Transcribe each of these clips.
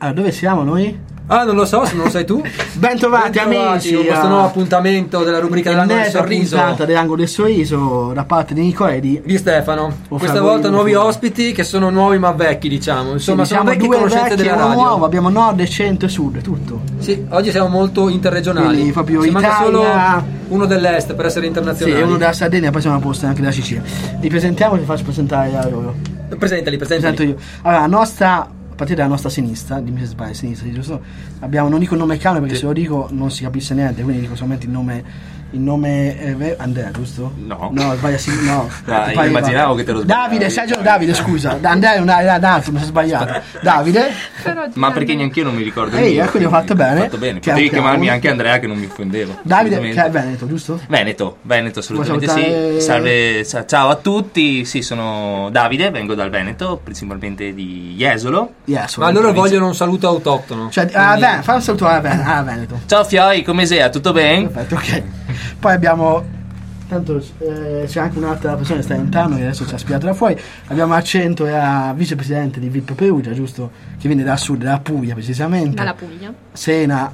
Allora, dove siamo noi? Non lo so, se non lo sai tu. Bentrovati amici con questo nuovo appuntamento della rubrica dell'angolo del sorriso. Puntata dell'angolo del sorriso da parte di Nicola e di Stefano. Questa volta nuovi ospiti che sono nuovi ma vecchi, diciamo. Insomma, sì, sono vecchi conoscenze della radio. Nuovo, abbiamo nord, centro e sud, tutto. Sì, oggi siamo molto interregionali. Quindi proprio ci Italia... manca solo uno dell'est per essere internazionali. Sì, uno della Sardegna, poi siamo a posto anche della Sicilia. Li presentiamo e li faccio presentare a loro. Presentali. Presento io. Allora, a partire dalla nostra sinistra, dimmi se sbaglio, sinistra, giusto? Abbiamo, non dico il nome cane perché se lo dico non si capisce niente, quindi dico solamente il nome Andrea, giusto? No, sbaglia, no. Io immaginavo che te lo sbagliavi. Davide, scusa. Andrea è un altro, mi sono sbagliato. Davide? Ma perché neanche io non mi ricordo. Quindi ho fatto bene. Potevi chiamarmi anche Andrea che non mi offendevo. Davide, che è Veneto, giusto? Veneto assolutamente sì. Salve, ciao a tutti. Sì, sono Davide, vengo dal Veneto, principalmente di Jesolo. Ma loro vogliono un saluto autoctono. Cioè, fai un saluto a Veneto. Ciao Fioi, come sei? Tutto bene? Perfetto, ok. Poi abbiamo, tanto c'è anche un'altra persona che sta lontano che adesso ci ha spiato da fuori. Abbiamo accento a vicepresidente di VIP Perugia, giusto? Che viene dal sud, dalla Puglia precisamente. Dalla Puglia. Sena.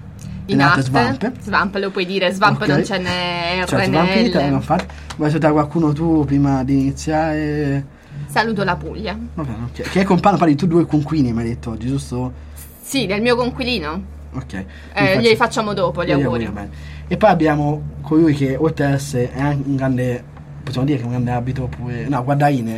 Svamp lo puoi dire, Svamp okay. Non ce n'è RNL. Vuoi salutare qualcuno tu prima di iniziare? Saluto la Puglia. Okay. Che è compagno, parli tu due conquini mi hai detto oggi, giusto? Sì, del mio conquilino. Ok. Glieli facciamo dopo gli auguri. E poi abbiamo colui che oltre ad essere è anche un grande, possiamo dire che è un grande arbitro oppure no, guardaine,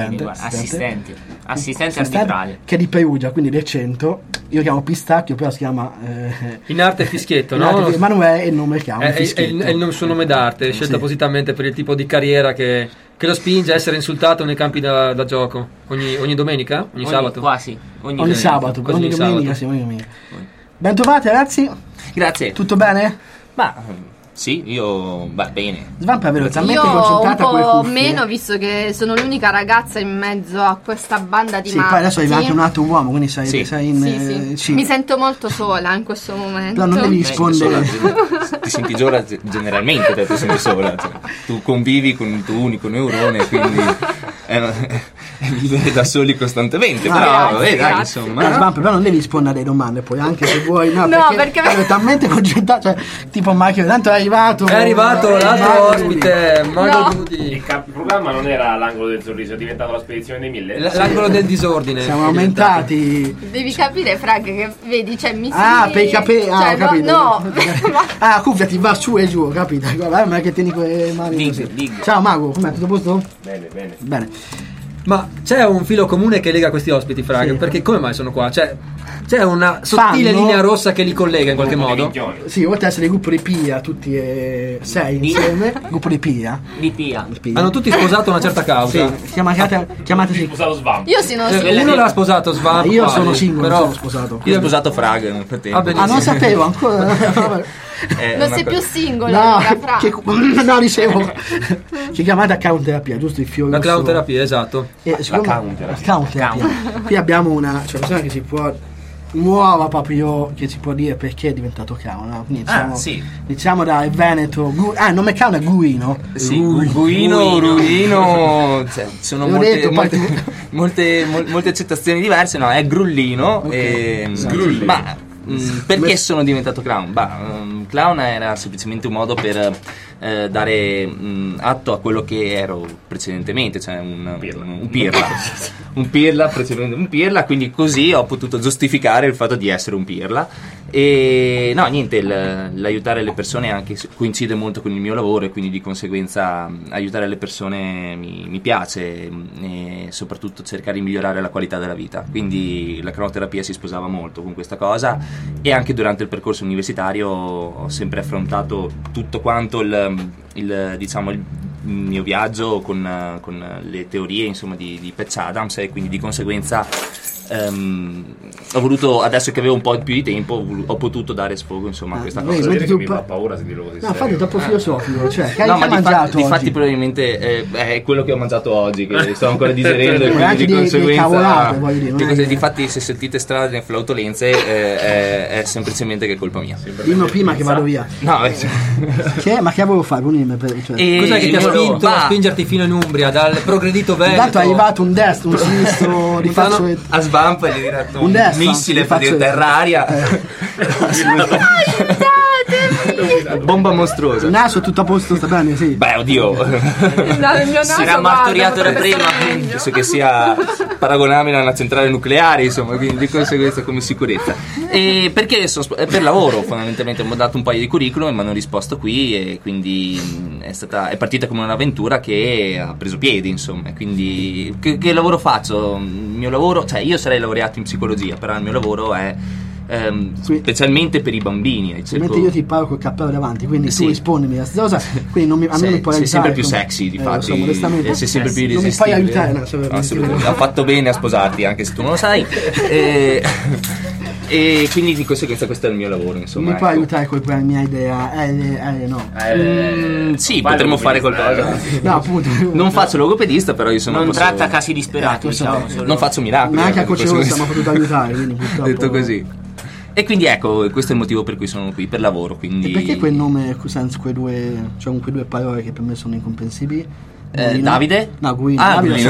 assistente arbitrale, che è di Perugia, quindi del centro. Io chiamo Pistacchio, però si chiama in arte Fischietto, no? Emanuele è il nome, chiamo è il suo nome d'arte, scelto appositamente per il tipo di carriera che lo spinge a essere insultato nei campi da gioco ogni domenica, ogni sabato. Quasi ogni sabato, ogni domenica, sì, ogni domenica. Bentrovati ragazzi. Grazie. Tutto bene? Ma sì, io bene. Svamp è vero, talmente io concentrata con le un po' cuffie. meno, visto che sono l'unica ragazza in mezzo a questa banda di matti. Sì, poi adesso arriva anche un altro uomo, quindi sei in sì. Mi sento molto sola in questo momento. Però non devi rispondere. Ti senti sola generalmente, ti senti sola. Cioè, tu convivi con il tuo unico neurone, quindi vivere da soli costantemente. Però dai, insomma. Svamp, però non devi rispondere alle domande, poi anche se vuoi. No, perché è talmente concentrato, cioè tipo Michael, tanto è arrivato l'altro ospite, Mago Dudi. Il programma non era l'angolo del sorriso, è diventato la spedizione dei 1000. L'angolo del disordine. Siamo aumentati. Devi capire, Frank, che vedi, cioè mi per i capelli. Ho capito. No. Cuffia ti va su e giù, capito? Guarda, ma che tieni quelle mani così. Ciao Mago, com'è? Tutto a posto? Bene. Ma c'è un filo comune che lega questi ospiti, Frank, perché come mai sono qua? C'è una sottile linea rossa che li collega in qualche modo? Sì, oltre ad essere il gruppo di Pia, tutti e sei insieme. Gruppo di Pia. Di Pia. Hanno tutti sposato una certa causa. Sì, chiamateci. Sposato Svamp. Io sono uno l'ha sposato Svamp. Io sono singolo, però sono sposato. Io ho sposato Frag nel frattempo. Non sapevo ancora. Non sei più singolo, no, dicevo che chiamate account terapia, giusto? Il fiore. La clown terapia, esatto. Account terapia. Qui abbiamo una persona che si può nuova proprio, che si può dire perché è diventato clown, no? Quindi diciamo da Veneto. Il nome clown è Guino. Sì, Guino, Ruino, sono molte accettazioni diverse. No, è Grullino. Ma perché sono diventato clown? Clown era semplicemente un modo per dare atto a quello che ero precedentemente, cioè un pirla, quindi così ho potuto giustificare il fatto di essere un pirla. E no, niente, l'aiutare le persone anche coincide molto con il mio lavoro e quindi di conseguenza aiutare le persone mi piace, e soprattutto cercare di migliorare la qualità della vita, quindi la cronoterapia si sposava molto con questa cosa. E anche durante il percorso universitario ho sempre affrontato tutto quanto il mio viaggio con le teorie, insomma, di Patch Adams, e quindi di conseguenza ho voluto, adesso che avevo un po' più di tempo, ho potuto dare sfogo, insomma, a questa cosa. Mi fa paura sentirlo così. No, infatti è troppo filosofico, cioè che hai mangiato difatti probabilmente è quello che ho mangiato oggi, che sto ancora digerendo, e quindi di conseguenza difatti se sentite strade e flautolenze è semplicemente che è colpa mia. Dimmi prima che vado via. No, ma che volevo fare? Cos'è che ti ha spinto a spingerti fino in Umbria dal progredito Veneto? Intanto è arrivato un destro, un sinistro di faccio a bump e gli hai dato un destra, missile per terra-aria. Bomba mostruosa. Il naso tutto a posto, sta bene, sì. Beh, oddio. Il mio naso, si era martoriato da prima, penso che sia paragonabile a una centrale nucleare, insomma, quindi di conseguenza come sicurezza. E perché per lavoro, fondamentalmente, ho dato un paio di curriculum e mi hanno risposto qui, e quindi è partita come un'avventura che ha preso piede, insomma. Quindi che lavoro faccio? Il mio lavoro, cioè io sarei laureato in psicologia, però il mio lavoro è specialmente per i bambini. Mentre io ti parlo col cappello davanti, quindi tu rispondimi a questa cosa, quindi a me non puoi aiutare. Sei sempre più sexy, di fatti, sei sempre più irresistibile. Non mi fai aiutare, assolutamente. Ha fatto bene a sposarti, anche se tu non lo sai. E quindi di conseguenza questo è il mio lavoro, insomma. Mi puoi aiutare con la mia idea? No. Sì, potremmo fare qualcosa. No, appunto. Non faccio logopedista, però io sono. Non tratta casi disperati, diciamo. Non faccio miracoli. Ma anche a Croce Rossa mi ha potuto aiutare, quindi purtroppo. Detto così. E quindi ecco, questo è il motivo per cui sono qui, per lavoro. Quindi. E perché quel nome senza quei due parole che per me sono incomprensibili? Davide? No, Guino. Davide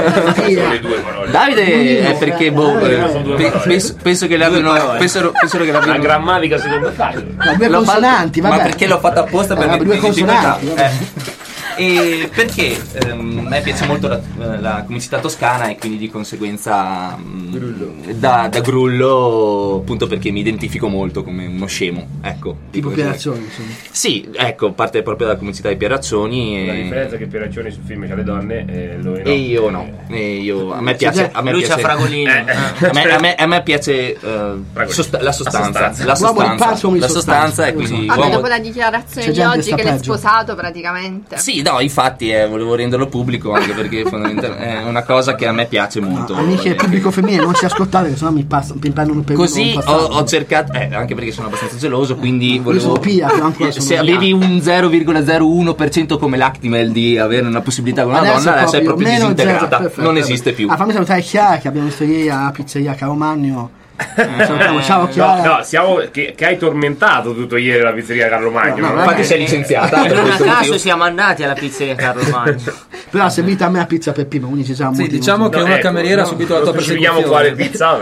è perché penso che l'abbiano. Penso che l'abbiano. La grammatica secondo te? Due consonanti, vabbè. Ma perché l'ho fatto apposta per due consonanti. E perché a me piace molto la comicità toscana, e quindi di conseguenza da Grullo, appunto perché mi identifico molto come uno scemo, ecco. Tipo Pieraccioni, insomma. Sì, ecco, parte proprio dalla comicità di Pieraccioni. La differenza è che Pieraccioni sul film c'ha le donne e lui no. E io no. A me piace. Lui c'ha Fragolino. A me piace la sostanza e quindi. Dopo la dichiarazione di oggi che l'hai sposato praticamente. Sì, no, infatti volevo renderlo pubblico, anche perché fondamentalmente è una cosa che a me piace molto. Amiche pubblico femminile, non ci ascoltate, che sennò mi prendono per così ho cercato, anche perché sono abbastanza geloso, quindi volevo. Se avevi un 0,01% come l'Actimel di avere una possibilità con una donna, adesso è proprio disintegrata, non esiste più. Fammi salutare Chiara, che abbiamo visto ieri a Pizzeria Caromagno. Ciao Chiara. No, che hai tormentato tutto ieri la pizzeria Carlo Magno. Infatti sei licenziata. Per un caso siamo andati alla pizzeria Carlo Magno. Però ha servito a me a pizza per prima, quindi ci siamo. Sì, diciamo che una cameriera ha subito la tua persecuzione. Ci quale pizza?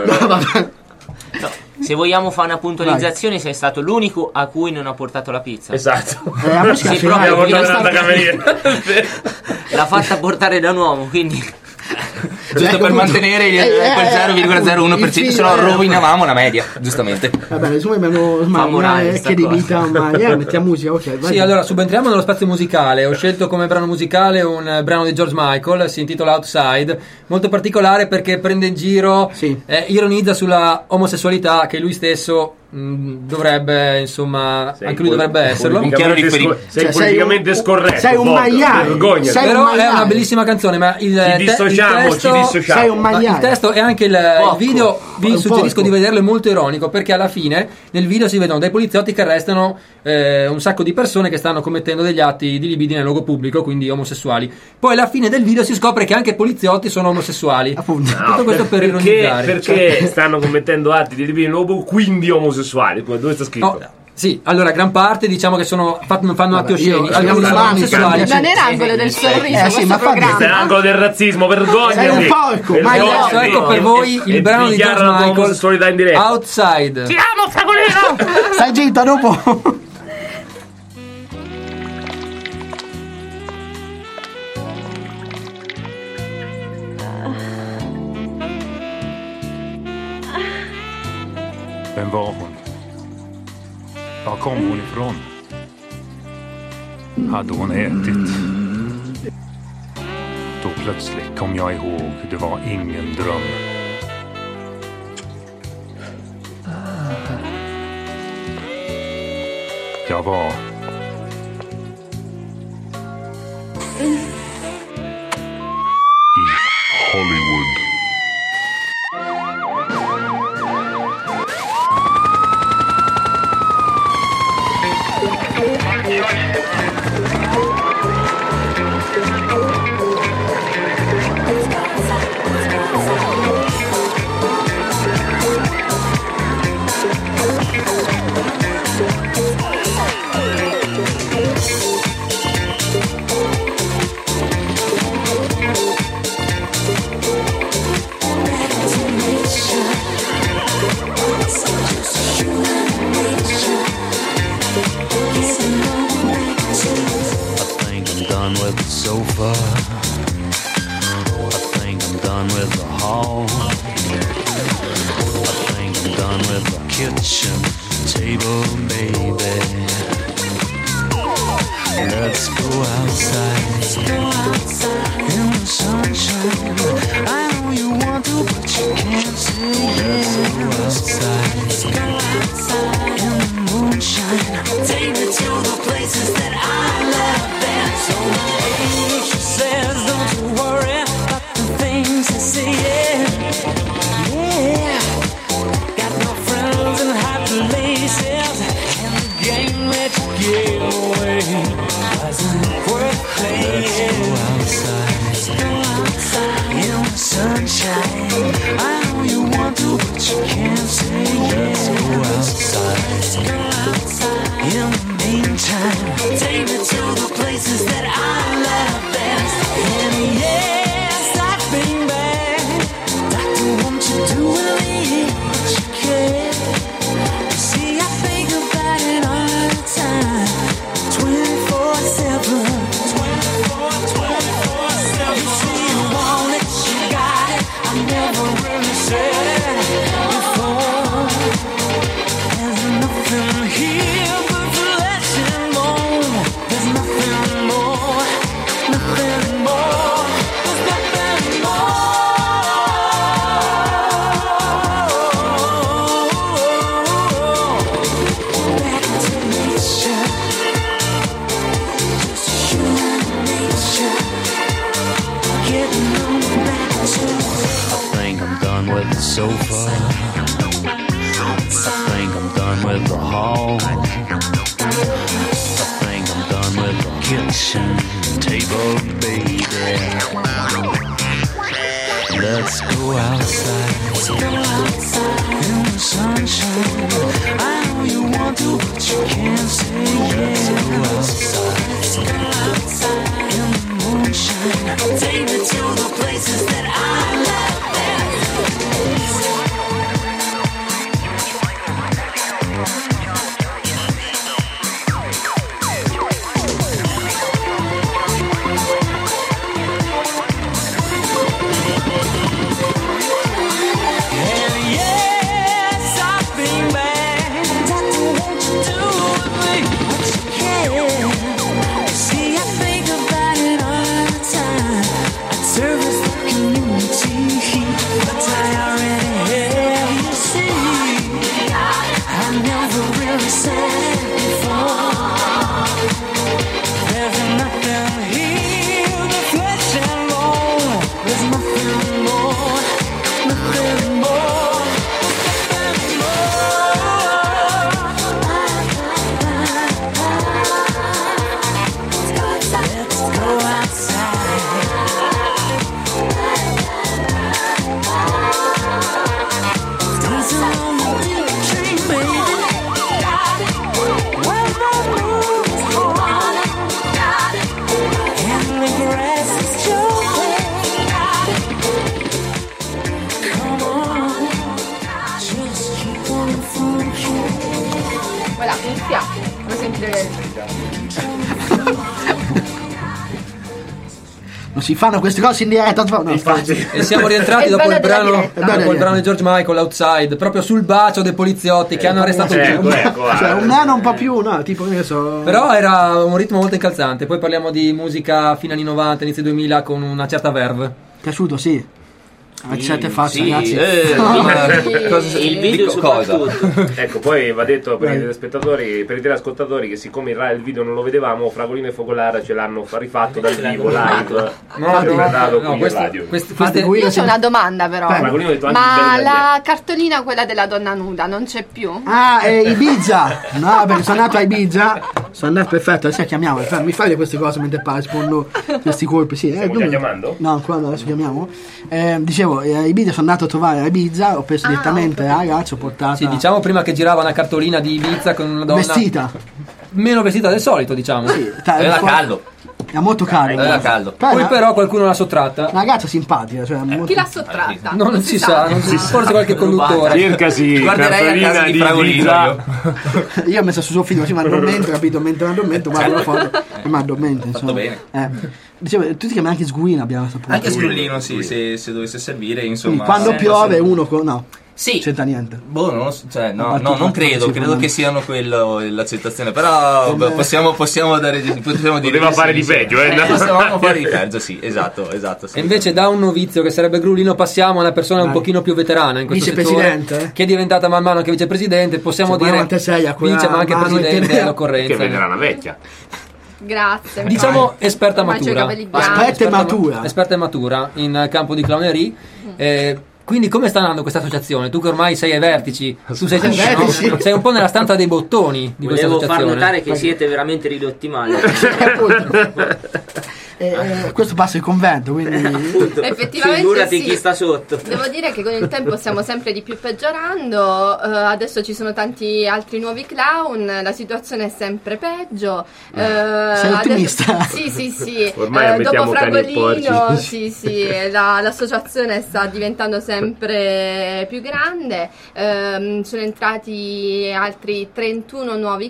Se vogliamo fare una puntualizzazione, sei stato l'unico a cui non ha portato la pizza. Esatto. Sei proprio portato la cameriera. L'ha fatta portare da un uomo, quindi. Giusto per mantenere quel 0,01%, se no rovinavamo la media, giustamente. Vabbè, insomma che di vita ormai, mettiamo musica, ok. Sì, allora subentriamo nello spazio musicale. Ho scelto come brano musicale un brano di George Michael, si intitola Outside, molto particolare perché prende in giro, ironizza sulla omosessualità che lui stesso dovrebbe, insomma, anche lui dovrebbe esserlo. Un chiaro riferimento. Sei politicamente scorretto. Sei un maiale. Però è una bellissima canzone, ma ci dissociamo. Sei un maiale. Il testo e anche il video, vi suggerisco di vederlo, è molto ironico, perché alla fine nel video si vedono dei poliziotti che arrestano un sacco di persone che stanno commettendo degli atti di libidine nel luogo pubblico, quindi omosessuali. Poi alla fine del video si scopre che anche i poliziotti sono omosessuali. Tutto questo per ironizzare. Perché stanno commettendo atti di libidine nel luogo, quindi omosessuali. Dove sta scritto? No. Sì, allora gran parte diciamo che fanno atti osceni, alcuni sono omosessuali. Non è l'angolo del sorriso, ma questo è l'angolo del razzismo, vergogna. Sei un porco, ecco per voi il brano di George Michael, Outside. Ti amo, Fragolino! Stai zitta, dopo. Vem var hon? Var kom hon ifrån? Hade hon ätit? Då plötsligt kom jag ihåg, det var ingen dröm. Jag var i Hollywood. kitchen table, baby. Let's go outside in the sunshine. I know you want to, but you can't say yes. Let's go outside in the moonshine. Take me to the places that I love best. So she says, don't you worry about the things you see. Yeah, got no friends in high places, and the game that you give away wasn't worth playing. Let's go outside in the sunshine. I know you want to, but you can't say yes. Let's go outside in the meantime. Take me to the places that I love best. And yes, I've been bad. Doctor, won't you do with me what you can? See, I think about it all the time. 24/7. 24/7. You see, you want it, you got it. I never really said it before. There's nothing here but flesh and bone. There's nothing more, nothing more. There's nothing more. Back to nature. I think I'm done with the sofa. I think I'm done with the hall. I think I'm done with the kitchen table, baby. Let's go outside in the sunshine. I know you want to, but you can't say yes. Let's go outside in the moonshine. Take me to the places that I love best. And yes, I've been bad. Doctor, won't you do with me what you can? See, I think about it all the time. I'd service the community, but I already have, you see. I never really said it before. There's nothing here but flesh and bone. There's nothing more, nothing more, nothing more. Let's go outside. Dancing on the deep tree, baby. Where the moon is hot and the grass is jumping. Come on, just keep on funking. Quella cuffia, come sentire. Non si fanno queste cose in diretta. No, E siamo rientrati dopo il brano di George Michael, Outside, proprio sul bacio dei poliziotti che hanno arrestato ecco, cioè un nano un po' più, no, tipo che so. Però era un ritmo molto incalzante. Poi parliamo di musica fine anni 90, inizio 2000 con una certa verve. Piaciuto, sì. Avete faccia, sì, ragazzi. Il video soprattutto. Ecco, poi va detto per i telespettatori, per i teleascoltatori, che siccome il video non lo vedevamo, Fragolino e Focolare ce l'hanno rifatto dal vivo live. Io c'ho una domanda però. Fragolino ha detto anche Ma belle la cartolina, quella della donna nuda, non c'è più? Ah, Ibiza. No, perché sono andato a Ibiza. Sono andato, perfetto, adesso chiamiamo. Mi fai queste cose mentre parli, rispondo questi colpi. Sì, Stiamo già chiamando? No, ancora no, adesso chiamiamo. Dicevo, a Ibiza sono andato a trovare a Ibiza, ho preso direttamente la ragazza, ho portato. Sì, diciamo prima che girava una cartolina di Ibiza con una donna vestita. Meno vestita del solito, diciamo. Sì, Era caldo. Era molto caldo. Era caldo. Poi però qualcuno l'ha sottratta. Una ragazza simpatica, cioè molto... Chi l'ha sottratta? Non si sa, forse qualche conduttore. Cercasi Guarderei a casa di Fragolino. Io ho messo su suo figlio, sì, ma addormento, capito? Mentre mi addormento, guardo la foto e mi addormento, insomma. Fatto bene. Dicevo, tu ti chiami anche Sguino, abbiamo saputo. Anche Sgrullino, sì, se dovesse servire, insomma. Quindi quando piove uno no. Sì. C'entra niente. Boh, non credo che siano quello l'accettazione, però possiamo dire. Poteva fare di peggio, Possiamo fare di peggio, sì, esatto. Sì. E invece da un novizio che sarebbe Grulino passiamo a una persona un pochino più veterana in questo settore, che è diventata man mano anche vicepresidente, possiamo dire vice ma anche presidente all'occorrenza. Che veterana vecchia. Grazie. Diciamo esperta matura. Esperta e matura in campo di clownerie. Quindi come sta andando questa associazione? Tu che ormai sei ai vertici, sei un po' nella stanza dei bottoni di questa associazione. Volevo far notare che siete veramente ridotti male. Questo passa il convento, quindi effettivamente figurati chi sta sotto. Devo dire che con il tempo stiamo sempre di più peggiorando, adesso ci sono tanti altri nuovi clown, la situazione è sempre peggio. Sei ottimista? Sì. Ormai dopo Fragolino l'associazione sta diventando sempre più grande, sono entrati altri 31 nuovi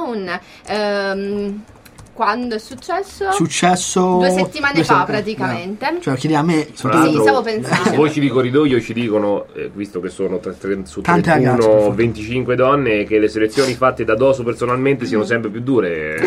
clown. Quando è successo? 2 settimane fa praticamente. No. Cioè chiedi a me. Sì, stavo pensando. Voci di corridoio ci dicono, visto che sono su 31, 25 donne, che le selezioni fatte da Doso personalmente siano sempre più dure.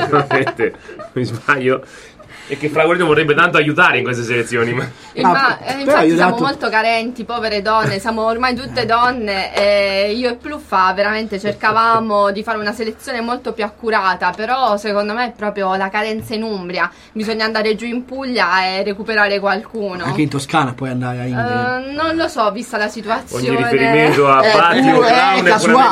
Mi sbaglio? E che Fragolino vorrebbe tanto aiutare in queste selezioni. Infatti siamo molto carenti, povere donne, siamo ormai tutte donne e io e Pluffa veramente cercavamo di fare una selezione molto più accurata, però secondo me è proprio la carenza in Umbria, bisogna andare giù in Puglia e recuperare qualcuno. Anche in Toscana puoi andare a Indria. Non lo so, vista la situazione. Ogni riferimento a Patti o Clown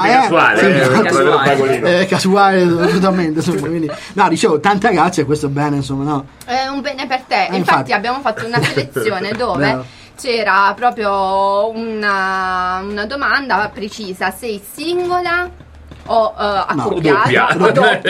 è casuale. Casuale assolutamente, insomma, quindi, no, dicevo, tante ragazze, questo è bene, insomma, no. È un bene per te. Infatti abbiamo fatto una selezione dove c'era proprio una domanda precisa: sei singola o accoppiata o doppia?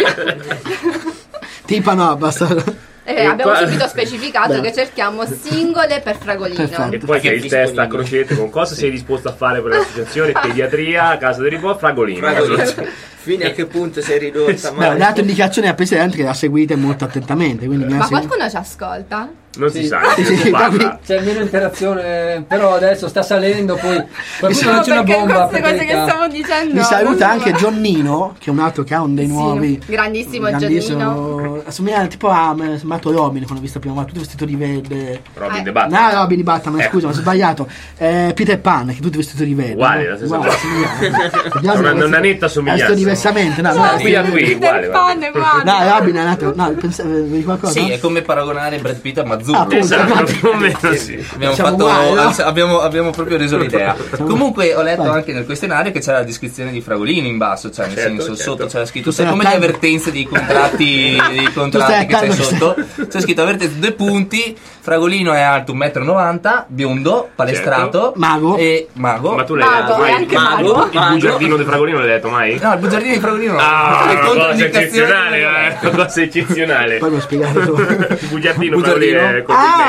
Tipo no, basta. Abbiamo subito specificato che cerchiamo singole per Fragolino. E poi c'è il test a crocette con cosa sei disposto a fare per l'associazione, pediatria, casa di riposo, Fragolino. Fino a che punto sei ridotta? Ho dato indicazioni al presidente che la seguite molto attentamente. Ma qualcuno ci ascolta? Non si sa, c'è meno interazione, però adesso sta salendo, poi c'è una bomba. Queste cose che stiamo dicendo. Mi saluta anche Gionnino, che è un altro che ha un dei nuovi. Grandissimo Gionnino. Assomiglia tipo a Mato Robin quando ho visto la prima volta, tutto vestito di verde. Robin di Batman. No, Robin di Batman, scusa, mi sono sbagliato. Peter Pan, che è tutto vestito di verde. Uguale, la stessa cosa. Una netta somiglianza. Diversamente, no, qui uguale. No, Robin è nato. No, vedi qualcosa? Sì, è come paragonare Brad Pitt a Mazzucco. Esatto, più o meno sì. Abbiamo proprio reso l'idea. Comunque ho letto anche nel questionario che c'è la descrizione di Fragolino in basso, cioè nel senso sotto c'era scritto, sai come le avvertenze dei contratti che c'è sotto? C'è scritto avvertenze 2 punti. Fragolino è alto 1,90 m, biondo, palestrato, mago. Ma tu l'hai detto mai? Mago. Il bugiardino di Fragolino l'hai detto mai? No, il bugiardino di Fragolino una cosa eccezionale, una cosa eccezionale. Poi mi ho spiegato. Il bugiardino le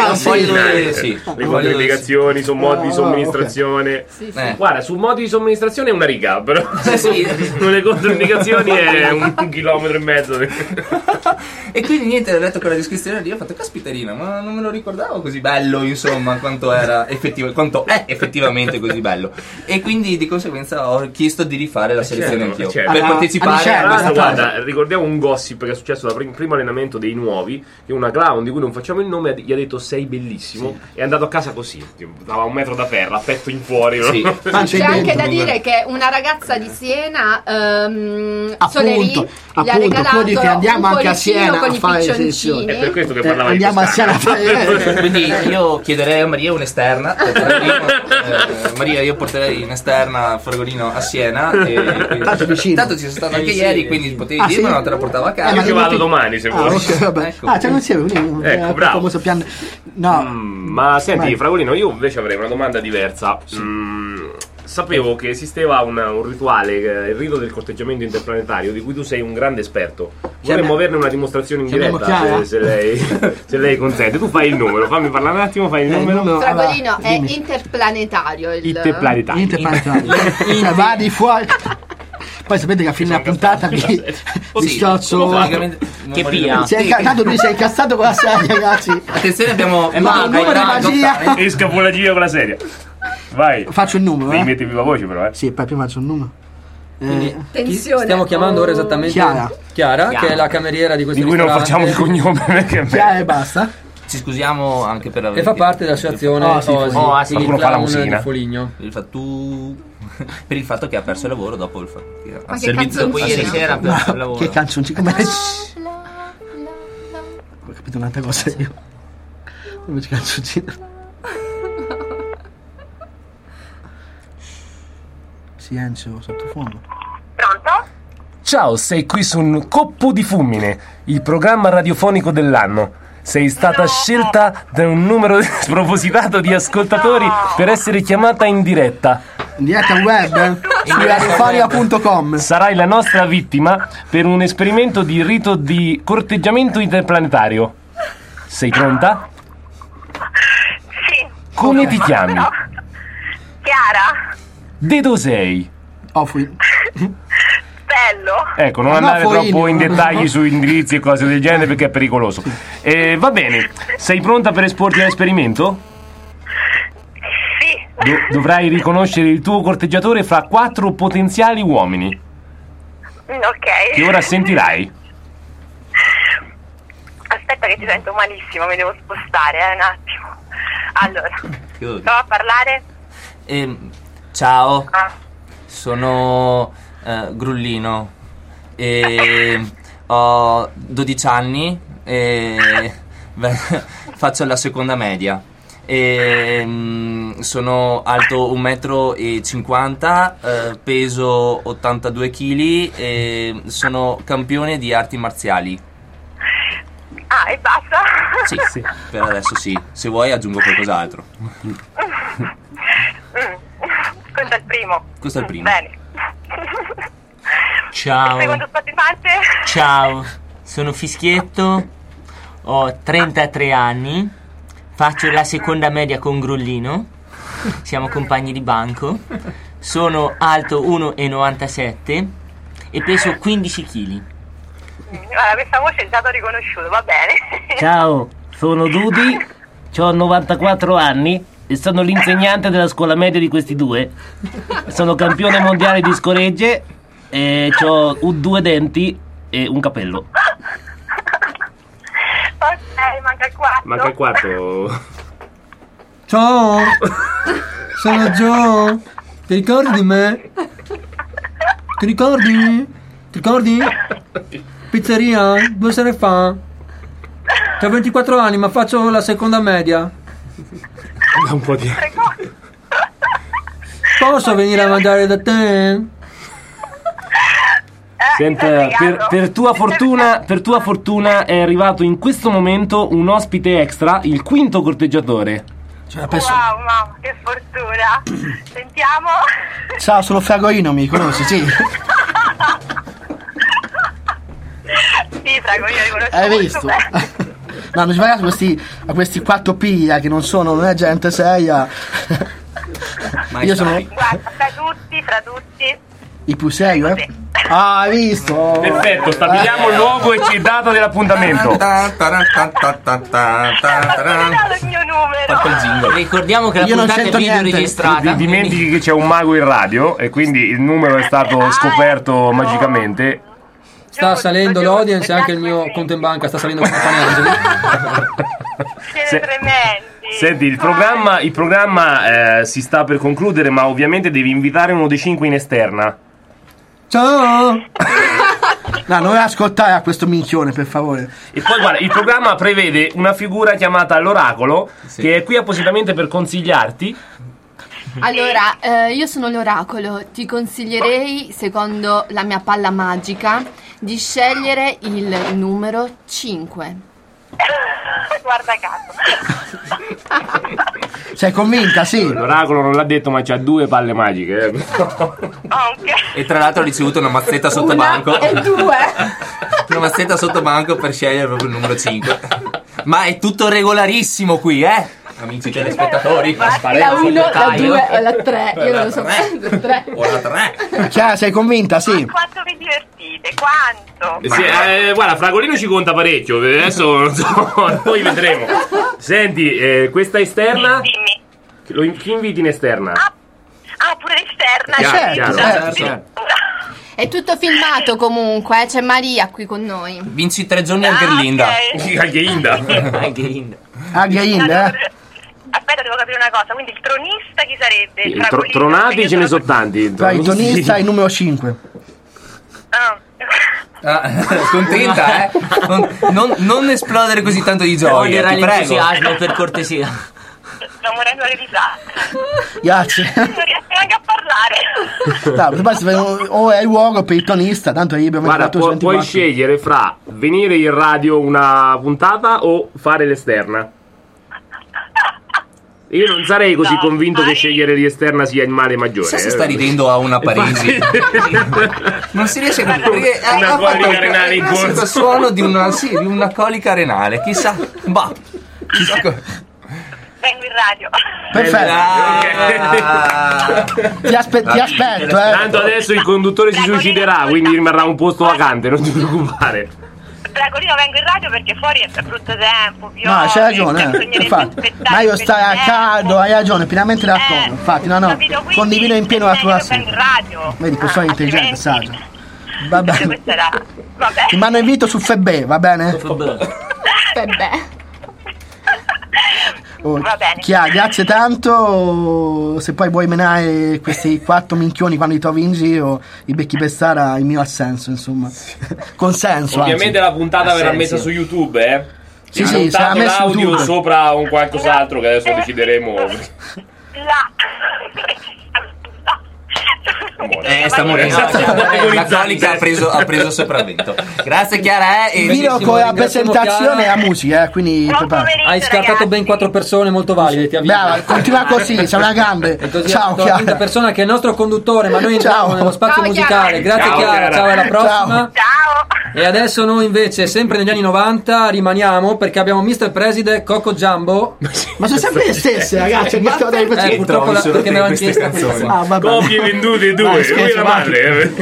controindicazioni su modi di somministrazione. Guarda, su modi di somministrazione è una riga, però sulle controindicazioni è 1,5 chilometri. E quindi niente, ho letto quella descrizione lì, ho fatto caspiterina, ma non me lo ricordavo così bello, insomma, quanto è effettivamente così bello. E quindi di conseguenza ho chiesto di rifare la selezione anch'io per partecipare. Guarda, ricordiamo un gossip che è successo al primo allenamento dei nuovi, che una clown di cui non facciamo il nome gli ha detto sei bellissimo, e è andato a casa così, dava 1 metro da terra, petto in fuori. C'è anche da dire che una ragazza di Siena, Soleri, gli ha regalato che andiamo anche a Siena con i piccioncini. È per questo che parlava andiamo a Siena. Quindi io chiederei a Maria un'esterna. Maria, io porterei in esterna Fragolino a Siena. Tanto vicino. Tanto ci sono stato anche ieri, quindi potevi dirmelo, te la portavo a casa. Io ci vado domani se vuoi. C'è insieme, quindi ecco, bravo. No. Ma senti, Fragolino, io invece avrei una domanda diversa. Sapevo che esisteva un rituale, il rito del corteggiamento interplanetario, di cui tu sei un grande esperto. Vorremmo averne una dimostrazione in diretta, se lei consente. Tu fai il numero, fammi parlare un attimo, fai il numero. Fragolino è interplanetario. Interplanetario. Va di fuori. Poi sapete che a fine della puntata vi schioccio che pia. Tanto lui si è incazzato con la sedia, ragazzi. Attenzione, abbiamo magia e scapolagia con la sedia. Vai. Faccio il numero. Devi mettere viva voce, però, Sì, poi faccio il numero. Tensione. Stiamo chiamando ora esattamente Chiara, che è la cameriera di questo ristorante. Di cui non facciamo il cognome perché Chiara e basta. Ci scusiamo anche per aver... E fa parte dell'associazione Osi, qualcuno fa la musina. di Foligno. Per il fatto che ha perso il lavoro dopo il fatto che Ma che canzoncino? Ieri sera ha perso il lavoro. Che canzoncino? Come... Ho capito un'altra cosa io. Invece canzoncino. Silenzio sottofondo. Pronto? Ciao, sei qui su un Coppo di Fulmine, il programma radiofonico dell'anno. Sei stata scelta da un numero spropositato di ascoltatori per essere chiamata in diretta. In diretta web? Su radiofonia.com. Sarai la nostra vittima per un esperimento di rito di corteggiamento interplanetario. Sei pronta? Sì. Come ti chiami? No. Chiara. De dove sei? Bello. Ecco, non andare troppo in dettagli su indirizzi e cose del genere perché è pericoloso. Va bene, sei pronta per esporti all'esperimento? Sì. Dovrai riconoscere il tuo corteggiatore fra 4 potenziali uomini. Ok. Che ora sentirai. Aspetta che ti sento malissimo, mi devo spostare, un attimo. Allora, prova a parlare. Ciao, sono Grullino e ho 12 anni e faccio la seconda media e sono alto 1,50 m, peso 82 kg e sono campione di arti marziali. Ah, e basta? Sì, per adesso sì, se vuoi aggiungo qualcos'altro. Questo è il primo. Questo è il primo. Bene. Ciao. Secondo partecipante? Ciao, sono Fischietto, ho 33 anni, faccio la seconda media con Grullino, siamo compagni di banco, sono alto 1,97 e peso 15 kg. Guarda, questa voce è già riconosciuto, va bene. Ciao, sono Dudi, ho 94 anni e sono l'insegnante della scuola media di questi due. Sono campione mondiale di scoregge e ho 2 denti e un capello. Ok, manca il quarto. Manca il quarto. Ciao, sono Joe. Ti ricordi di me? Ti ricordi? Ti ricordi? Pizzeria, 2 sere fa. Ho 24 anni ma faccio la seconda media. Da un po' di... Posso venire a mangiare da te? Senta, per tua fortuna è arrivato in questo momento un ospite extra, il quinto corteggiatore. Cioè, wow, mamma, che fortuna. Sentiamo. Ciao, sono Fragolino, mi conosci? Sì. Sì, Fragolino, riconosco. Hai visto? No, non sbagliato a questi 4 piglia che non è gente seria. Io sono... Guarda, fra tutti. I più serio, eh? Ah, hai visto? Perfetto, stabiliamo il luogo e data dell'appuntamento. Il mio numero. Ricordiamo che la puntata è video registrata. Dimentichi che c'è un mago in radio e quindi il numero è stato scoperto magicamente. Sta salendo l'audience e anche il mio conto in banca sta salendo come Panangeli. Siete tremendi. Senti, il programma si sta per concludere, ma ovviamente devi invitare uno dei 5 in esterna. Ciao! No, non ascoltare a questo minchione, per favore. E poi guarda, il programma prevede una figura chiamata l'oracolo, che è qui appositamente per consigliarti. Allora, io sono l'oracolo, ti consiglierei, secondo la mia palla magica, di scegliere il numero 5. Guarda caso. Sei convinta? Sì. L'oracolo non l'ha detto, ma c'ha 2 palle magiche. Okay. E tra l'altro ho ricevuto una mazzetta sotto banco. E 2. Una mazzetta sotto banco per scegliere proprio il numero 5. Ma è tutto regolarissimo qui, amici telespettatori. La 1, la 2 o la 3. Io non lo so. La 3. O la 3. Chiara, sei convinta? Sì. Quanto vi divertite? Quanto? Sì, guarda, Fragolino ci conta parecchio. Adesso non so, poi vedremo. Senti, questa esterna. Dimmi. Chi inviti in esterna? Pure l'esterna. Certo. È tutto filmato comunque, c'è Maria qui con noi. Vinci 3 giorni al Gherlinda. Al Gherlinda. Aspetta, devo capire una cosa. Quindi il tronista chi sarebbe? Tronati ce ne sono tanti. Il tronista è il numero 5. Contenta, non esplodere così tanto di gioia, ti prego. Entusiasmo, per cortesia. Sto morendo di risate. Grazie. Non riesco neanche a parlare. O è il luogo per il tonista, tanto io abbiamo. Guarda, puoi scegliere fra venire in radio una puntata o fare l'esterna. Io non sarei così convinto che scegliere l'esterna sia il male maggiore. Se sta ridendo a una Parisi. Non si riesce a capire. Una colica renale in corso. Il suono di una colica renale. Chissà. Vengo in radio. Perfetto. Ti aspetto. Tanto adesso il conduttore si suiciderà, quindi rimarrà un posto vacante, non ti preoccupare. Dragolino, vengo in radio perché fuori è brutto tempo, piove. No, c'hai ragione, infatti. Ma io stai a caldo, hai ragione, pienamente d'accordo. Infatti, no, condivido in pieno la tua vengo in radio. Vedi, persona intelligente, saggia. Va bene. Vabbè. Ti mando invito su Febè, va bene? Febè. Va bene. Grazie tanto. Se poi vuoi menare questi 4 minchioni quando li trovi in giro, i becchi per strada, il mio assenso, insomma. Consenso. Ovviamente la puntata verrà messa su YouTube, Sì, sarà messo l'audio YouTube sopra un qualcos'altro che adesso decideremo. Sta morendo. La colica ha preso sopravvento. Grazie Chiara. Il video con la presentazione e la musica, quindi hai scartato ben 4 persone molto valide. Brava, continua così, sei una grande. Ciao Chiara. La quinta persona che è il nostro conduttore, ma noi entriamo nello spazio musicale. Grazie Chiara, ciao, alla prossima. Ciao. E adesso noi invece, sempre negli anni 90, rimaniamo perché abbiamo Mr. President, Coco Jumbo. Ma sono sempre le stesse, ragazzi. Purtroppo perché me l'hanno chiesto. Copie vendute 2. Lui è la madre.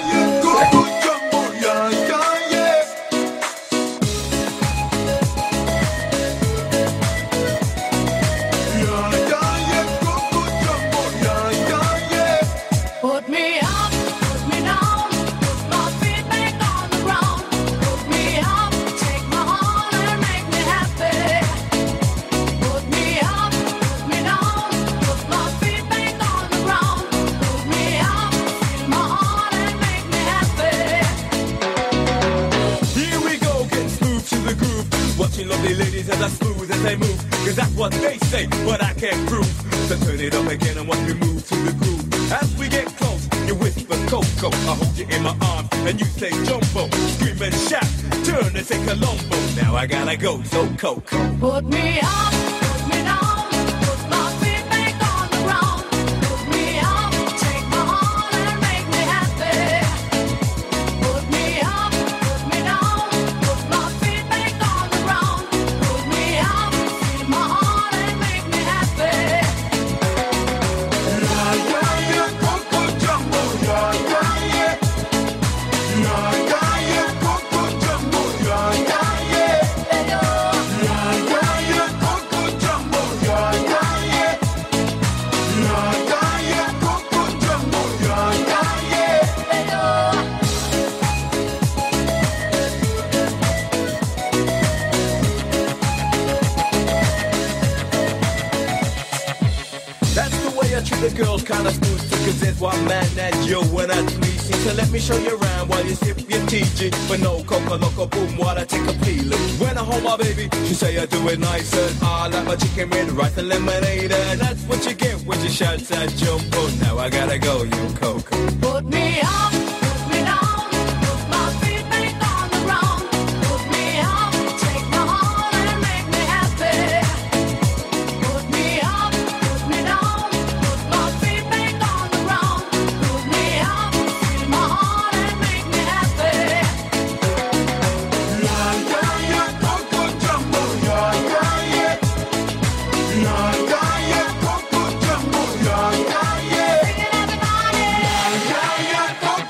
Lovely ladies as I smooth as they move, cause that's what they say, but I can't prove. So turn it up again and watch me move to the groove. As we get close, you whisper Coco, I hold you in my arms and you say Jumbo. Scream and shout, turn and say Colombo. Now I gotta go, so Coco. Put me up, put me down, put my feet back on the ground. Put me up, take my heart and make me happy. Put me up, put me down, put my feet back on the ground. Put me up, feel my heart and make me happy. Yeah, yeah, yeah, Coco Jumbo, yeah, yeah, yeah. Yeah, yeah, yeah, Coco Jumbo, yeah, yeah, yeah. Yeah, yeah, yeah, Coco Jumbo, yeah, yeah, yeah. Yeah, yeah, yeah, Coco Jumbo, yeah, yeah, yeah. That's the way I treat the girls, kinda smooth, cause there's one man that you wanna please. So let me show you around while you sip your TG. But no coca loco boom while I take a peeling. When I hold my baby, she say I do it nice. And I like my chicken with rice and lemonade. And that's what you get when you shout that Jumbo. Now I gotta go, you Coco. Put me up, put me down, put my feet back on the ground. Put me up, take my heart and make me happy. Put me up, put me down, put my feet back on the ground. Put me up, feel my heart and make me happy. Yeah, yeah, yeah, Coco Jumbo, yeah, yeah, yeah. Yeah, yeah, yeah, Coco Jumbo, yeah, yeah, yeah. Yeah, yeah, yeah, Coco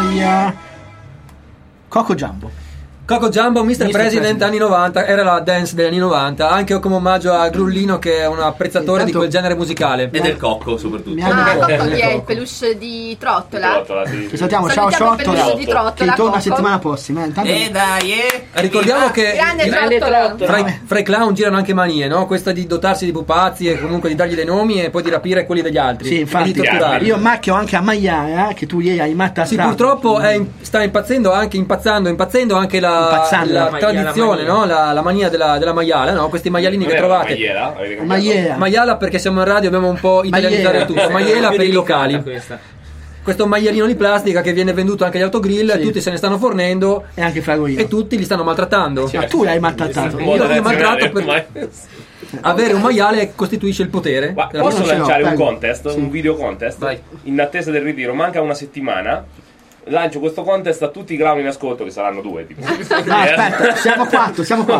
maglia Coco Jumbo. Coco Jumbo, Mr. President anni 90, era la dance degli anni 90, anche come omaggio a Grullino che è un apprezzatore di quel genere musicale. E del cocco soprattutto. Cocco chi è? Il peluche di Trottola? Ci salutiamo, ciao Ciottola, di Trottola, che torna Cocco. settimana prossima. Ricordiamo che Grande Trottola. fra i clown girano anche manie, no? Questa di dotarsi di pupazzi e comunque di dargli dei nomi e poi di rapire quelli degli altri. Sì, e infatti, di torturarli. io macchio anche a Maiara, che tu ieri hai mattato. Sì, purtroppo sta impazzendo anche la tradizione, no? La mania della maiala, no? Questi maialini che trovate. Maiala perché siamo in radio, abbiamo un po' italianizzato tutto. Maiala per i locali. Questo maialino di plastica che viene venduto anche agli autogrill, tutti se ne stanno fornendo e anche Fragolino. E tutti li stanno maltrattando. Ma tu l'hai maltrattato. Io l'ho maltrattato per avere un maiale costituisce il potere. Ma posso lanciare un contest, un video contest? Vai. In attesa del ritiro, manca una settimana. Lancio questo contest a tutti i clown in ascolto, che saranno 2 tipo. No, aspetta, siamo 4.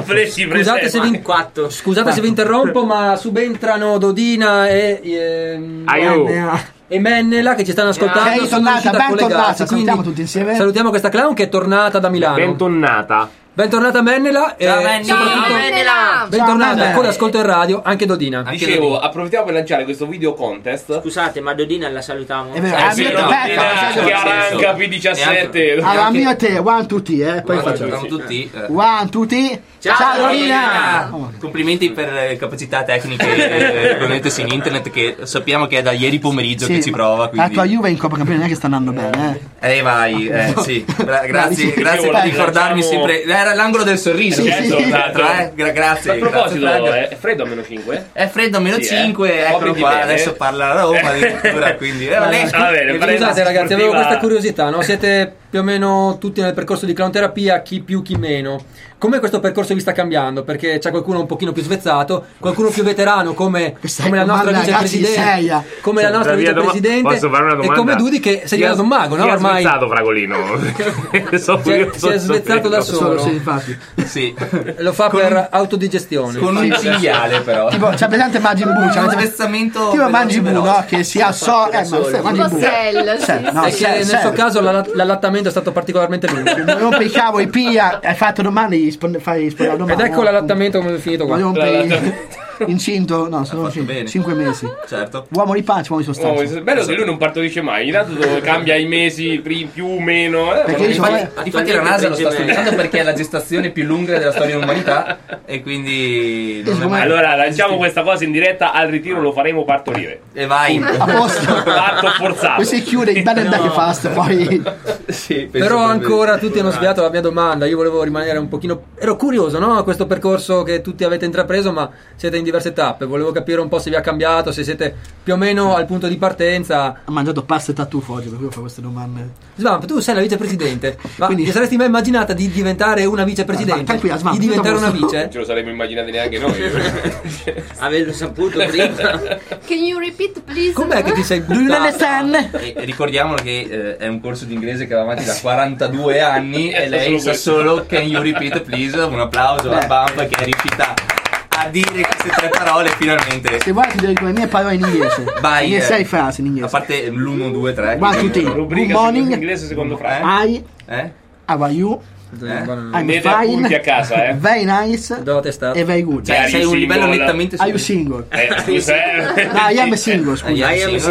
Scusate se vi interrompo, ma subentrano Dodina e Mennela che ci stanno ascoltando. Salutiamo tutti insieme. Salutiamo questa clown che è tornata da Milano. Bentornata Mennela e soprattutto bentornata con l'ascolto in radio anche Dodina. Dicevo, approfittiamo per lanciare questo video contest. Scusate, ma Dodina la salutiamo? Che arranca P17. Allora, mio e te, 1, 2, 3, poi facciamo tutti. 1, 2, 3. Ciao Dodina! Complimenti per le capacità tecniche connettersi in internet, che sappiamo che è da ieri pomeriggio che ci prova. La tua Juve in Coppa Campioni non è che sta andando bene, vai, sì. Grazie per ricordarmi sempre. Era l'angolo del sorriso. Grazie. A proposito, è freddo a -5? È freddo a -5, eccolo qua. Adesso parla la Roma addirittura, quindi scusate ragazzi, avevo questa curiosità, no? Siete più o meno tutti nel percorso di clown terapia, chi più chi meno. Come questo percorso vi sta cambiando? Perché c'è qualcuno un pochino più svezzato, qualcuno più veterano come la nostra vicepresidente, e come Dudi che sei diventato un mago, no? Ormai si è svezzato Fragolino. Si è svezzato da solo. Sì. Lo fa per autodigestione. Con un cinghiale però. Tipo, c'è presente Majin Buu, c'è un svezzamento tipo Majin Buu, no? Che si assorbe. Nel suo caso l'allattamento è stato particolarmente lungo. Rompe i cavoli, pia, hai fatto domani, fai la domanda. Ed ecco l'allattamento come è finito qua. Incinto, no, sono 5 mesi. Certo. Uomo di pancia, uomo di sostanza. Bello che lui non partorisce mai, ogni tanto cambia i mesi, più o meno. Infatti la NASA lo sta studiando perché è la gestazione più lunga della storia dell'umanità e quindi allora lanciamo questa cosa in diretta, al ritiro lo faremo partorire. E vai. A posto. Parto forzato. Poi si chiude il bed and breakfast, poi però ancora tutti hanno sviato la mia domanda. Io volevo rimanere un pochino, ero curioso, no? A questo percorso che tutti avete intrapreso, ma siete in diverse tappe. Volevo capire un po' se vi ha cambiato, se siete più o meno al punto di partenza. Ha mangiato pasta e tartufo oggi, per cui fa queste domande. Svamp, tu sei la vicepresidente, ma quindi ti saresti mai immaginata di diventare una vicepresidente? Di diventare una vice? Non ce lo saremmo immaginati neanche noi. Averlo saputo prima. Can you repeat please? Com'è che ti sei buttata? Ricordiamolo che è un corso di inglese che va avanti da 42 anni e lei sa solo can you repeat please. Un applauso a Bump che è riuscita a dire queste 3 parole finalmente. Se vuoi ti devo dire le mie parole in inglese. Vai. Le 6 frasi in inglese. A parte l'1, 2, 3. One, two, three. Rubrica good morning. in inglese secondo Fra. How are you? I'm fine. A casa, Very nice. E very good. Sei un livello nettamente Are you single? No, I am single, scusa.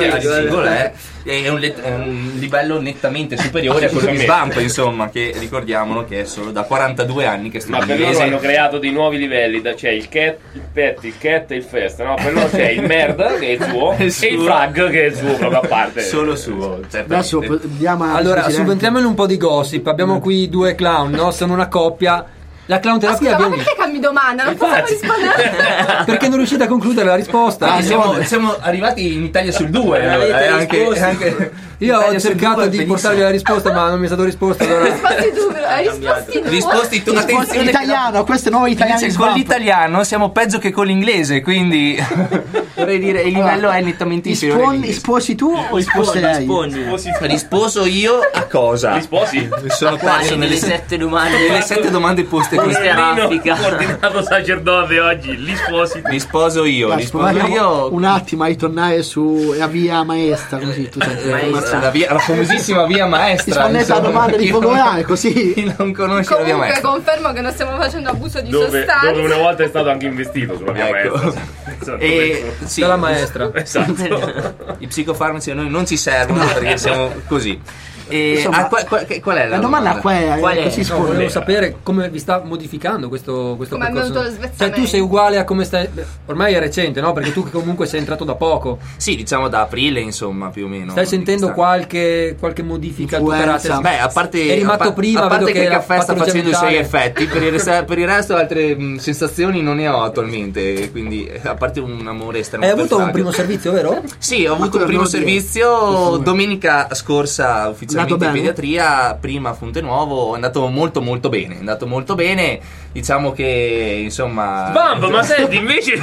È un livello nettamente superiore a quello di Svamp, insomma, che ricordiamolo che è solo da 42 anni che studia ma per loro hanno creato dei nuovi livelli, c'è il cat, il pet, il cat e il fest, no? Per loro c'è il merd che è il suo e il frag che è il suo proprio a parte. Solo suo. Adesso diamo allora subentriamo in un po' di gossip. Abbiamo qui 2 clown, no? Sono una coppia. La clown terapia ma perché cambi domanda? Non possiamo rispondere. Perché non riuscite a concludere la risposta? Siamo arrivati in Italia sul 2. Anche io ho cercato di portarvi la risposta, ma non mi è stato risposto. Allora. Risposti tu. Attenzione, italiano, questo è nuovo italiano. Con l'italiano siamo peggio che con l'inglese, quindi vorrei dire il livello è nettamente inferiore. Sposi tu o sposi lei? Risposo io a cosa? Risposi? Sono qua nelle 7 domande poste queste ordinato sacerdote oggi, li sposo io. Un attimo a ritornare su la via maestra, così tu la famosissima via maestra. Rispondete alla domanda di Fogolare, così non conosce la via maestra. Confermo che non stiamo facendo abuso di dove sostanze. una volta è stato anche investito sulla via maestra. Sì, dalla maestra. Esatto. I psicofarmaci a noi non ci servono perché siamo così. Insomma, qual è la domanda? Qual è? Volevo sapere come vi sta modificando questo come percorso. è venuto lo svezzamento. Cioè tu sei uguale a come stai. Ormai è recente, no? Perché tu comunque sei entrato da poco. Sì, diciamo da aprile, insomma, più o meno. Stai sentendo qualche modifica al tuo carattere? Beh, a parte eri matto prima, a parte vedo che il caffè sta patologia facendo i suoi mentale. effetti, per il resto altre sensazioni non ne ho attualmente, quindi a parte un amore estremo. Hai per avuto un Flavio. primo servizio, vero? Sì, ho avuto un primo servizio domenica scorsa ufficialmente in pediatria. Prima a Fonte Nuovo è andato molto molto bene, diciamo che insomma Bam, ma senti invece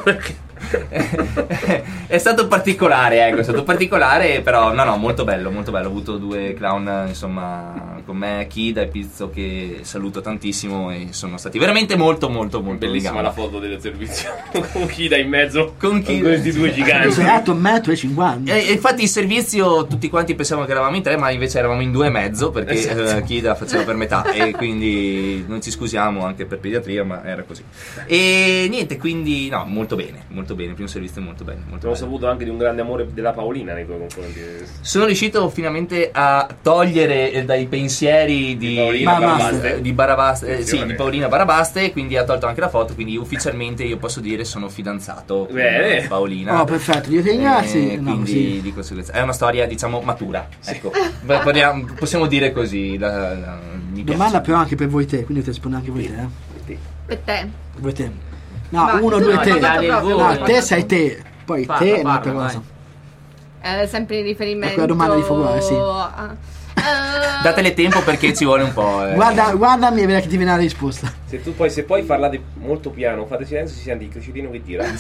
è stato particolare, però no, molto bello. Ho avuto 2 clown, insomma, con me, Kida e Pizzo, che saluto tantissimo, e sono stati veramente molto bellissima la foto del servizio con Kida in mezzo, con Kida. questi 2 giganti. Sei alto 1,50 m. E infatti il servizio tutti quanti pensavano che eravamo in 3, ma invece eravamo in 2,5, perché Esatto. Kida faceva per metà, e quindi non ci scusiamo anche per pediatria, ma era così. E niente, quindi no, molto bene, il primo servizio è molto bene. Ho saputo anche di un grande amore della Paolina nei tuoi confronti. Sono riuscito finalmente a togliere dai pensieri di Paolina Barabaste, quindi ha tolto anche la foto, quindi ufficialmente io posso dire sono fidanzato con Paolina. Oh, perfetto, io ti ringrazio. Quindi di conseguenza è una storia, diciamo, matura. Ecco, possiamo dire così. Domanda però anche per voi te, quindi ti rispondo anche voi te. Per te. Voi te. No, 1, 2, te. No, te sei te. Poi te è un'altra cosa. Sempre in riferimento. È quella domanda di Fogolare, sì. Datele tempo perché ci vuole un po'. Guardami e vedrai che ti viene la risposta. Se poi parlate molto piano, fate silenzio, si sente il crocetino che tira.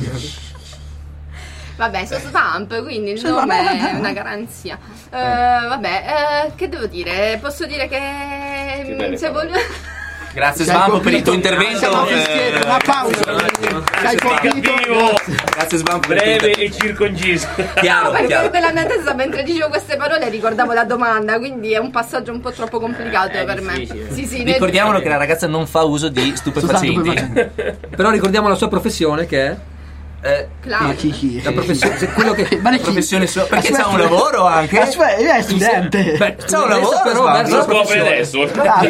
Vabbè, sono Svamp, quindi il nome è una garanzia. Che devo dire? Posso dire che se voglio. Grazie Svamp per il tuo intervento. Una pausa. Hai capito? Grazie Svamp. Breve e circonciso. Chiaro. Nella mia testa mentre dicevo queste parole ricordavo la domanda, quindi è un passaggio un po' troppo complicato per me. Sì, ricordiamolo che la ragazza non fa uso di stupefacenti. Però ricordiamo la sua professione, che è Ma chi? la professione, quello che professione sua, perché c'ha un lavoro anche. È studente. Beh, c'ha un lavoro, però verso la Lo scopre professione. adesso.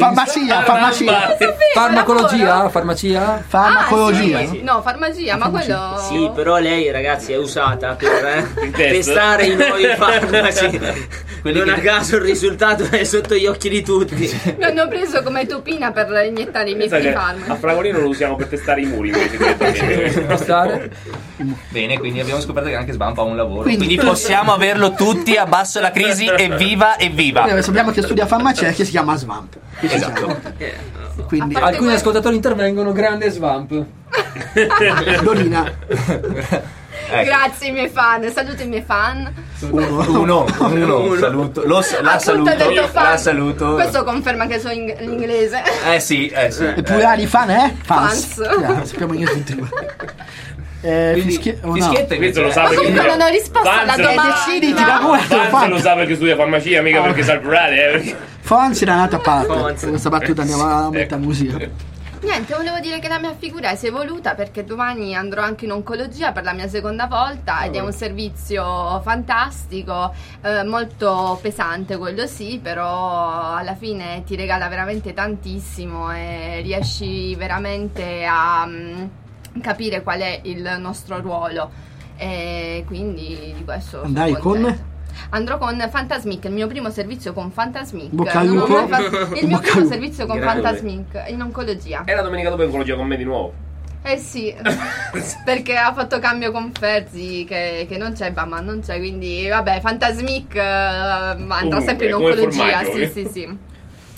Farmacologia. No, farmacia, ma quello. Sì, però lei, ragazzi, è usata per testare i nuovi farmaci. Non a caso il risultato è sotto gli occhi di tutti. Mi hanno preso come topina per iniettare i miei farmaci. A Fragolino lo usiamo per testare i muri invece. Bene, quindi abbiamo scoperto che anche Svamp ha un lavoro. Quindi possiamo averlo tutti, abbasso la crisi, evviva. Sappiamo che studia farmacia che si chiama Svamp. Esatto. Quindi alcuni ascoltatori intervengono, grande Svamp. Donina. Ecco. Grazie ai miei fan, saluto i miei fan. Uno. Saluto. La saluto. Questo conferma che so l'inglese. Sì. E plurali fan, Fans. Sappiamo che tutti. Fischiette, questo lo sa perché non ho risposto alla domanda. Fans lo sa perché studia farmacia, mica perché sa il plurale. Fans era nata a parte. Questa battuta andiamo a mettere musica. Niente, volevo dire che la mia figura si è evoluta perché domani andrò anche in oncologia per la mia seconda volta ed è un servizio fantastico, molto pesante quello sì, però alla fine ti regala veramente tantissimo e riesci veramente a capire qual è il nostro ruolo, e quindi di questo andrò con Fantasmic, il mio primo servizio con Fantasmic. Il mio primo servizio con Fantasmic in oncologia. E la domenica dopo in oncologia con me di nuovo. Sì, perché ha fatto cambio con Ferzi che non c'è, ma non c'è, quindi vabbè, Fantasmic andrà sempre in oncologia. Sì.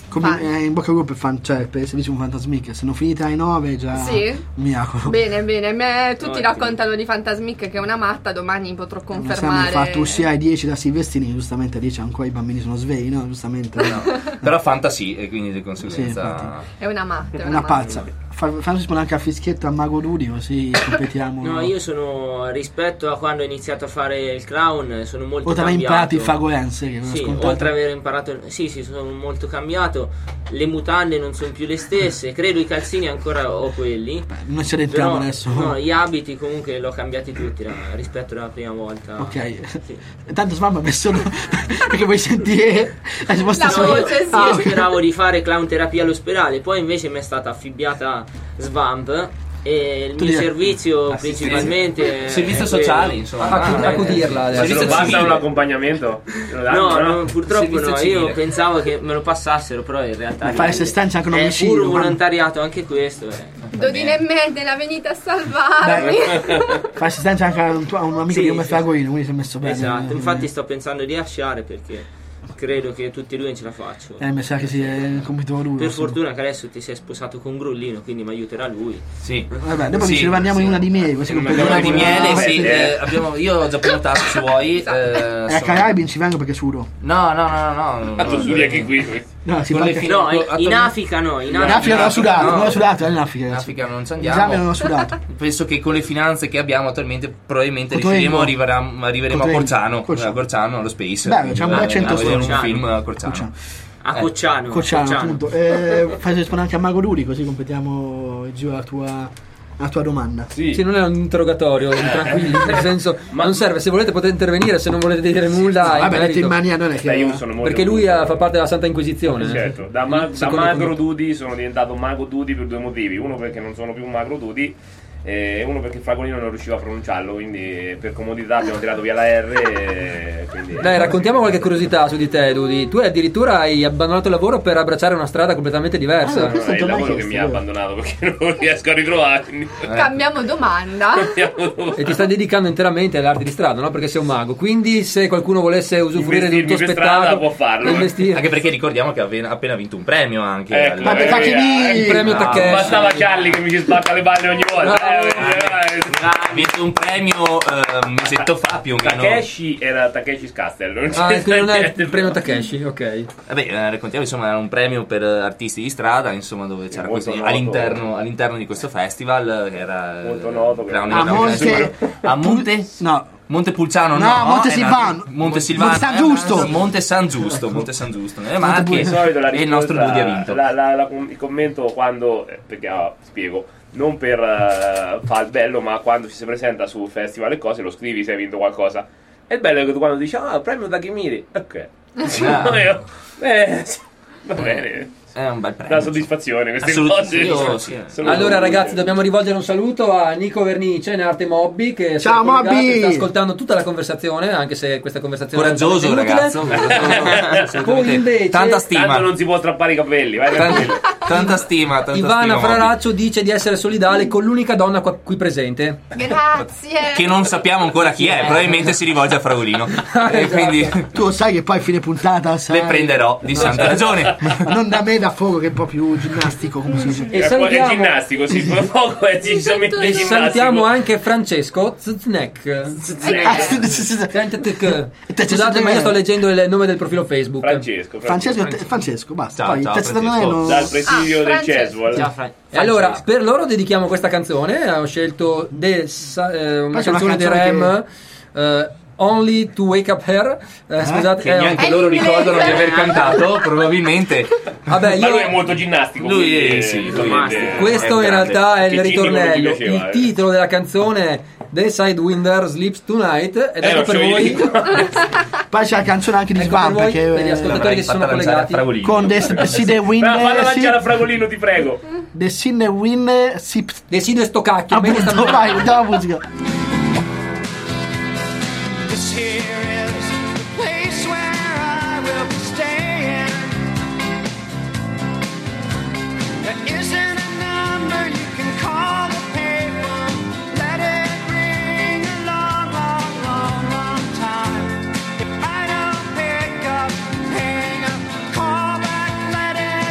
in bocca al lupo per il servizio Fantasmic. Se non finite ai 9 già Sì. un miracolo. Bene, tutti raccontano di Fantasmic che è una matta, domani potrò confermare. Abbiamo fatto uscire ai 10 da Silvestrini, giustamente a 10 ancora i bambini sono svegli, no? Giustamente. Però Fantasy e quindi di conseguenza È una matta. È una pazza. Fammi rispondere anche a fischietto a Mago Dudi, così competiamo. No, io sono, rispetto a quando ho iniziato a fare il clown, sono molto oltre cambiato. aver imparato il fagoense, che sì, oltre ad aver imparato, sì, sono molto cambiato. Le mutande non sono più le stesse, credo i calzini ancora ho quelli. Non ci addentiamo adesso. No, gli abiti comunque l'ho cambiati tutti rispetto alla prima volta. Ok. Sì. Tanto Svamp ha messo perché vuoi sentire la risposta voce, sì. Io speravo di fare clown terapia all'ospedale, poi invece mi è stata affibbiata Svamp e il mio servizio principalmente servizio sociale, insomma, accudirla. Se lo basta un accompagnato? No, purtroppo no, io pensavo che me lo passassero, però in realtà fare assistenza anche un omicidio, è puro volontariato anche questo. Dodina e Medela, venite a salvarmi. Fai assistenza anche a un amico di come Fragolino, quindi si è messo bene. Esatto, infatti sto pensando di lasciare perché credo che tutti e due non ce la faccio. Mi sa che si è compito lui. Per fortuna che adesso ti sei sposato con Grullino, quindi mi aiuterà lui. Sì. Vabbè, dopo ci rimandiamo in una di miele, così una di miele, sì. Io ho già prenotato se vuoi. A Caraibi ci vengo perché sudo. No. Tu sudi anche qui. No, in Africa no. In Africa non ho sudato, in Africa non ci andiamo. Non ho sudato. Penso che con le finanze che abbiamo attualmente probabilmente riusciremo arriveremo a Corciano allo Space. Beh, c'è un bel centro un film a Corciano. A Cocciano, appunto. Fai rispondere anche a Mago Duri, così completiamo il giro alla tua domanda. Sì, non è un interrogatorio, tranquilli, nel senso, non serve, se volete potete intervenire, se non volete dire nulla. Vabbè, in mania non è che io sono molto perché lui fa parte della Santa Inquisizione. Certo, da Magro Dudi sono diventato Mago Dudi per due motivi. Uno perché non sono più Magro Dudi, e uno perché Fragolino non riusciva a pronunciarlo, quindi per comodità abbiamo tirato via la R. Quindi... Dai, raccontiamo qualche curiosità su di te, Dudi. Tu addirittura hai abbandonato il lavoro per abbracciare una strada completamente diversa. È il lavoro che mi ha abbandonato perché non riesco a ritrovarmi. Cambiamo domanda. E ti stai dedicando interamente alle arti di strada, no? Perché sei un mago. Quindi se qualcuno volesse usufruire di un tuo spettacolo può farlo. Anche perché ricordiamo che ha appena vinto un premio anche. Il premio Takeshi. Bastava Charlie che mi ci spacca le palle ogni volta. Ha vinto un premio un mesetto fa più o meno. Takeshi era Takeshi's Castle. Non è il premio Takeshi, ok. Vabbè, raccontiamo, insomma, era un premio per artisti di strada, insomma, dove c'era così all'interno di questo festival che era molto noto. A Monte? No. Montepulciano Monte Silvano. Monte San Giusto. Ma anche di solito il nostro Dudi ha vinto. Il commento quando perché spiego, non per fare il bello, ma quando ci si presenta su festival e cose lo scrivi se hai vinto qualcosa. E il bello è che tu quando dici premio da Chimiri, ok. Va bene. È un bel premio. La soddisfazione, queste cose. Sì. Allora, ragazzi, dobbiamo rivolgere un saluto a Nico Vernice, in arte Mobby, che ciao Mobby, sta ascoltando tutta la conversazione, anche se questa conversazione coraggioso, ragazzo. Poi invece tanta stima. Tanto non si può strappare i capelli, vai tanta stima. Ivana Fraraccio dice di essere solidale con l'unica donna qui presente. Grazie. Che non sappiamo ancora chi è, probabilmente si rivolge a Fragolino. E quindi tu sai che poi a fine puntata le prenderò di santa ragione. Non da me, da fuoco, che è un po' più ginnastico, come si dice. E salutiamo... è ginnastico, sì, poco è decisamente e salutiamo anche Francesco Znek. Scusate, ma io sto leggendo il nome del profilo Facebook. Francesco, basta. Ciao, dal presidio del Ceswell. E allora, per loro dedichiamo questa canzone. Ho scelto una canzone dei Rem, Only to Wake Up Her, scusate, che neanche loro ricordano di aver cantato, probabilmente. Vabbè, ma lui è molto ginnastico. Questo in realtà è il ritornello. Il titolo della canzone The Sidewinder Sleeps Tonight, ed ecco per voi. Poi c'è la canzone anche di Svamp, per gli ascoltatori che si sono collegati con The Sidewinder. Falla lanciare a Fragolino, ti prego. The Sidewinder Decide sto cacchio. Vai, la musica. Let it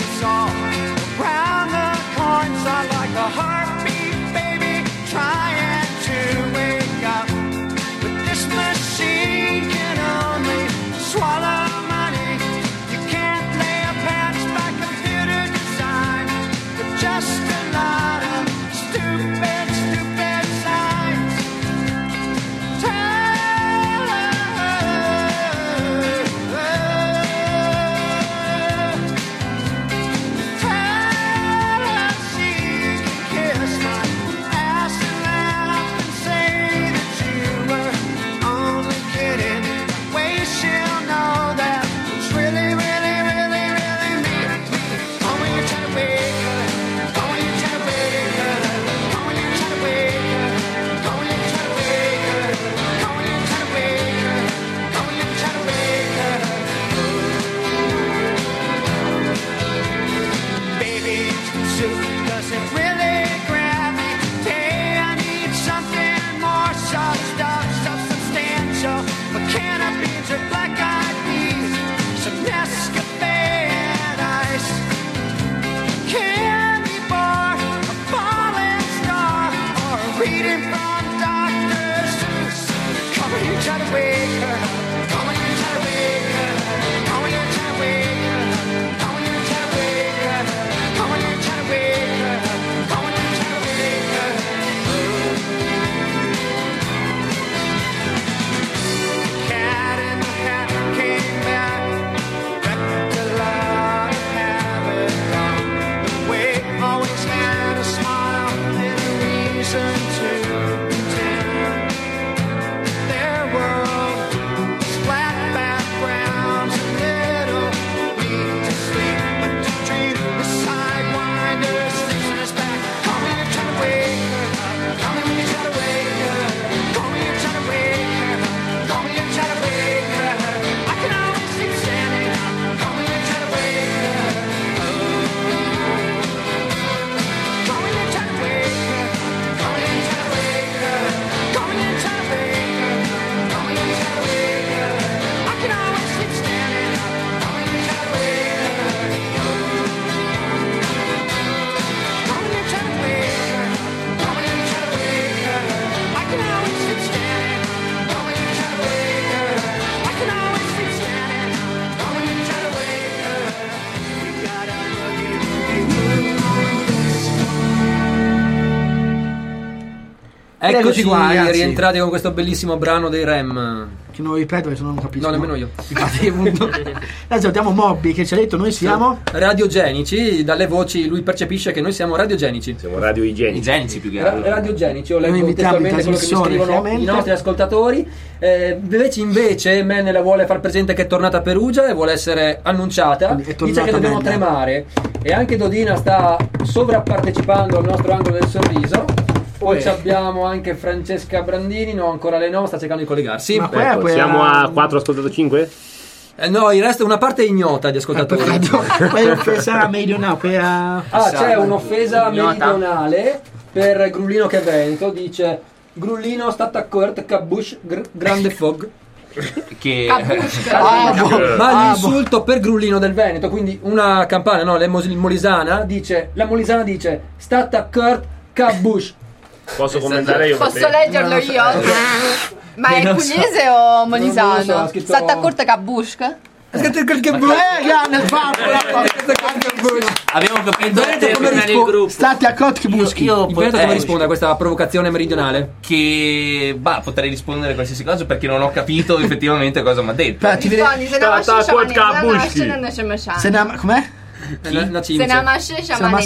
it's all around the corners. I like a heartbeat, baby, trying to wake up. But this machine can only swallow money. You can't lay a patch by computer design. But just a lot of stupid, stupid signs. Tell her she can kiss my ass and laugh and say that you were only kidding. Way she'll know that it's really, really, really, really me. Come when you try to wake her. Come when you try to wake her. Come when you try to wake her. Come when you try to wake her. Come when you try to wake her. Come when you try to wake her. Baby, soup doesn't really grab me. Hey, I need something more substantial. A can of beans or black-eyed peas, some Nescafe and ice, candy bar, a falling star, or a reading from Dr. Seuss. Come when you try to wake her. Come when you try to wake her. Come when you try to wake her. Come when you try to wake her. Come when you try to wake her. Come when you try to wake her. Cat in the Hat came back, wrecked a lot of havoc on the way. Always had a smile and a reason to pretend. Their world was flat backgrounds, a little weak to sleep, but to dream the sidewinders, listeners back. Come when you try to wake her. Come when you try to wake her. Come when you try to wake her. Come when you try to wake her. I can always keep standing. Come when you try to wake her. Come when you try to wake her. Come when you try to wake her. Come when you try to wake her. Come when you try to wake her. I can always keep standing. Come when you try to wake her. Come when you try to wake her. Come when you try to wake her. I can always keep standing. Come when you try to wake her. I can always keep standing. Come when you try to wake her. You gotta boogie, boogie, Eccoci qua, ragazzi. rientrati con questo bellissimo brano dei Rem. Che non lo ripeto perché non capisco. No, nemmeno io. Infatti, appunto. Adesso salutiamo Mobby che ci ha detto noi siamo Radiogenici, dalle voci lui percepisce che noi siamo radiogenici. Siamo radioigienici. Igienici più che altro. Radiogenici, o Noi leggo invitiamo in testualmente quello che mi trasmissione, scrivono chiaramente. i nostri ascoltatori. Invece Menela vuole far presente che è tornata a Perugia e vuole essere annunciata. Quindi è Dice tornata che dobbiamo Menela. tremare. E anche Dodina sta sovrappartecipando al nostro angolo del sorriso. Poi abbiamo anche Francesca Brandini, no, ancora lei no, sta cercando di collegarsi. Ma Ecco, siamo a 4 ascoltato 5? No, il resto è una parte ignota di ascoltatori. Poi offesa meridionale C'è un'offesa Ignota. meridionale per Grullino che è veneto, dice Grullino stat accorto Cabush grande fog. Che Ma l'insulto per Grullino del Veneto, quindi una campana, no, la Molisana dice stat accorto Cabush. Posso commentare io? Posso leggerlo io? Ma è Non so. pugliese o Non molisano? lo so, ha scritto- Stata corta Kabushka? Abbiamo capito Veneto come nel rispo- gruppo. State a Kot Buschi. Io Il Veneto come risponde a questa provocazione meridionale? che potrei rispondere qualsiasi cosa perché non ho capito effettivamente cosa mi ha detto. Ti vede- Rispondi, se non Stata masce corta Kabushki. Se ne com'è? Una Se ne masce Se la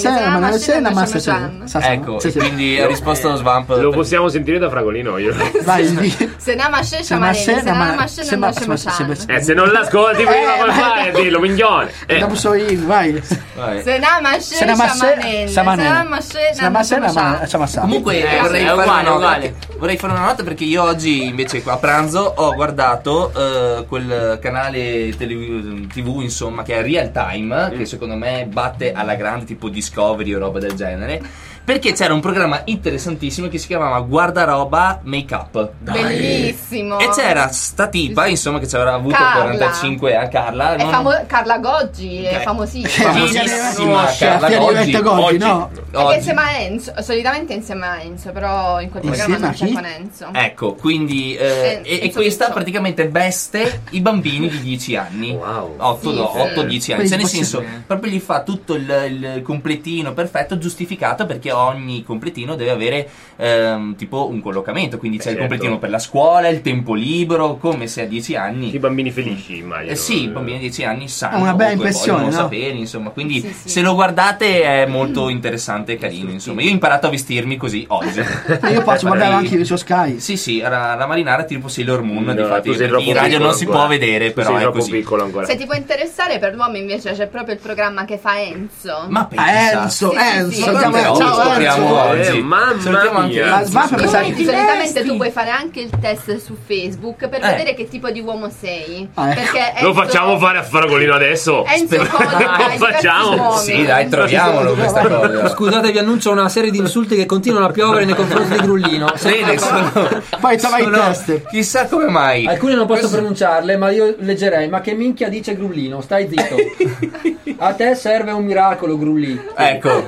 Ecco, quindi ha risposto Svamp. Lo possiamo sentire da Fragolino io. Vai, Se ne masce shamanene, se non masce non nasce mashan. Se non l'ascolti prima come fai a dirlo, minchione. dopo so io, vai. Se ne masce shamanene, se non masce non nasce mashan. Comunque vorrei fare una nota perché io oggi invece a pranzo ho guardato quel canale TV insomma che è Real Time, che secondo me batte alla grande tipo Discovery o roba del genere, perché c'era un programma interessantissimo che si chiamava Guardaroba Make Up. Bellissimo. E c'era sta tipa, insomma, che ci avrà avuto Carla. 45 anni, Carla. Carla Goggi, è famosissima. Famosissima Carla Goggi, no? È insieme a Enzo, solitamente insieme a Enzo, però in quel programma non c'è con Enzo. Ecco, quindi e questa praticamente veste i bambini di 10 anni. Wow. 8-10 anni. Cioè, nel senso, proprio gli fa tutto il completino perfetto, giustificato, perché ogni completino deve avere tipo un collocamento. Quindi c'è il completino per la scuola, il tempo libero, come se a 10 anni. I bambini felici, immagino. Sì, i bambini a 10 anni sanno. Una bella impressione, no? Sapere, insomma. Quindi se lo guardate è molto interessante e carino. Insomma, io ho imparato a vestirmi così oggi. Io faccio guardare anche io su Sky. Sì, era la marinara tipo Sailor Moon. No, difatti, tu sei in radio non si può vedere, però è così. Piccolo ancora. Se ti può interessare, per l'uomo invece c'è proprio il programma che fa Enzo. Ma pensa. Enzo, scopriamo oggi. Mamma mia. Solitamente tu puoi fare anche il test su Facebook per vedere che tipo di uomo sei. Perché Lo facciamo fare a Fragolino adesso. Enzo Lo facciamo. Sì, dai, troviamolo questa cosa. Scusate, vi annuncio una serie di insulti che continuano a piovere nei confronti di Grullino. Poi trova i test. Chissà come mai. Alcune non posso pronunciarle, ma io leggerei. Ma che minchia dice Grullino? Stai zitto. A te serve un miracolo, Grullì. Ecco.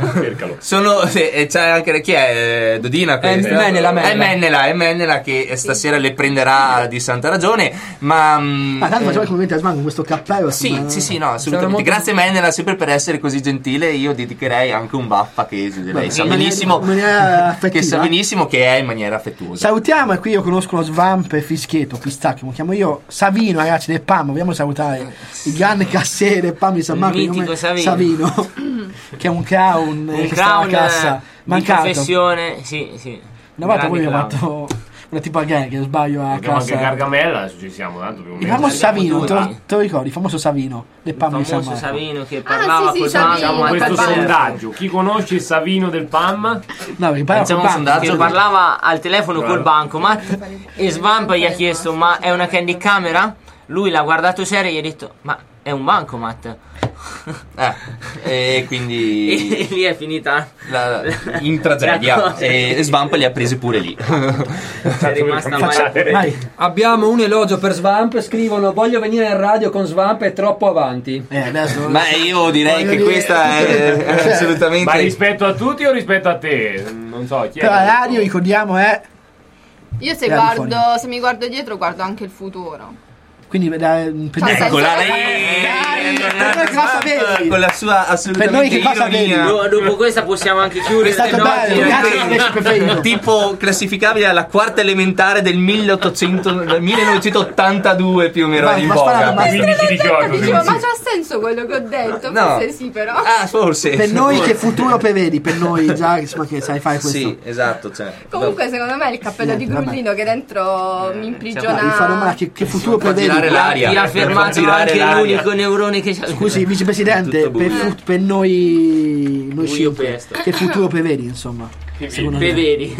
C'è anche chi è? Dodina questa? È Mennela che stasera le prenderà di santa ragione. Ma tanto facciamo i complimenti a Svan con questo cappello. Sì, no, assolutamente. Grazie Mennela sempre per essere così gentile. Io dedicherei anche un baffa che lei sa benissimo che è in maniera affettuosa. Salutiamo, e qui io conosco lo Svamp e Fischietto, Pistacchio, mi chiamo io Savino, ragazzi del PAM. Vogliamo salutare il grande cassiere del PAM di San Marco, mitico Savino che è un clown che sta alla cassa di professione. Sì. Una volta poi abbiamo fatto una tipo a gang, che sbaglio a casa. Anche Gargamella, adesso ci siamo tanto più o Il meno. famoso Savino, te lo ricordi? Il famoso Savino del PAM di San Marco. Savino che parlava Facciamo questo sondaggio. Chi conosce il Savino del PAM? No, facciamo un sondaggio. Che parlava al telefono col bancomat e Svamp gli ha chiesto: ma è una candy camera? Lui l'ha guardato serio e gli ha detto: ma è un bancomat. E quindi e lì è finita in tragedia. E Svamp li ha presi pure lì. È rimasta male. Abbiamo un elogio per Svamp. Scrivono: voglio venire in radio con Svamp, è troppo avanti. Ma io direi che questa è assolutamente. Ma rispetto a tutti o rispetto a te? Non so chi è. Però la radio, ricordiamo, è. Io se mi guardo dietro guardo anche il futuro. Quindi eccola con la sua assolutamente ironia. Dopo questa possiamo anche chiudere. È stato bello, tipo classificabile alla quarta elementare del 1982 più o meno in voga. 15-18. Dicevo, ma c'ha senso quello che ho detto? No. Forse sì, però. Forse. Per noi che futuro prevedi? Per noi già insomma, che sai fare questo. Sì, esatto. Comunque secondo me il cappello di Grullino che dentro mi imprigiona. Che futuro prevedi? L'aria. Ti ha fermato anche l'unico neurone che c'ha. Scusi, vicepresidente, per noi cinque, che futuro prevedi, insomma? Che bevi?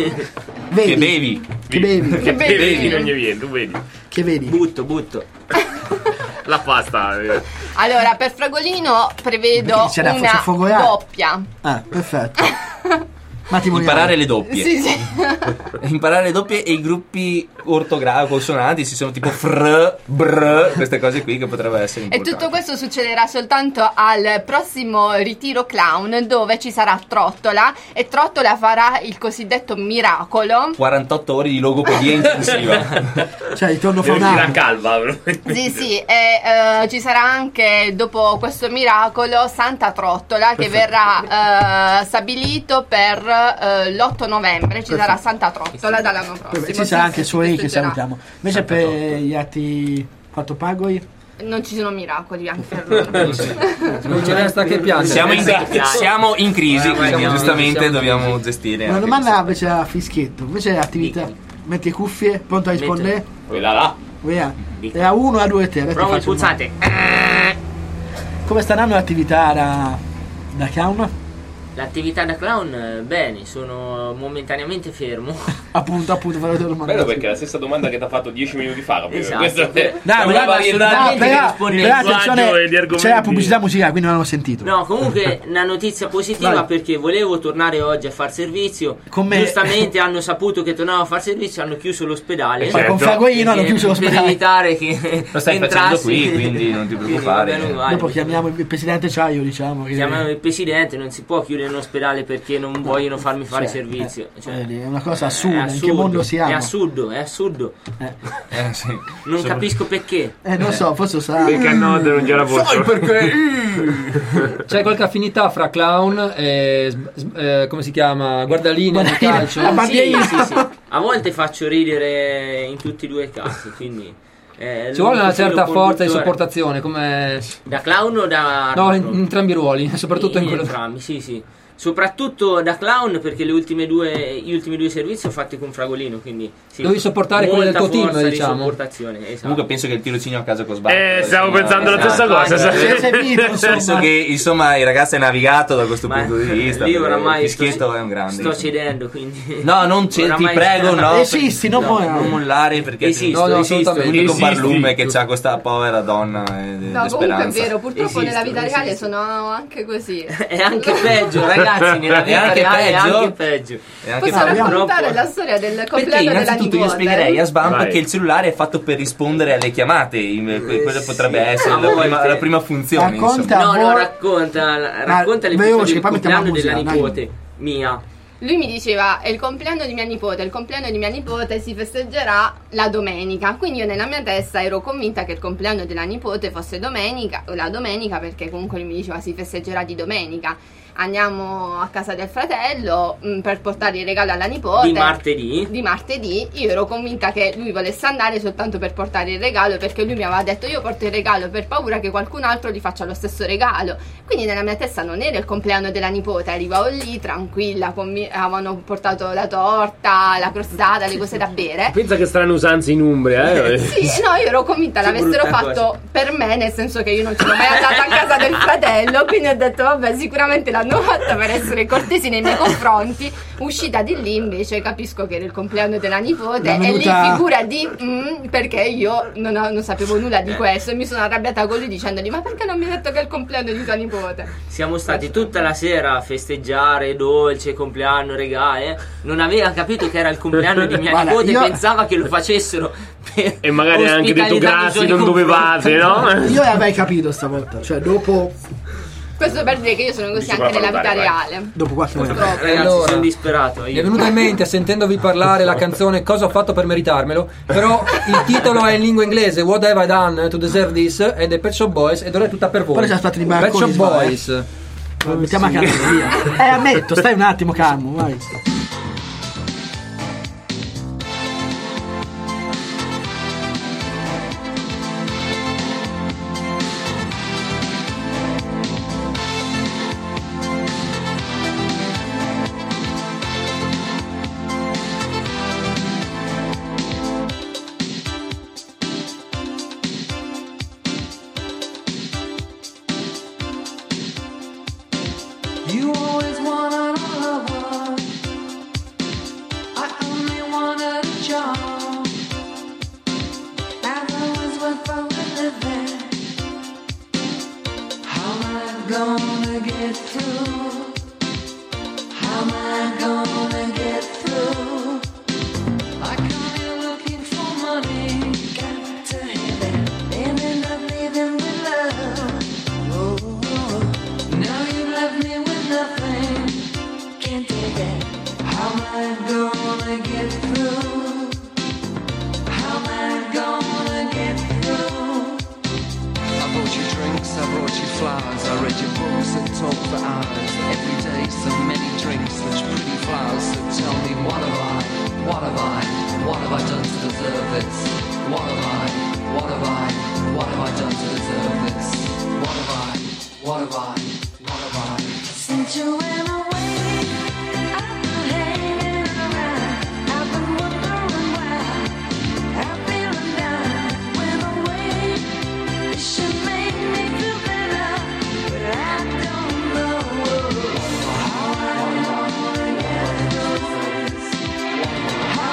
Non gli viene, tu vedi. Che vedi? Butto. La pasta. Allora, per Fragolino prevedo una doppia. Perfetto. Imparare le doppie. Sì. Imparare le doppie e i gruppi ortografici, consonanti, si sono tipo fr, br, queste cose qui che potrebbero essere importanti. E tutto questo succederà soltanto al prossimo ritiro clown, dove ci sarà Trottola, e Trottola farà il cosiddetto miracolo. 48 ore di logopedia intensiva. Cioè, ritorno fonale. La calva. Sì, e ci sarà anche, dopo questo miracolo, Santa Trottola, che verrà stabilito per l'8 novembre. Ci sarà Santa Trottola dall'anno prossimo. Ci sarà anche Suoi che salutiamo. Invece per gli altri quattro pagoi non ci sono miracoli anche per loro. Non ci resta che piangere. Siamo in crisi, giustamente dobbiamo gestire. Una domanda invece a Fischietto. Invece attività, metti le cuffie, pronto a rispondere? Quella là. E a 1, a 2 e 3. Provo il pulsante. Come staranno le attività da clown? L'attività da clown, bene, sono momentaneamente fermo. Appunto, bello perché è la stessa domanda che ti ha fatto 10 minuti fa. Esatto. Questa è No, una varietà c'è la pubblicità musicale, quindi non l'ho sentito. No, comunque una notizia positiva. Vai. Perché volevo tornare oggi a far servizio. Con me. Giustamente hanno saputo che tornavo a far servizio, hanno chiuso l'ospedale. Ma con Fragolino hanno chiuso per l'ospedale. evitare che Lo stai facendo qui, quindi non ti preoccupare. Dopo chiamiamo il presidente Ciaio, diciamo. Chiamiamo il presidente, non si può chiudere un ospedale perché non vogliono farmi fare servizio. È una cosa assurda. In che mondo siamo? È assurdo. Sì. Non capisco perché. Non so, forse sarà. Perché a Nord non c'era posto. Sai perché? C'è qualche affinità fra clown e come si chiama? Guardaline di calcio? Sì. A volte faccio ridere in tutti e due i casi, quindi ci vuole una certa forza di sopportazione, come da clown o da no, in entrambi i ruoli, soprattutto in quello entrambi, sì. Soprattutto da clown, perché gli ultimi due servizi ho fatti con Fragolino, quindi sì, devi sopportare quello del tuo team, diciamo. Esatto. Comunque penso che il tirocinio a casa con sbaglio. Stavo pensando la stessa cosa. Penso che insomma il ragazzo è navigato da questo punto di vista. Io oramai Fischietto è un grande. sto cedendo, quindi no, non ti prego, no. Esisti, non mollare perché esisto. l'unico barlume che c'ha questa povera donna no, di comunque è speranza. vero, purtroppo nella vita reale sono anche così. È anche peggio, ragazzi, nella vita reale è anche peggio. Posso raccontare la storia del compleanno della innanzitutto nipote? io spiegherei a Sbamp che il cellulare è fatto per rispondere alle chiamate. Quella potrebbe essere la prima funzione. Racconta l'episodio del compleanno della nipote mia. Lui mi diceva: è il compleanno di mia nipote, il compleanno di mia nipote si festeggerà la domenica. Quindi io nella mia testa ero convinta che il compleanno della nipote fosse la domenica, perché comunque lui mi diceva si festeggerà di domenica. Andiamo a casa del fratello per portare il regalo alla nipote di martedì. Io ero convinta che lui volesse andare soltanto per portare il regalo, perché lui mi aveva detto: io porto il regalo per paura che qualcun altro gli faccia lo stesso regalo. Quindi nella mia testa non era il compleanno della nipote. Arrivavo lì tranquilla, avevano portato la torta, la crostata, le cose da bere. Pensa che strane usanze in Umbria, Sì, no, io ero convinta l'avessero fatto per me, nel senso che io non sono mai andata a casa del fratello, quindi ho detto vabbè, sicuramente l'hanno fatta per essere cortesi nei miei confronti. Uscita di lì invece capisco che era il compleanno della nipote e lì figura di perché io non sapevo nulla di questo e mi sono arrabbiata con lui dicendogli: ma perché non mi hai detto che è il compleanno di tua nipote? Siamo stati tutta la sera a festeggiare, dolce, compleanno, regali. Non aveva capito che era il compleanno di mia nipote, pensava che lo facessero per e magari ha anche detto grazie, non dovevate, no? Io l'avevo capito stavolta, cioè dopo. Questo per dire che io sono così anche nella vita reale. Dopo 4 anni. Ragazzi, allora, sono disperato. Mi è venuta in mente, sentendovi parlare, la canzone Cosa ho fatto per meritarmelo. Però il titolo è in lingua inglese, What have I done to deserve this? Ed è Pet Shop Boys, ed ora è tutta per voi. Poi c'è stato di Pet Shop Boys. Mettiamo a casa via. Ammetto, stai un attimo calmo, vai. You always wanted all I want. I only wanted a job. And I was worth a living. How am I gonna get through? How am I gonna get through? I come here looking for money. Got to have it. Ended up leaving with love. Now you left me with nothing, can't take it. How am I gonna get through? How am I gonna get through? I bought you drinks, I brought you flowers, I read your books and talked for hours. Every day so many drinks, such pretty flowers. So tell me what have I, what have I, what have I done to deserve this? What have I, what have I, what have I done to deserve this? What have I, what have I? Since you went away, I've been hanging around. I've been wondering why I've been down. Went away, it should make me feel better, but I don't know how I'm gonna get through this. How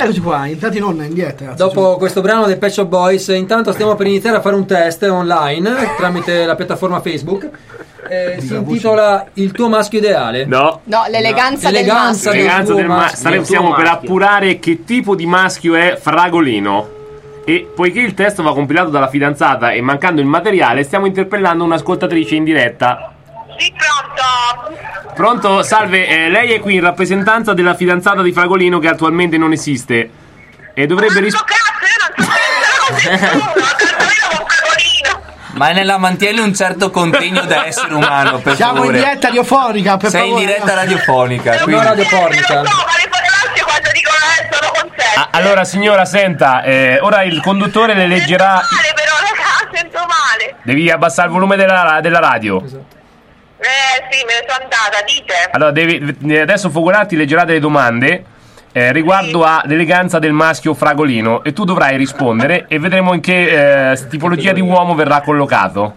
Eccoci qua, intanto non indietro. Ragazzi, dopo questo brano dei Pet Shop Boys, intanto stiamo per iniziare a fare un test online tramite la piattaforma Facebook. Si intitola Il tuo maschio ideale. No, l'eleganza del maschio. L'eleganza del maschio. Stiamo per appurare che tipo di maschio è Fragolino. E poiché il testo va compilato dalla fidanzata e mancando il materiale, stiamo interpellando un'ascoltatrice in diretta. Sì, pronto? Pronto? Salve, lei è qui in rappresentanza della fidanzata di Fragolino che attualmente non esiste. E dovrebbe Ma nella mantiene un certo contegno da essere umano, per Siamo favore. in diretta radiofonica, per Sei favore. in diretta radiofonica. No, Quindi... radiofonica. Allora signora, senta, ora il conduttore le leggerà. Male però, raga, sento male. Devi abbassare il volume della radio. Esatto. Sì, me ne sono andata, dite. Allora, adesso Focolatti leggerà delle domande riguardo all'eleganza del maschio Fragolino e tu dovrai rispondere e vedremo in che tipologia di uomo verrà collocato.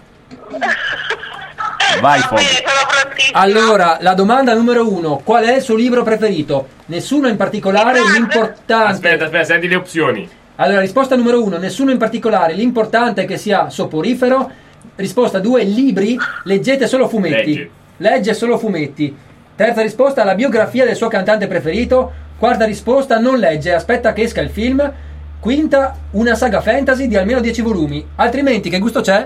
Vai, Focolatti. Allora, la domanda numero 1: qual è il suo libro preferito? Nessuno in particolare, l'importante. Aspetta, senti le opzioni. Allora, risposta numero 1: nessuno in particolare, l'importante è che sia soporifero. Risposta 2: libri, leggete solo fumetti. Legge solo fumetti. Terza risposta: la biografia del suo cantante preferito. Quarta risposta: non legge, aspetta che esca il film. Quinta: una saga fantasy di almeno 10 volumi. Altrimenti che gusto c'è?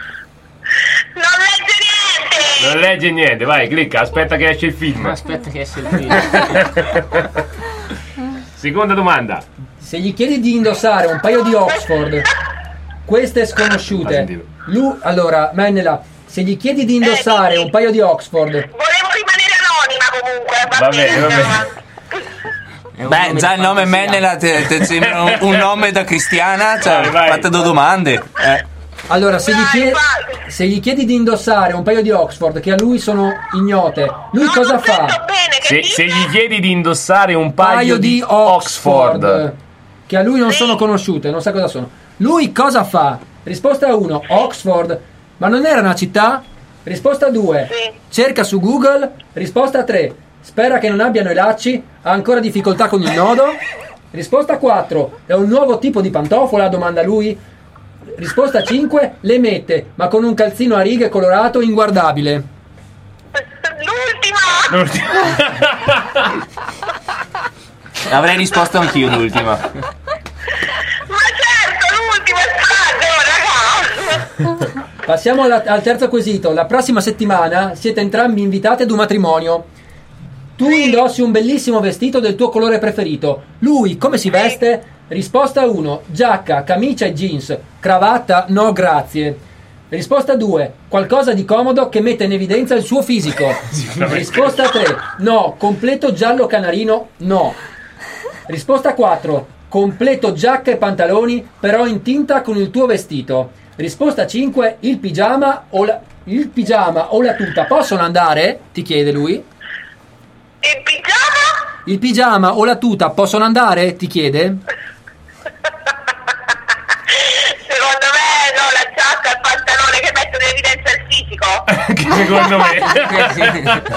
Non legge niente, vai, clicca, aspetta che esce il film. Aspetta che esce il film. Seconda domanda. Se gli chiedi di indossare un paio di Oxford, queste sconosciute. Allora, Mennela, se gli chiedi di indossare un paio di Oxford. Volevo rimanere anonima comunque. Va bene. Beh, già il nome Mennela ti sembra un nome da cristiana? Cioè, fate due domande. Allora, se gli chiedi di indossare un paio di Oxford che a lui sono ignote, lui cosa fa? Se gli chiedi di indossare un paio di Oxford che a lui non sono conosciute, non sa cosa sono, lui cosa fa? Risposta 1: Oxford. Ma non era una città? Risposta 2: cerca su Google. Risposta 3: spera che non abbiano i lacci, ha ancora difficoltà con il nodo. Risposta 4: è un nuovo tipo di pantofola? Domanda lui. Risposta 5: le mette, ma con un calzino a righe colorato inguardabile. L'ultima. Avrei risposto anch'io l'ultima. Ma certo, l'ultima è stato, raga. Passiamo al terzo quesito. La prossima settimana siete entrambi invitati ad un matrimonio. Tu indossi un bellissimo vestito del tuo colore preferito. Lui come si veste? Risposta 1: giacca, camicia e jeans. Cravatta? No, grazie. Risposta 2: qualcosa di comodo che mette in evidenza il suo fisico. Risposta 3: no, completo giallo canarino. No. Risposta 4: completo giacca e pantaloni, però in tinta con il tuo vestito. Risposta 5: il pigiama o la tuta possono andare? Ti chiede lui. Il pigiama? Il pigiama o la tuta possono andare? Ti chiede. Secondo me no, la giacca e il pantalone che mettono in evidenza il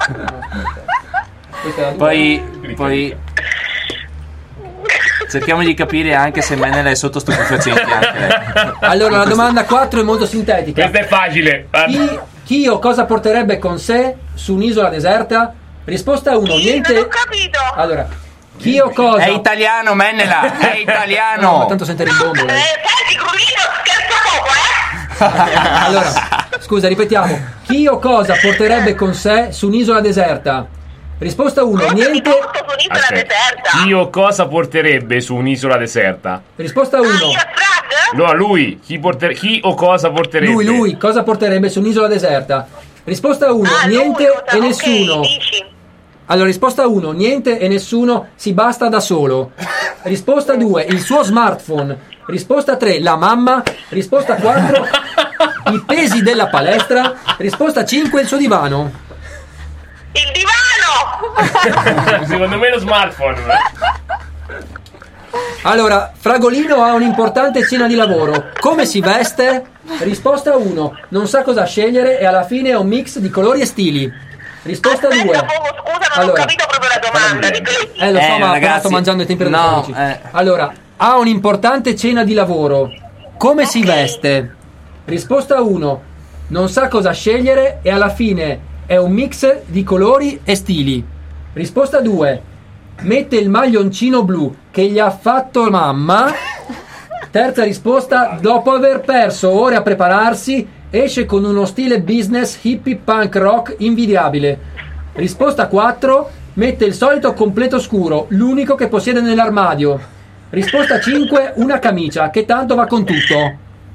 fisico. Poi cerchiamo di capire anche se Mennela è sotto stupefacenti anche lei. Allora la domanda 4 è molto sintetica. Questa è facile. Chi o cosa porterebbe con sé su un'isola deserta? Risposta 1: niente. Non ho capito. Allora, chi o cosa? È italiano, Mennela, è italiano. No, ma tanto sente rimbombo. Senti, Grulino, scherzo poco, Allora, scusa, ripetiamo. Chi o cosa porterebbe con sé su un'isola deserta? Risposta 1: niente. Chi o cosa porterebbe su un'isola deserta? Risposta 1: no, lui. Chi o cosa porterebbe? Lui cosa porterebbe su un'isola deserta? Risposta 1: niente e nessuno. Allora, risposta 1: niente e nessuno, si basta da solo. Risposta 2: il suo smartphone. Risposta 3: la mamma. Risposta 4: i pesi della palestra. Risposta 5: il suo divano. Il divano! Secondo me lo smartphone. Allora, Fragolino ha un'importante cena di lavoro. Come si veste? Risposta 1: non sa cosa scegliere e alla fine è un mix di colori e stili. Risposta 2. Scusa, non ho capito proprio la domanda. Lo so, ma ragazzi, sto mangiando i tempi no, Allora, ha un'importante cena di lavoro. Come si veste? Risposta 1. Non sa cosa scegliere e alla fine è un mix di colori e stili. Risposta 2. Mette il maglioncino blu che gli ha fatto mamma. Terza risposta. Dopo aver perso ore a prepararsi, esce con uno stile business hippie punk rock invidiabile. Risposta 4. Mette il solito completo scuro, l'unico che possiede nell'armadio. Risposta 5. Una camicia che tanto va con tutto.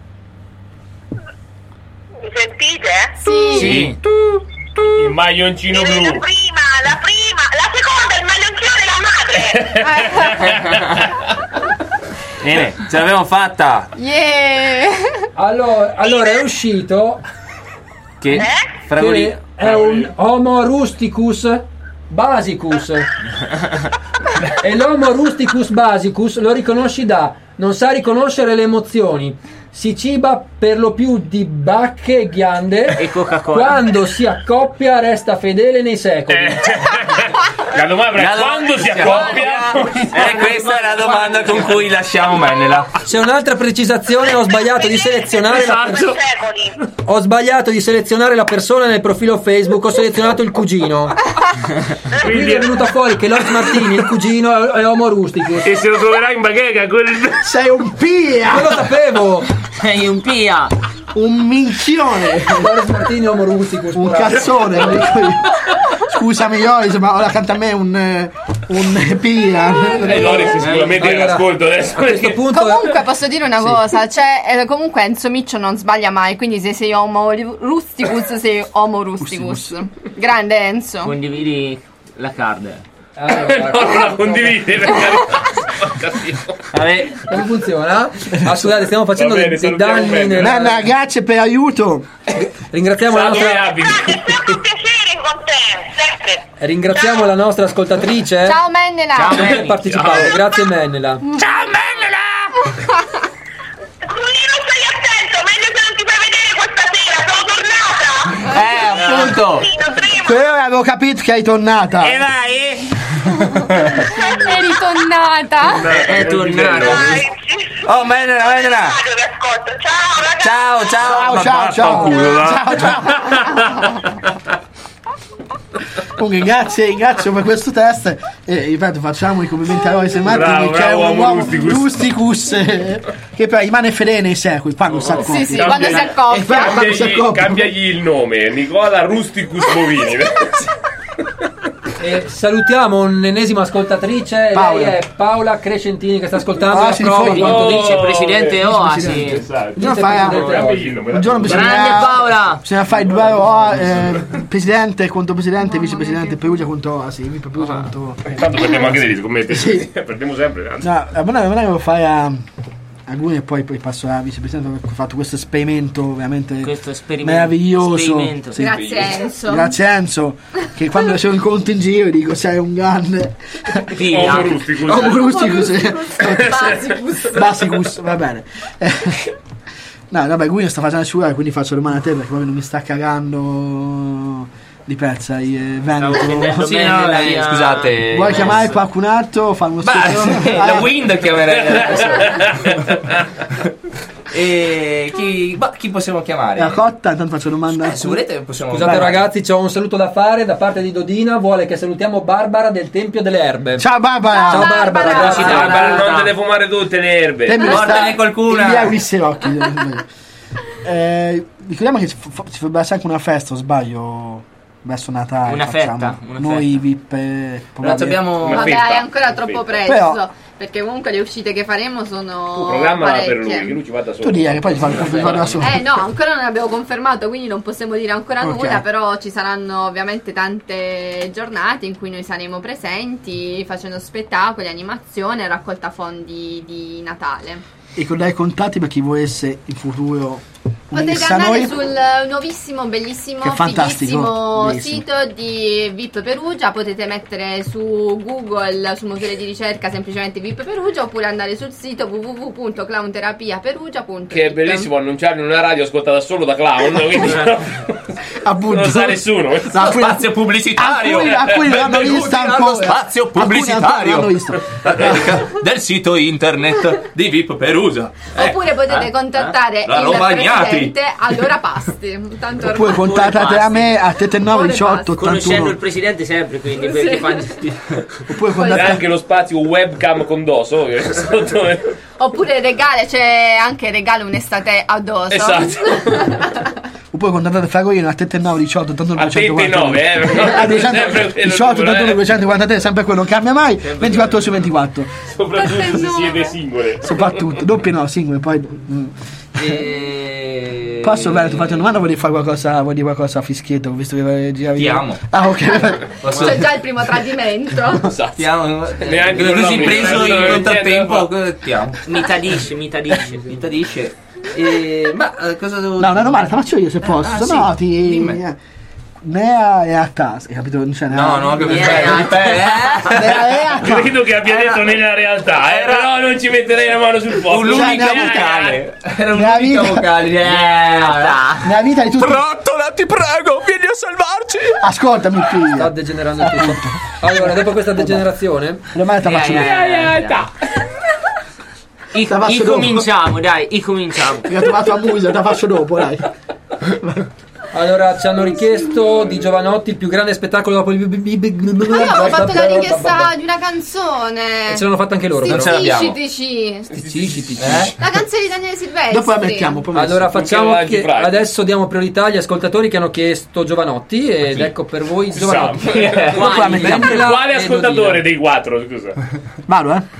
Mi sentite? Sì. Il maglioncino blu. La seconda, il maglioncino della madre. Bene, ce l'abbiamo fatta. Yeah! Allora è uscito Che che è un Homo rusticus basicus. E l'Homo rusticus basicus lo riconosci da non sa riconoscere le emozioni, si ciba per lo più di bacche e ghiande e Coca-Cola. Quando si accoppia resta fedele nei secoli. La domanda è quando si accoppia? Questa è la domanda con cui lasciamo Mennela. C'è un'altra precisazione, ho sbagliato di selezionare ho sbagliato di selezionare la persona nel profilo Facebook, ho selezionato il cugino. Quindi è venuta fuori che Lord Martini, il cugino, è Homo rusticus. E se lo troverai in bacheca sei un pia! Non lo sapevo! Sei un pia! Un minchione! Lord Martini, Homo rusticus. Un cazzone! Scusami Loris, ma ora canta a me un pia. Loris sicuramente è l'ascolto adesso. A questo punto comunque posso dire una cosa, cioè comunque Enzo Miccio non sbaglia mai, quindi se sei Homo rusticus sei Homo rusticus. Grande Enzo. Condividi la card. No, non la condividi Vabbè, come funziona? Scusate, stiamo facendo dei danni grazie per l'aiuto. Ringraziamo la nostra Ringraziamo la nostra ascoltatrice. Ciao Mennela. Ciao per aver partecipato. Grazie Mennela. Ciao Mennela. Brunino, stai attento, meglio se non ti fai vedere questa sera, sono tornata. Appunto. Però avevo capito che hai tornata. E vai. Eri tornata. È tornata. Oh Mennela. Ciao. Comunque grazie per questo test e ripeto facciamo i complimenti a Loris e Martini che è un uomo rusticus che poi rimane fedele nei secoli quando si accoppia. Sì, quando si accoppia. Cambiagli il nome, Nicola Rusticus Bovini. E salutiamo un'ennesima ascoltatrice, Paola. lei è Paola Crescentini che sta ascoltando la sì, prova fuori. Quanto vicepresidente Oasi. Un giorno Grande Paola. bisogna fare presidente contro presidente, vicepresidente, Perugia contro Oasi, Perugia contro. Intanto perdiamo anche degli scommetti. Sì. Perdiamo sempre. Anzi. No, non devo fare a Guni e poi passo alla vicepresidente perché ho fatto questo esperimento veramente meraviglioso. Sì. Grazie Enzo. Grazie Enzo, che quando c'è un incontro in giro dico sei un grande Homo rusticus. Basicus, va bene. No, vabbè, Guido sta facendo asciugare, quindi faccio domani a te perché poi non mi sta cagando di pezza Veneto. Scusate. Vuoi chiamare qualcun altro? Fare uno scherzo? La Wind chiamerei adesso. E chi possiamo chiamare? La Cotta, intanto faccio domanda. Se volete possiamo. Scusate ragazzi, c'ho un saluto da fare da parte di Dodina, vuole che salutiamo Barbara del Tempio delle Erbe. Ciao Barbara. Ciao Barbara. Barbara, non deve fumare tutte le erbe. Guardane qualcuna. Via Occhi. Ricordiamo che ci dovrebbe essere anche una festa, o sbaglio? Verso Natale Una festa. Noi VIP abbiamo vabbè è ancora troppo presto però, perché comunque le uscite che faremo sono tu programma parecchie. per lui che lui ci vada solo tu dire che poi ti fa da solo no ancora non abbiamo confermato quindi non possiamo dire ancora nulla però ci saranno ovviamente tante giornate in cui noi saremo presenti facendo spettacoli, animazione, raccolta fondi di Natale e con dai contatti per chi volesse in futuro potete andare sul nuovissimo, bellissimo, fighissimo sito di VIP Perugia, potete mettere su Google, sul motore di ricerca semplicemente VIP Perugia oppure andare sul sito www.clownterapiaperugia.it che è bellissimo annunciarlo in una radio ascoltata solo da clown quindi appunto. Non lo sa nessuno. Spazio pubblicitario. Alcuni l'hanno vista ancora. Spazio pubblicitario l'hanno visto. del sito internet di VIP Perusa. Oppure potete contattare La il Romagnati. presidente allora pasti. Tanto Oppure contattate a me a 39 18 Conoscendo 81. il presidente sempre, quindi perché Oppure C'è contattate anche lo spazio webcam con doso che sotto. Oppure c'è anche regalo un'estate addosso. Esatto. Oppure contattate Fragolino a 39 18 81 A 39, a 18 81 243, sempre quello, non cambia mai. 24 su 24. Soprattutto se siete singole. Soprattutto, doppie no, singole, poi Posso Veneto farti una domanda? Vuoi dire qualcosa a Fischietto? Ho visto che giravi. Ti amo. Ah, ok. C'è già il primo tradimento. Ti amo. Neanche Così preso in contrattempo. Ti amo. mi tradisce. Ma cosa devo No, una domanda la faccio io se posso. Ah, Se sì. no Dimmi. Nea e a casa, hai capito? Cioè, No, no, che Credo che abbia detto nella realtà, però non ci metterei la mano sul fuoco. Un'unica vocale. Era un'unica vocale. Nella vita di tutti. Trottola, ti prego, vieni a salvarci. Ascoltami qui. Sta degenerando tutto. Allora, dopo questa degenerazione, domani te la faccio io. Cominciamo, dai, cominciamo. Mi ha trovato a musica, te la faccio dopo, dai. allora ci hanno richiesto di Giovanotti il più grande spettacolo dopo il Ma io ho fatto la richiesta di una canzone. E ce l'hanno fatta anche loro. Non ce l'abbiamo. Sticcitici. La canzone di Daniele Silvestri. Dopo la mettiamo, promesso. Allora facciamo Anche che Friday. adesso diamo priorità agli ascoltatori che hanno chiesto Giovanotti ed ecco per voi Giovanotti. Dopo la mettiamo. Quale ascoltatore dei quattro, scusa? Vado,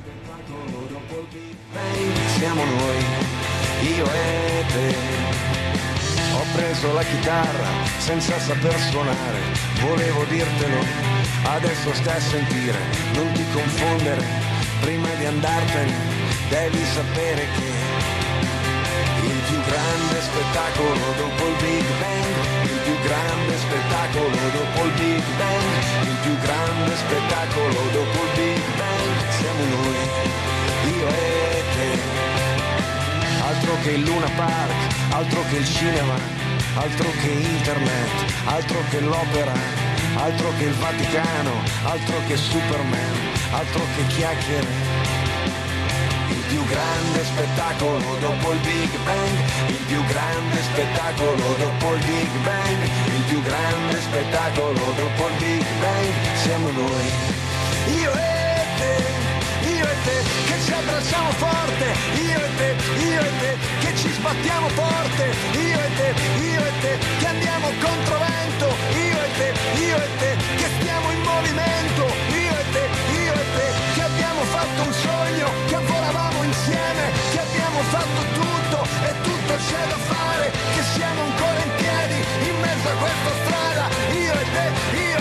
Siamo noi, io e te. Ho preso la chitarra senza saper suonare, volevo dirtelo, adesso stai a sentire, non ti confondere, prima di andartene devi sapere che il più grande spettacolo dopo il Big Bang, il più grande spettacolo dopo il Big Bang, il più grande spettacolo dopo il Big Bang, siamo noi, io e te. Altro che il Luna Park, altro che il cinema, altro che internet, altro che l'opera, altro che il Vaticano, altro che Superman, altro che chiacchiere. Il più grande spettacolo dopo il Big Bang, il più grande spettacolo dopo il Big Bang, il più grande spettacolo dopo il Big Bang, siamo noi, io e te, che ci abbracciamo forte, io e te, che ci sbattiamo forte, io e te, che andiamo contro vento, io e te, che stiamo in movimento, io e te, che abbiamo fatto un sogno, che volavamo insieme, che abbiamo fatto tutto e tutto c'è da fare, che siamo ancora in piedi in mezzo a questa strada, io e te,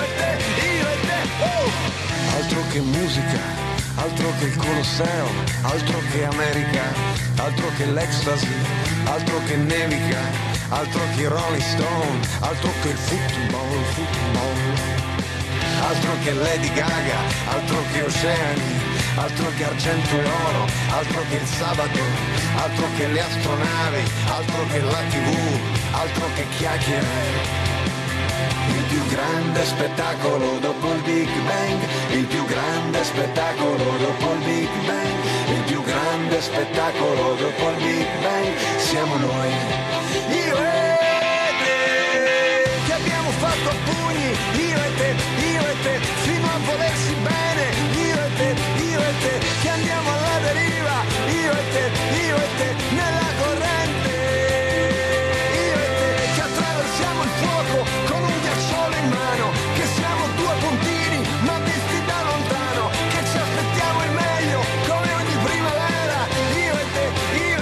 altro che musica. Altro che il Colosseo, altro che America, altro che l'ecstasy, altro che nevica, altro che Rolling Stone, altro che il football, altro che Lady Gaga, altro che oceani, altro che argento e oro, altro che il sabato, altro che le astronavi, altro che la TV, altro che chiacchiere. Il più grande spettacolo dopo il Big Bang, il più grande spettacolo dopo il Big Bang, il più grande spettacolo dopo il Big Bang, siamo noi, io e te, che abbiamo fatto a pugni, io e te, fino a volersi bene, io e te, che andiamo alla deriva, io e te, nella corrente, io e te, che attraversiamo il fuoco con un ghiacciolo in mano, che siamo due puntini ma visti da lontano, che ci aspettiamo il meglio come ogni primavera, io e te,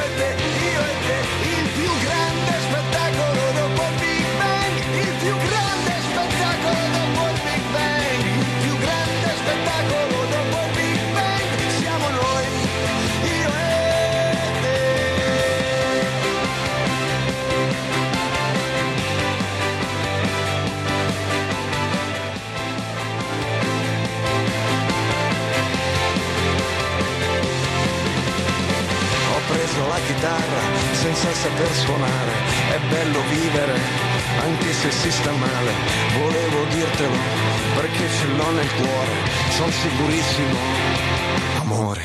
il più grande spettacolo dopo il Big Bang, il più grande spettacolo dopo il Big Bang, il più grande spettacolo dopo il Big Bang, siamo noi, io e te. suonare, è bello vivere anche se si sta male. Volevo dirtelo perché ce l'ho nel cuore, sono sicurissimo, amore.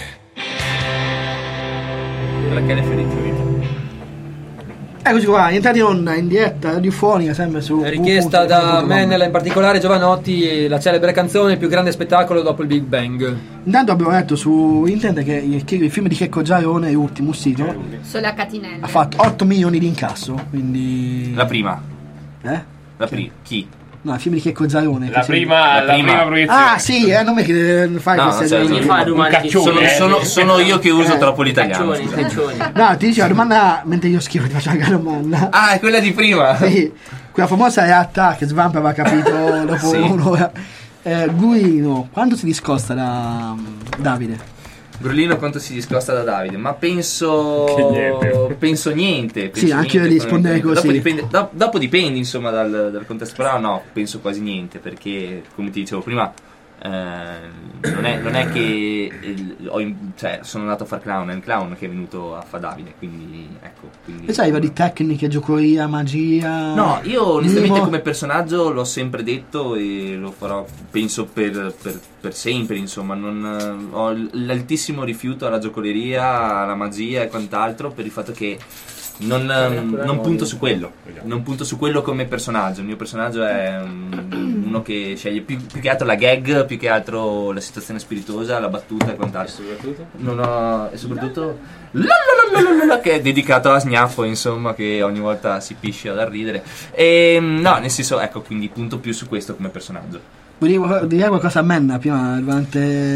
Rachele Fiorito. Eccoci qua, entrati in onda, in diretta radiofonica, sempre su richiesta da Mennella, in particolare Giovanotti, la celebre canzone Il più grande spettacolo dopo il Big Bang. Intanto abbiamo letto su internet che il film di Checco Zalone, l'ultimo uscito, Sole a catinelle. ha fatto 8 milioni di incasso, quindi... La prima. La prima. Chi? No, il film di Checco Zalone. La prima proiezione. Ah sì, non è che fai queste sono io che uso troppo l'italiano. No, ti dicevo la domanda mentre io scrivo, ti faccio anche la domanda. Ah, è quella di prima. Sì, quella famosa realtà che Svamp aveva capito dopo un'ora. Guino, quanto si discosta da Davide? Grulino quanto si discosta da Davide? Ma penso niente. Sì, anche io risponderei così. Dopo dipende insomma dal contesto, però no, penso quasi niente, perché come ti dicevo prima non è che sono andato a far clown, è il clown che è venuto a fare Davide, quindi ecco. E sai, di tecniche, giocoria, magia? No, io onestamente come personaggio l'ho sempre detto e lo farò, penso per sempre, insomma, non ho l'altissimo rifiuto alla giocoleria, alla magia e quant'altro, per il fatto che non punto su quello come personaggio. Il mio personaggio è uno che sceglie più che altro la gag, più che altro la situazione spiritosa, la battuta e quant'altro. E soprattutto che è dedicato a Sgnafo, insomma, che ogni volta si piscia dal ridere. E no, nel senso, ecco, quindi punto più su questo come personaggio. Volevo dire qualcosa a Menna prima durante...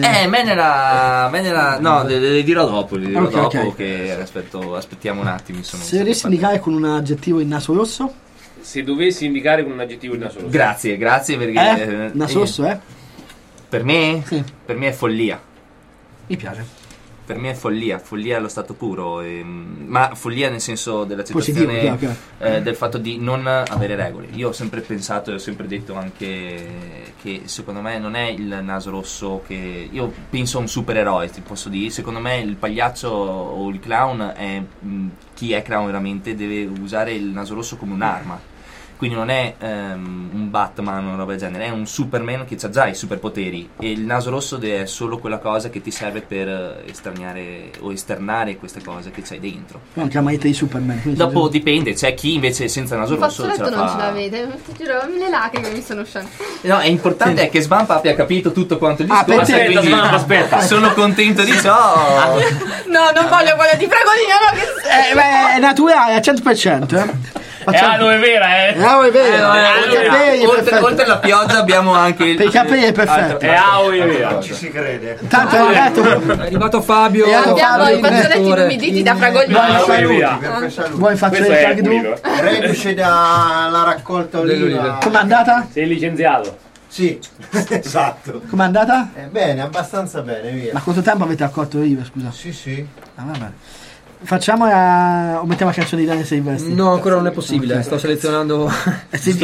Menna no, le dirò dopo, Okay. Che aspettiamo un attimo, insomma. Se dovessi indicare con un aggettivo il naso rosso? Se dovessi indicare con un aggettivo il naso rosso. Grazie perché... naso rosso, Per me? Sì. Per me è follia. Mi piace. Per me è follia allo stato puro, ma follia nel senso della situazione, positivo, del fatto di non avere regole. Io ho sempre pensato e ho sempre detto anche che secondo me non è il naso rosso che... Io penso a un supereroe, ti posso dire. Secondo me il pagliaccio o il clown è... Chi è clown veramente deve usare il naso rosso come un'arma. Quindi non è un Batman o una roba del genere, è un Superman che ha già i superpoteri, e il naso rosso è solo quella cosa che ti serve per esterniare o esternare queste cose che c'hai dentro. Anche la maglietta di Superman. Dopo dipende, c'è chi invece senza naso rosso ce la fa. Non ce l'avete, ti giuro, le lacrime mi sono uscite. No, è importante è che Svamp abbia capito tutto quanto il discorso. Aspetta. Sono contento di ciò. No, non voglio quello di Fragolino, no, che... è naturale al 100%. È aloe vera, aloe vera. Oltre alla pioggia abbiamo anche per i capelli è perfetto. È aloe vera. Ci si crede. Tanto è arrivato Fabio. Abbiamo i fazzoletti umiditi da Fragolino. Vuoi fare il tu? Reduce dalla raccolta oliva. Com'è andata? Sei licenziato. Sì, esatto. Com'è andata? Bene, abbastanza bene, via. Ma quanto tempo avete raccolto oliva, scusa? Sì. Vabbè. Facciamo o mettiamo la canzone di Daniel Silvestri? No, ancora non è possibile. Sto selezionando. Sei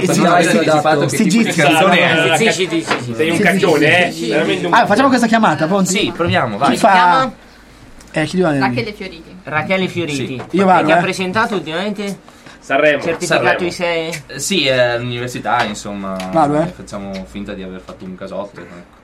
un caccione, veramente un... facciamo questa chiamata, pronti? Sì, proviamo, vai. Chi fa? Chi dice? Rachele Fioriti. Sì. Io vado. Che ha presentato ultimamente? Sanremo. Certificato I6? Sì, è all'università, insomma. Vado, Facciamo finta di aver fatto un casotto. Ecco.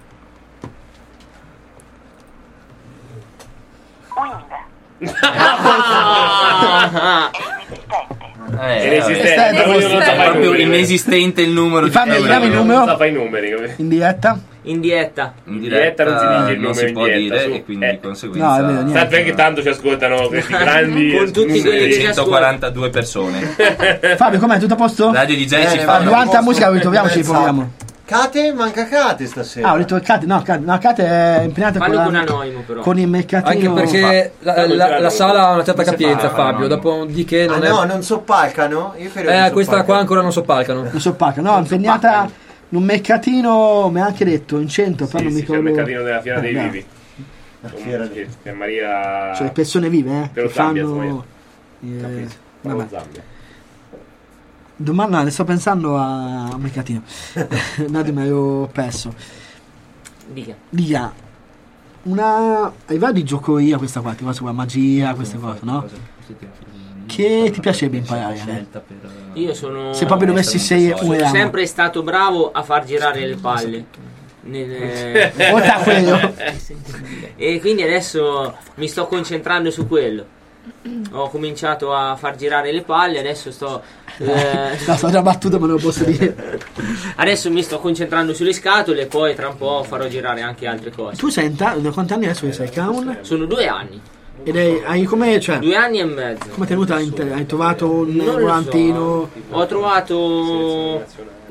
Inesistente. È proprio inesistente il numero. Fammi il numero. Non fa i numeri. In diretta? In diretta non si dice il non si può dire e quindi di conseguenza. No, è vero, sappi che tanto ci ascoltano questi grandi con tutti quelli che 142 persone. Fabio, com'è? Tutto a posto? Radio DJ ci fa. Durante la musica ritroviamoci, ci proviamo. Cate, manca Cate stasera. Ho detto il Cate, no, Cate è impegnata con il mercatino. Anche perché la sala ha una certa capienza, Fabio. Dopodiché non è. No, non soppalcano. Io credo questa qua ancora non soppalcano. Non soppalcano, no, impegnata in un mercatino, mi ha anche detto, in centro, però non mi ricordo. Il mercatino della Fiera dei Vivi. La Fiera di Maria. Cioè persone vive, che fanno. Vabbè. Domanda, ne sto pensando a un mercatino. Un attimo, ero perso. Dica. A livello di giocoria, questa qua, tipo sulla magia, queste cose, no? che ti piacerebbe imparare? Io sono. Se proprio dovessi sono sempre stato bravo a far girare le palle. Oltre a quello. E quindi adesso mi sto concentrando su quello. Ho cominciato a far girare le palle, adesso sto. No, sto già battuto, ma non lo posso dire. Adesso mi sto concentrando sulle scatole, poi tra un po' farò girare anche altre cose. Tu sei da quanti anni adesso che sei clown? Sono 2 anni. Ed hai come, cioè, 2 anni e mezzo. Come ti è venuta? Hai trovato un volantino? Ho trovato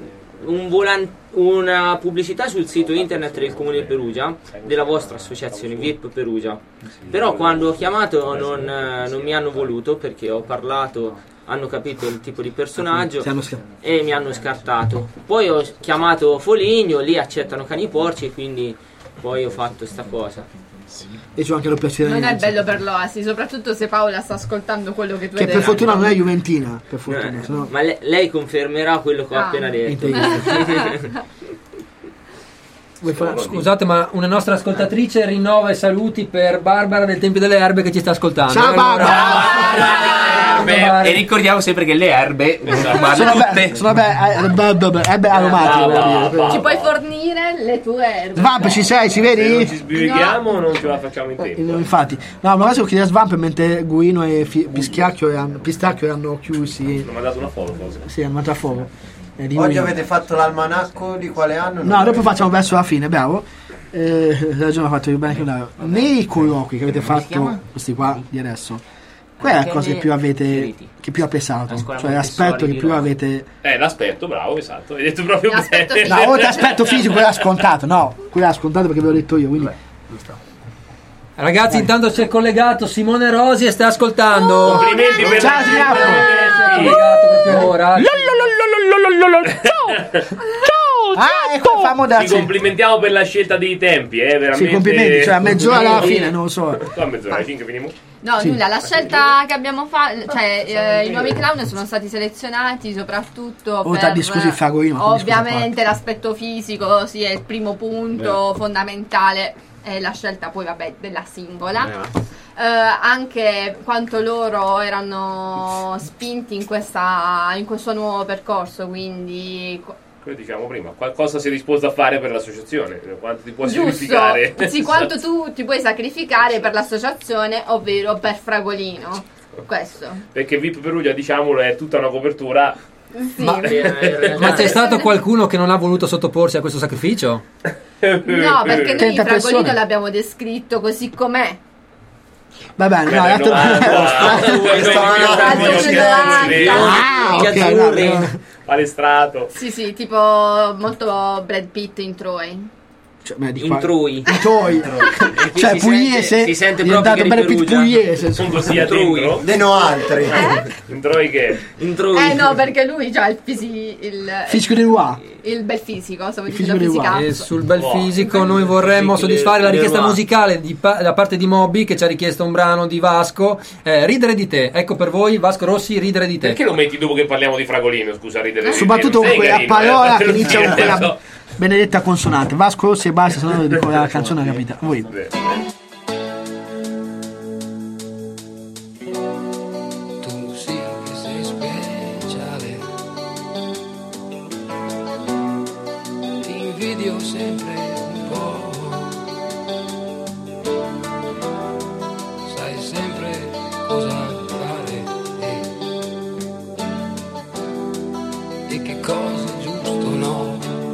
una pubblicità sul sito internet del Comune di Perugia, della vostra associazione VIP Perugia. Però quando ho chiamato non mi hanno voluto, perché ho parlato, hanno capito il tipo di personaggio e mi hanno scartato. Poi ho chiamato Foligno, lì accettano cani porci, e quindi poi ho fatto sta cosa. E c'ho anche lo piacere. Non è bello per l'Oasi, soprattutto se Paola sta ascoltando quello che tu hai detto. Che per fortuna non è juventina, per fortuna. No. Ma lei confermerà quello che ho appena detto. Scusate, ma una nostra ascoltatrice rinnova i saluti per Barbara del Tempio delle Erbe che ci sta ascoltando. Ciao Barbara! E ricordiamo sempre che le erbe sono erbe aromatiche. Ci puoi fornire le tue erbe. Svamp, ci sei, ci vedi? Se non ci sbirighiamo non ce la facciamo in tempo. Infatti, no, ma adesso chiedere Svamp mentre Guino e Pistacchio hanno chiusi. Hanno mandato una foto forse. Sì, hanno mandato a foto. Oggi avete fatto l'almanacco di quale anno? No, dopo facciamo verso la fine, bravo. Ragione ha fatto bene che nei colloqui che avete fatto, questi qua di adesso, qual è la cosa che più avete, che più ha pesato? Cioè l'aspetto che più avete. L'aspetto, bravo, esatto. Hai detto proprio bene. No, oltre all'aspetto fisico, quello l'ha scontato, no, quello l'ha scontato perché ve l'ho detto io, quindi. Ragazzi, intanto c'è collegato Simone Rosi e sta ascoltando. Complimenti per ciao, Ci complimentiamo per la scelta dei tempi, veramente. Sì, complimenti, cioè a mezz'ora alla fine, non lo so. A mezz'ora, 5 finimo. No, nulla, la scelta che abbiamo fatto, cioè i nuovi clown sono stati selezionati soprattutto per ovviamente l'aspetto fisico, sì, è il primo punto fondamentale, è la scelta poi vabbè della singola. Anche quanto loro erano spinti in questo nuovo percorso, quindi come diciamo prima, qualcosa sei disposto a fare per l'associazione, quanto ti puoi sacrificare. Sì, quanto tu ti puoi sacrificare per l'associazione, ovvero per Fragolino. Questo. Perché VIP Perugia, diciamolo, è tutta una copertura. Sì. Ma c'è stato qualcuno che non ha voluto sottoporsi a questo sacrificio? No, perché noi Fragolino l'abbiamo descritto così com'è. Va bene, palestrato. Sì, tipo molto Brad Pitt in Troy. Intrui. Cioè pugliese. Si sente proprio che Brad Pitt pugliese. Deno altri. Intrui che? No, perché lui ha il fisico di Rua. Il bel fisico, stavo dicendo fisicato. E sul bel fisico noi vorremmo soddisfare la richiesta musicale da parte di Moby, che ci ha richiesto un brano di Vasco, Ridere di te. Ecco per voi Vasco Rossi, Ridere di te. Perché lo metti dopo che parliamo di Fragolino, scusa, Ridere di te? Soprattutto con quella parola che inizia con quella benedetta consonante. Vasco Rossi e basta, se no dico la canzone capita. Voi. Tu sì che sei speciale, ti invidio sempre un po', sai sempre cosa fare e che cosa è giusto o no.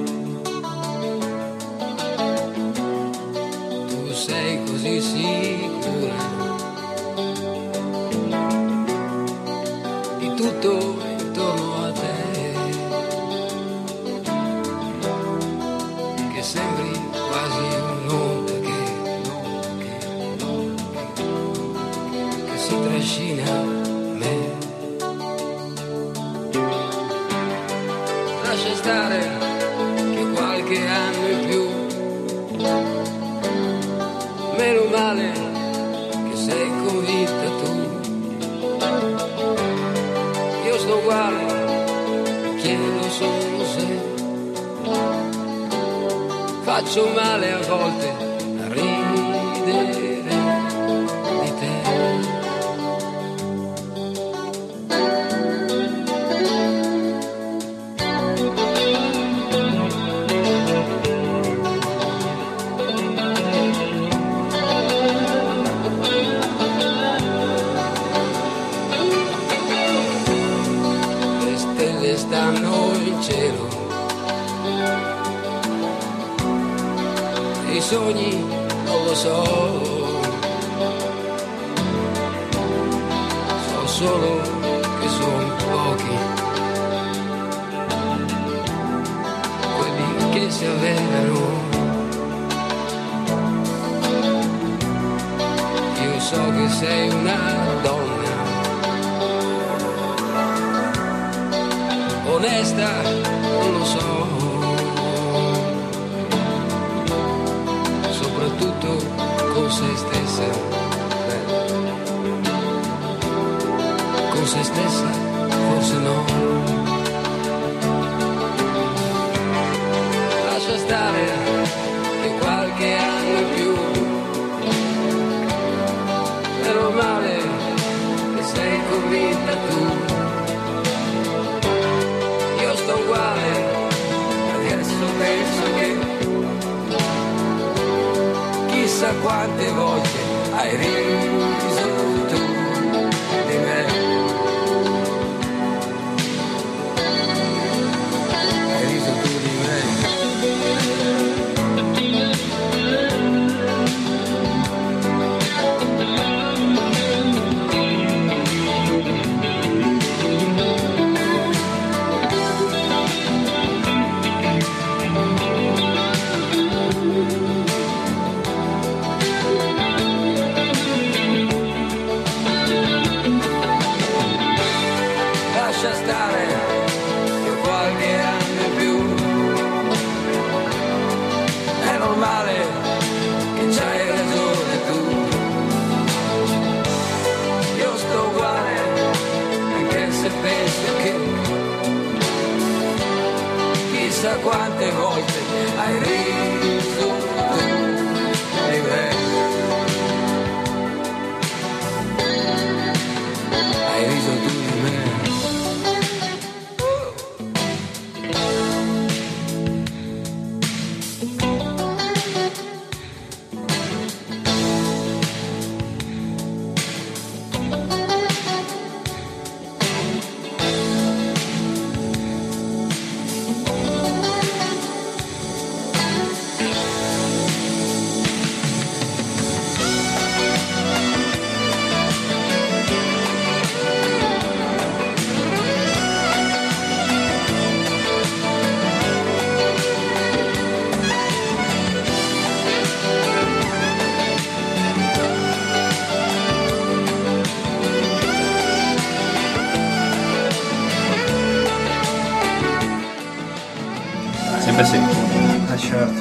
Sei così sicura di tutto intorno a te, che sembri quasi un'onda che si trascina me. Lascia stare che qualche anno in più, meno male che sei convinta tu. Io sto uguale, chiedo solo se faccio male a volte a ridere di te. stelle stanno in cielo, i sogni non lo so, so solo che sono pochi quelli che si avverano. Io so che sei una donna onesta, non lo so, soprattutto con se stessa, con se stessa forse no. Lascia stare che qualche anno in più, è normale che sei convinta tu. Io sto uguale, adesso penso che chissà quante volte hai riso tu di me. Hai riso tu di me. Lascia stare che qualche anno in più, è normale che c'hai ragione tu. Io sto uguale, anche se penso che chissà quante volte hai riso tu di me. Hai riso tu di me. Sempre sì. Certo.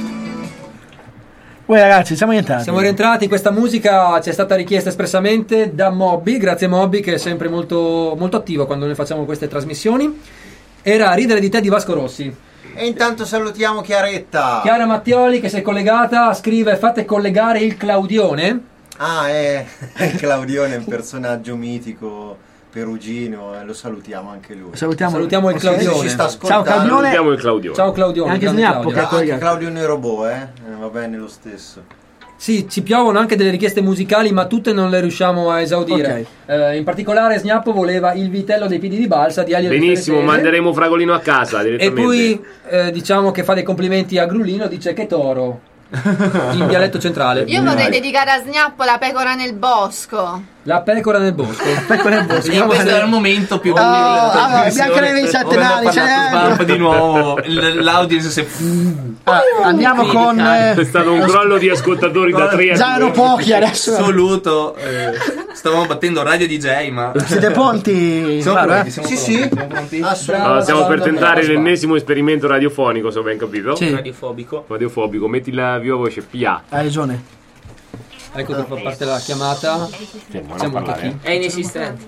Poi ragazzi, siamo rientrati. Siamo rientrati, questa musica ci è stata richiesta espressamente da Mobby, grazie Mobby che è sempre molto, molto attivo quando noi facciamo queste trasmissioni. Era Ridere di te di Vasco Rossi. E intanto salutiamo Chiaretta. Chiara Mattioli che si è collegata, scrive fate collegare il Claudione. Ah, il Claudione è un personaggio mitico perugino, lo salutiamo anche lui. Salutiamo il Claudione. Ci sta Ciao ascoltando. Claudione. Salutiamo il Claudione. Ciao Claudione. Anche grande Snappo, Claudio. Anche Claudione Robot, va bene lo stesso. Sì, ci piovono anche delle richieste musicali, ma tutte non le riusciamo a esaudire. In particolare Snappo voleva Il vitello dei piedi di balsa di Alia. Benissimo, manderemo Fragolino a casa E direttamente. poi diciamo che fa dei complimenti a Grullino, dice che toro in dialetto centrale. Io vorrei dedicare a Snappo La pecora nel bosco. La pecora nel bosco. Questo è il momento più Bianca neve in sette nani, di nuovo l'audience si andiamo con è stato un crollo di ascoltatori da 3 a 2. già erano pochi adesso. assoluto. Stavamo battendo Radio DJ, ma siete pronti? siamo pronti, Sì. Allora, stiamo per tentare l'ennesimo esperimento radiofonico, se ho ben capito. Sì. Radiofobico, metti la viva voce PA. Hai ragione. Ecco che fa parte la chiamata. Siamo qui. È inesistente.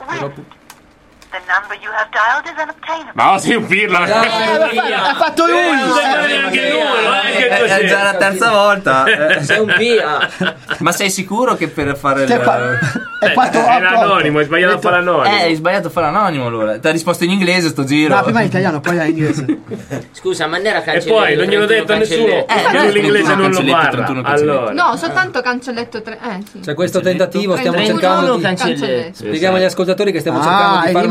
The number you have dialed is unobtainable. Ma sei un pirla! Ha fatto lui! è già la terza volta. Sei un via. Ma sei sicuro che per fare È fatto era anonimo, hai sbagliato a fare anonimo. hai sbagliato a fare anonimo allora. Ti ha risposto in inglese sto giro. No, prima in italiano, poi in inglese. Scusa, ma non era E cancelletto? poi non glielo ho detto a nessuno che l'inglese non lo parla. Allora, No, soltanto cancelletto 3. Sì. C'è questo tentativo, stiamo 31 cercando di cancelletto. spieghiamo agli ascoltatori che stiamo cercando di fare una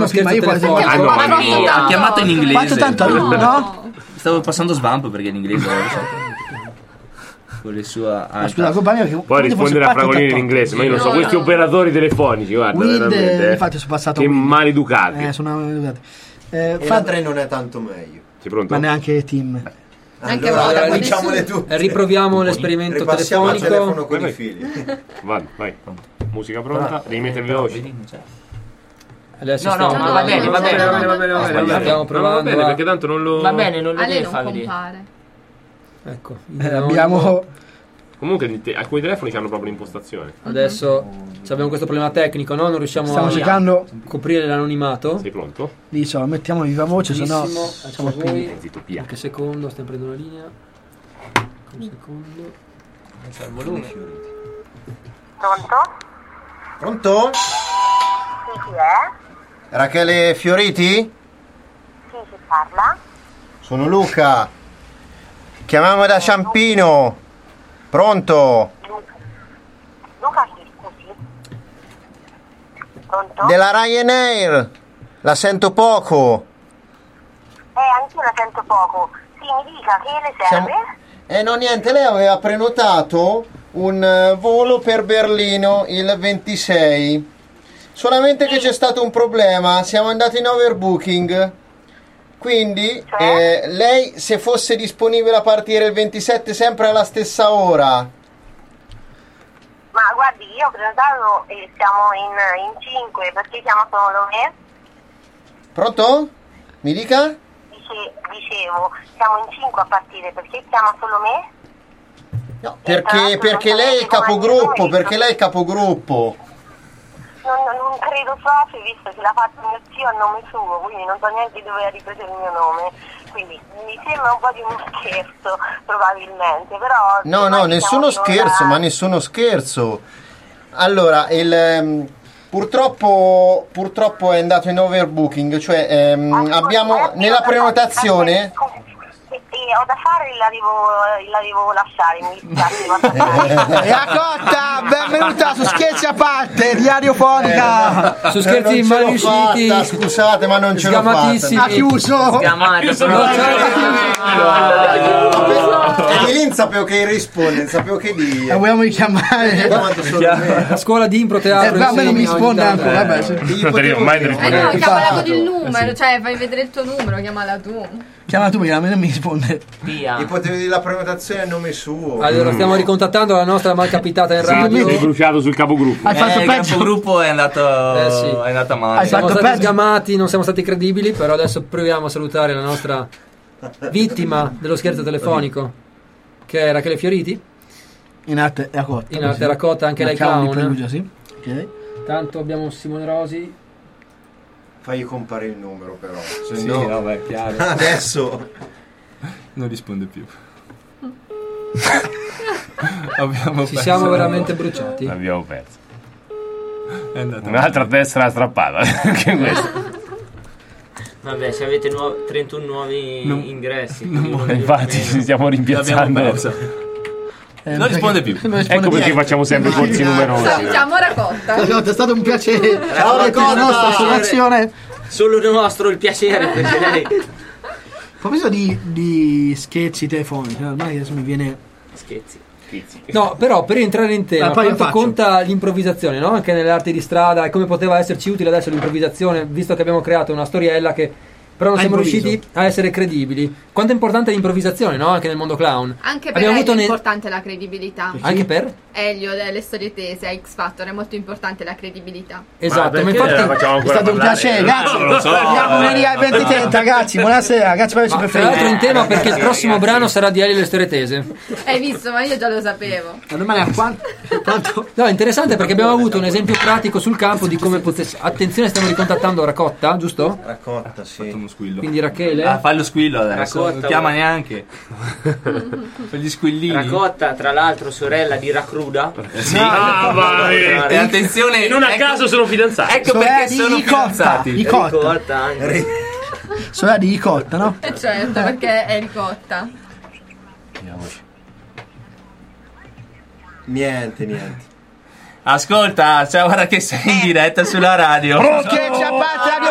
prima, io quasi ha chiamato in inglese. Quanto tanto no? Stavo passando svampo perché in inglese con le sue scusa, colpa mia, poi rispondere a Fragolini in inglese, ma io non so, questi operatori telefonici, guarda, veramente, infatti sono passato che maleducati. sono maleducati. Andrei non è tanto meglio. Sei pronto? Ma neanche Tim. Allora diciamole tutte. Riproviamo l'esperimento telefonico. Il telefono con i fili. Vai. Musica pronta, devi mettervi veloci. Adesso No, ma va bene. Stiamo provando. Va bene, perché tanto non lo. Va bene, non lo A lei deve non far vedere. compare. Ecco, Abbiamo Comunque alcuni telefoni hanno proprio l'impostazione. adesso abbiamo questo problema tecnico, no? Non riusciamo stiamo a cercando coprire l'anonimato. Sei pronto? di mettiamo viva voce, sennò Facciamo voi. Zitto, Pia. Qualche secondo, stiamo prendendo una linea. Un secondo. C'è il volume. Pronto? Pronto? Sì, chi è? Rachele Fioriti? Sì, si parla? Sono Luca. Chiamiamo da Ciampino. Pronto? Luca chi, scusi? Pronto? Della Ryanair. La sento poco. Anch'io la sento poco. Sì, mi dica, che le serve? No, niente, lei aveva prenotato un volo per Berlino il 26. Solamente che c'è stato un problema, siamo andati in overbooking. Quindi lei, se fosse disponibile a partire il 27 sempre alla stessa ora. Ma guardi, io ho prenotato e siamo in 5, perché siamo solo me? Pronto? Mi dica? Dicevo, siamo in 5 a partire, perché chiama solo me? No, perché lei è il capogruppo, Non credo proprio, visto che l'ha fatto mio zio a nome suo, quindi non so neanche dove ha ripreso il mio nome. Quindi mi sembra un po' di uno scherzo, probabilmente, però... No, nessuno scherzo, ma nessuno scherzo. Allora, purtroppo è andato in overbooking, cioè abbiamo nella prenotazione... ho da fare, la devo lasciare, mi dispiace. E a Cotta, benvenuta su Scherzi a parte, diariofonica. Su Scherzi mal riusciti. Scusate, ma non ce l'ho fatta. Ha chiuso. E lì sapevo che risponde, sapevo che dire. Vogliamo richiamare la scuola di impro teatro. A me non mi risponde ancora, vabbè. Chiamala con il numero, cioè fai vedere il tuo numero, chiamala tu. Chiama tu perché a me non mi risponde. Gli potevi dire la prenotazione a nome suo. Allora stiamo ricontattando la nostra malcapitata in radio. Sei bruciato sul capogruppo. Il capogruppo è andato male. Siamo stati sgamati, non siamo stati credibili, però adesso proviamo a salutare la nostra vittima dello scherzo telefonico, che è Rachele Fioriti. In arte era Cotta. In arte era Cotta, anche lei clown. Perugia, sì. Okay. Tanto abbiamo Simone Rosi. Fagli comparire il numero però. Sì, no, beh, chiaro. Adesso non risponde più. Ci siamo veramente bruciati. Abbiamo perso. Un'altra tessera strappata. Anche questa. Vabbè, se avete 31 nuovi ingressi. Infatti ci stiamo rimpiazzando. Non risponde più. Ecco perché facciamo sempre corsi numerosi. Salutiamo Racotta. È stato un piacere. Ciao Racotta, la nostra associazione. Solo nostro il piacere perché lei. A proposito di scherzi telefonici, ormai adesso mi viene scherzi. No, però per entrare in tema, quanto conta l'improvvisazione, no? Anche nelle arti di strada, e come poteva esserci utile adesso l'improvvisazione, visto che abbiamo creato una storiella che però non siamo riusciti a essere credibili. Quanto è importante l'improvvisazione, no? Anche nel mondo clown. Anche per Elio è importante la credibilità. Anche per? Elio, le storie tese, a X Factor, è molto importante la credibilità. Esatto, ma infatti è stato un piacere, ragazzi. Andiamo lunedì alle 20:30, ragazzi. Buonasera, ragazzi. Tra l'altro in tema perché il prossimo brano sarà di Elio e le storie tese. Hai visto, ma io già lo sapevo. Ma domani a quanto? No, è interessante perché abbiamo avuto un esempio pratico sul campo di come potesse. Attenzione, stiamo ricontattando Racotta, giusto? Racotta, sì. Quindi Rachele. Fai lo squillo adesso. Racotta, non chiama neanche. Fai gli squillini. Racotta, tra l'altro, sorella di Racruda. Sì. E attenzione, non a caso sono fidanzati. Ecco perché sono fidanzati. Ricotta anche. Sorella di Ricotta, no? Certo, perché è Ricotta. Niente. Ascolta, cioè guarda che sei in diretta sulla radio. Che ciabatte radiofonica.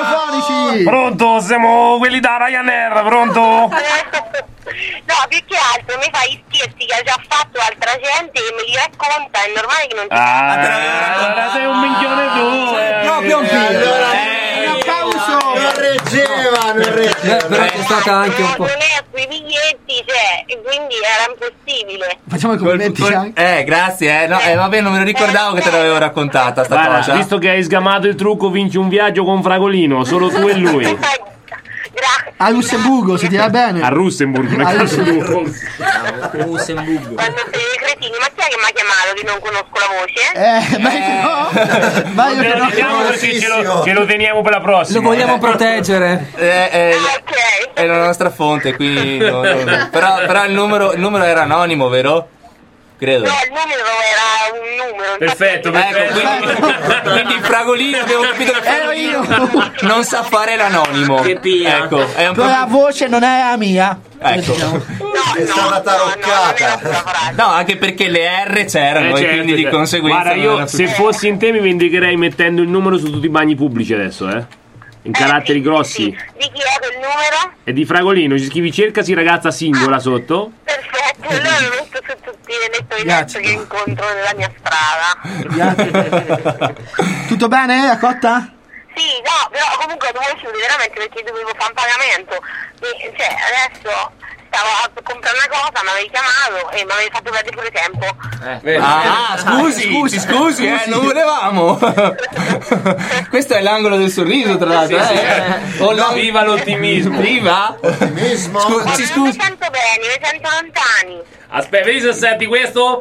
Eccoci! Pronto? Siamo quelli da Ryanair, pronto? No, più che altro mi fa gli scherzi che ha già fatto altra gente e me li racconta, è normale che non ti allora sei un minchione tu. Proprio un figlio. Un applauso! Non reggeva. Però c'è stata anche un po'. non è sui biglietti, cioè, e quindi era impossibile. Facciamo i complimenti anche. Grazie, no, vabbè, non me lo ricordavo che te l'avevo raccontata sta Guarda, cosa. visto che hai sgamato il trucco, vinci un viaggio con Fragolino, solo tu e lui. A Lussemburgo, se ti va bene. A Lussemburgo, A Lussemburgo. Lussemburgo. Quando siete cretini, ma chi è che mi ha chiamato che non conosco la voce? Ma io lo teniamo così, ce lo teniamo per la prossima. Lo vogliamo proteggere. È la nostra fonte, quindi però il numero era anonimo, vero? Credo. No, il numero era un numero. Perfetto. Quindi Fragolino abbiamo capito che ero io. Non sa fare l'anonimo. Che pia. Ecco, è un po'. Però la voce non è la mia. Ecco. È stata taroccata. No, anche perché le R c'erano e quindi di conseguenza. Guarda, io se fossi in te mi vendicherei mettendo il numero su tutti i bagni pubblici adesso, in caratteri grossi. Di chi è quel numero? È di Fragolino, ci scrivi cercasi ragazza singola sotto. Perfetto, allora lo metto su tutti le lettori che incontro nella mia strada. Tutto bene, la cotta? Sì, no, però comunque dovevo chiudere veramente perché dovevo fare un pagamento. E, cioè, adesso stavo a comprare una cosa, mi avevi chiamato e mi avevi fatto perdere pure tempo. Scusi, non volevamo. Questo è l'angolo del sorriso, tra l'altro. Viva l'ottimismo. Viva Ottimismo. Ma non mi sento bene, mi sento lontani. Aspetta, vedi se senti questo?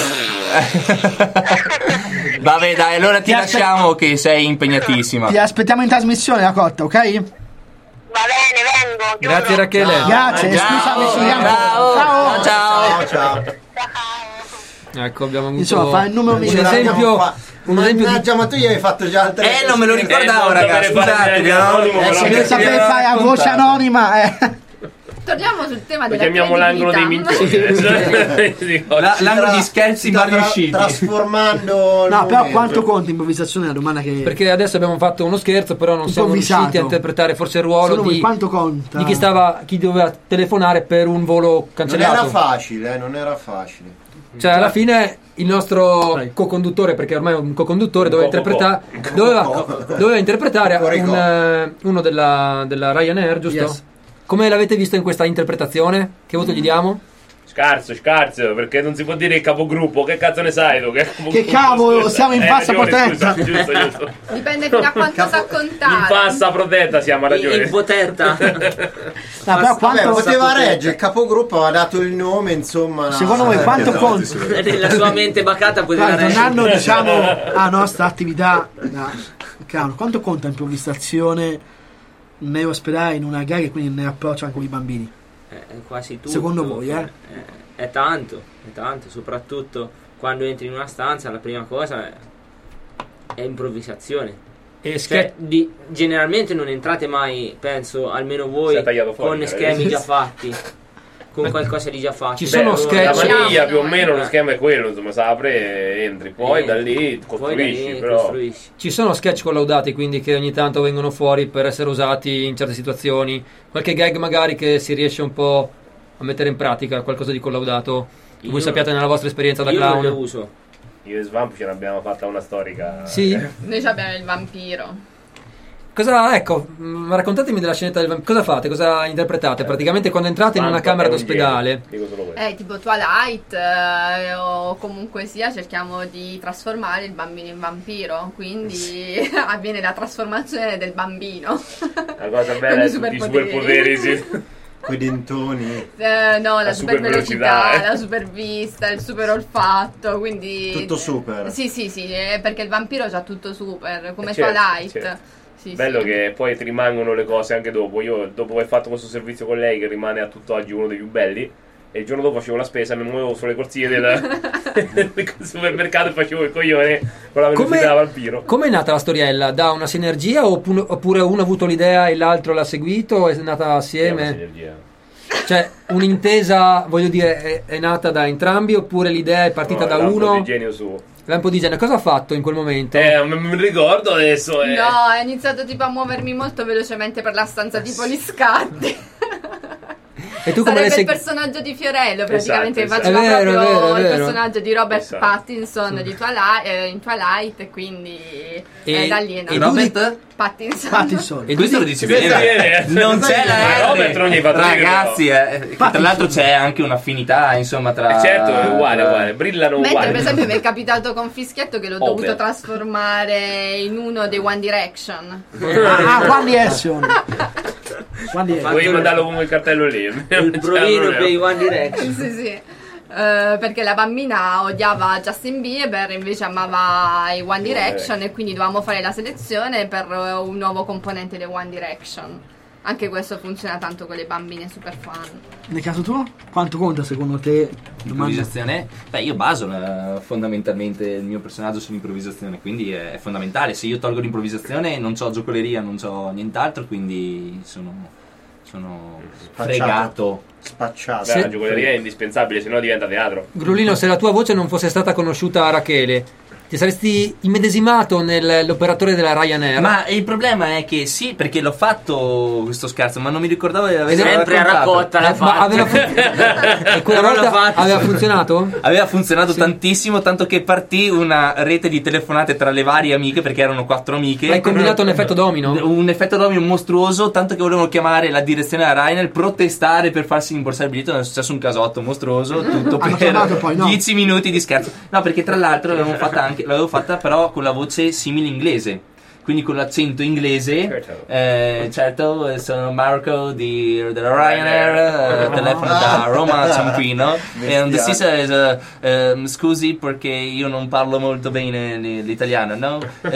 Vabbè, dai, allora ti lasciamo che sei impegnatissima. Ti aspettiamo in trasmissione, la cotta, ok? Va bene, vengo. Giuro. Grazie Rachele. Grazie, scusami, ci vediamo. Ciao. Ecco, abbiamo avuto Insomma, fa il numero un esempio. Mannaggia, ma tu gli hai fatto già altre. Non me lo ricordavo, ragazzi. Scusate, se devi sapere fare la voce anonima, Torniamo sul tema Lo della chiamiamo l'angolo dei minchioni. L'angolo di scherzi mal riusciti. Trasformando. No, però quanto conta improvvisazione? È una domanda che. Perché adesso abbiamo fatto uno scherzo, però non siamo riusciti a interpretare forse il ruolo di quanto conta? Di chi doveva telefonare per un volo cancellato. Non era facile. Cioè, alla fine il nostro co-conduttore, perché ormai è un co-conduttore, doveva interpretare uno della Ryanair, giusto? Yes. Come l'avete visto in questa interpretazione? Che voto gli diamo? Scarso, perché non si può dire il capogruppo. Che cazzo ne sai tu? Che cavolo, siamo in passa protetta. Giusto. Dipende fino a quanto sa contare. In passa protetta siamo, a ragione. In poterta. Però quanto poteva reggere, il capogruppo aveva dato il nome, insomma. Secondo voi quanto conta? Nella sua mente bacata poteva reggere. Tornando, diciamo, alla nostra attività, quanto conta improvvisazione nell'ospedale, in una gara e quindi nell'approccio anche con i bambini? Quasi tutto. Secondo voi, È tanto, soprattutto quando entri in una stanza la prima cosa è improvvisazione. E generalmente non entrate mai, penso, almeno voi, con schemi già fatti. Con qualcosa di già fatto. Ci sono sketch. La maniglia più o meno lo schema è quello, insomma, si apre e entri, poi da lì costruisci. Ci sono sketch collaudati quindi che ogni tanto vengono fuori per essere usati in certe situazioni. Qualche gag magari che si riesce un po' a mettere in pratica, qualcosa di collaudato. Voi sappiate nella vostra esperienza da clown. Io lo uso. Io e Svamp ce l'abbiamo fatta una storica. Sì. Noi abbiamo il vampiro. Raccontatemi della scenetta del vampiro. Cosa fate? Cosa interpretate? Praticamente quando entrate in una camera d'ospedale. Tipo Twilight, o comunque sia, cerchiamo di trasformare il bambino in vampiro. Quindi avviene la trasformazione del bambino. La cosa bella è tutti i superpoteri, sì. Quei dentoni. No, la super velocità, velocità, la super vista, il super olfatto, quindi tutto super. Sì, perché il vampiro c'ha tutto super, come certo, Twilight. Certo. Bello che poi ti rimangono le cose anche dopo. Io dopo aver fatto questo servizio con lei, che rimane a tutt'oggi uno dei più belli, e il giorno dopo facevo la spesa, mi muovevo sulle corsie del supermercato e facevo il coglione con la velocità da vampiro. Com'è nata la storiella? Da una sinergia oppure uno ha avuto l'idea e l'altro l'ha seguito? È nata assieme? È una sinergia. Cioè un'intesa, voglio dire, è nata da entrambi oppure l'idea è partita da uno? Di genio suo. Lampo di genere, cosa ha fatto in quel momento? Non mi ricordo adesso. No, ho iniziato tipo a muovermi molto velocemente per la stanza, tipo gli scatti. E tu come Sarebbe sei... il personaggio di Fiorello, praticamente, Esatto. faceva È vero, proprio è vero. il personaggio di Robert Esatto. Pattinson di in Twilight, e quindi da lì è nato. Robert? Pattinson. E questo lo dici bene. Non c'è la Robert non gli fa ragazzi, tra l'altro c'è anche un'affinità, insomma, tra certo, è uguale, brillano Mentre uguali. per esempio mi è capitato con Fischietto che l'ho Over. dovuto trasformare in uno dei One Direction. One Direction. Vuoi mandarlo come il cartello lì? Il provino per i One Direction. Sì. Perché la bambina odiava Justin Bieber, invece amava i One Direction, e quindi dovevamo fare la selezione per un nuovo componente dei One Direction. Anche questo funziona tanto con le bambine super fan. Nel caso tuo, quanto conta secondo te l'improvvisazione? Beh, io baso fondamentalmente il mio personaggio sull'improvvisazione, quindi è fondamentale. Se io tolgo l'improvvisazione non c'ho giocoleria, non c'ho nient'altro, quindi sono fregato. Spacciato. Beh, la giocoleria è indispensabile, sennò diventa teatro. Grullino, se la tua voce non fosse stata conosciuta a Rachele, ti saresti immedesimato nell'operatore della Ryanair? Ma il problema è che sì, perché l'ho fatto questo scherzo, ma non mi ricordavo di averlo Sempre a raccotta l'ha fatto. E quella volta aveva funzionato? Aveva funzionato tantissimo, tanto che partì una rete di telefonate tra le varie amiche, perché erano 4 amiche. Hai combinato un effetto domino? Un effetto domino mostruoso, tanto che volevano chiamare la direzione della Ryanair, protestare per farsi rimborsare il biglietto. È successo un casotto mostruoso, tutto per poi, no? 10 minuti di scherzo. No, perché tra l'altro l'avevo fatta però con la voce simile inglese, quindi con l'accento inglese. Certo, sono Marco della Ryanair, telefono da Roma a Ciampino, e decisa scusi perché io non parlo molto bene l'italiano, no?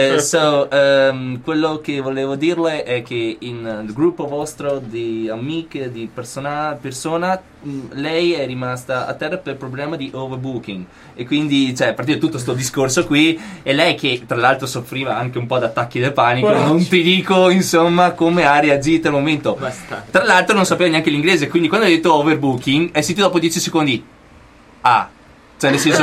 Quello che volevo dirle è che il gruppo vostro di amiche, di persona, lei è rimasta a terra per problema di overbooking, e quindi a partire tutto sto discorso qui, e lei che tra l'altro soffriva anche un po' d'attacchi del panico, non ti dico insomma come ha reagito al momento. Tra l'altro non sapeva neanche l'inglese, quindi quando ha detto overbooking è sentito dopo 10 secondi nel senso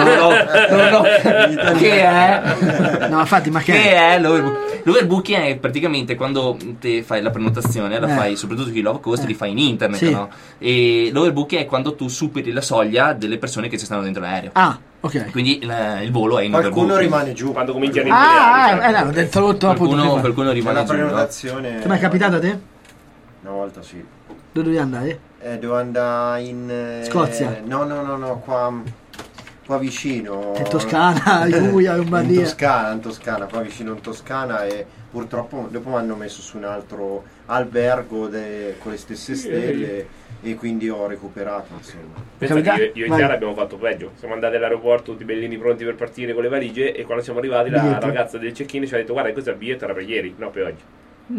che è? No, infatti, ma che è l'overbooking? L'overbooking è praticamente quando te fai la prenotazione, la fai soprattutto chi low cost, li fai in internet, sì. no? E l'overbooking è quando tu superi la soglia delle persone che ci stanno dentro l'aereo. Ok. Quindi il volo è in Qualcuno overbooking. rimane giù. Quando cominciano a l'ho detto qualcuno rimane una giù. prenotazione. Ti è mai capitato a te? Una volta sì. Dove devi andare? Devo andare in Scozia? No, qua vicino. In Toscana, Liguria, Lombardia. In Toscana, qua vicino in Toscana, e purtroppo dopo mi hanno messo su un altro albergo con le stesse stelle, e quindi ho recuperato, insomma. Pensate, io e Chiara abbiamo fatto peggio. Siamo andati all'aeroporto tutti bellini pronti per partire con le valigie, e quando siamo arrivati la ragazza del check-in ci ha detto: guarda, questo è il biglietto, era per ieri, no per oggi.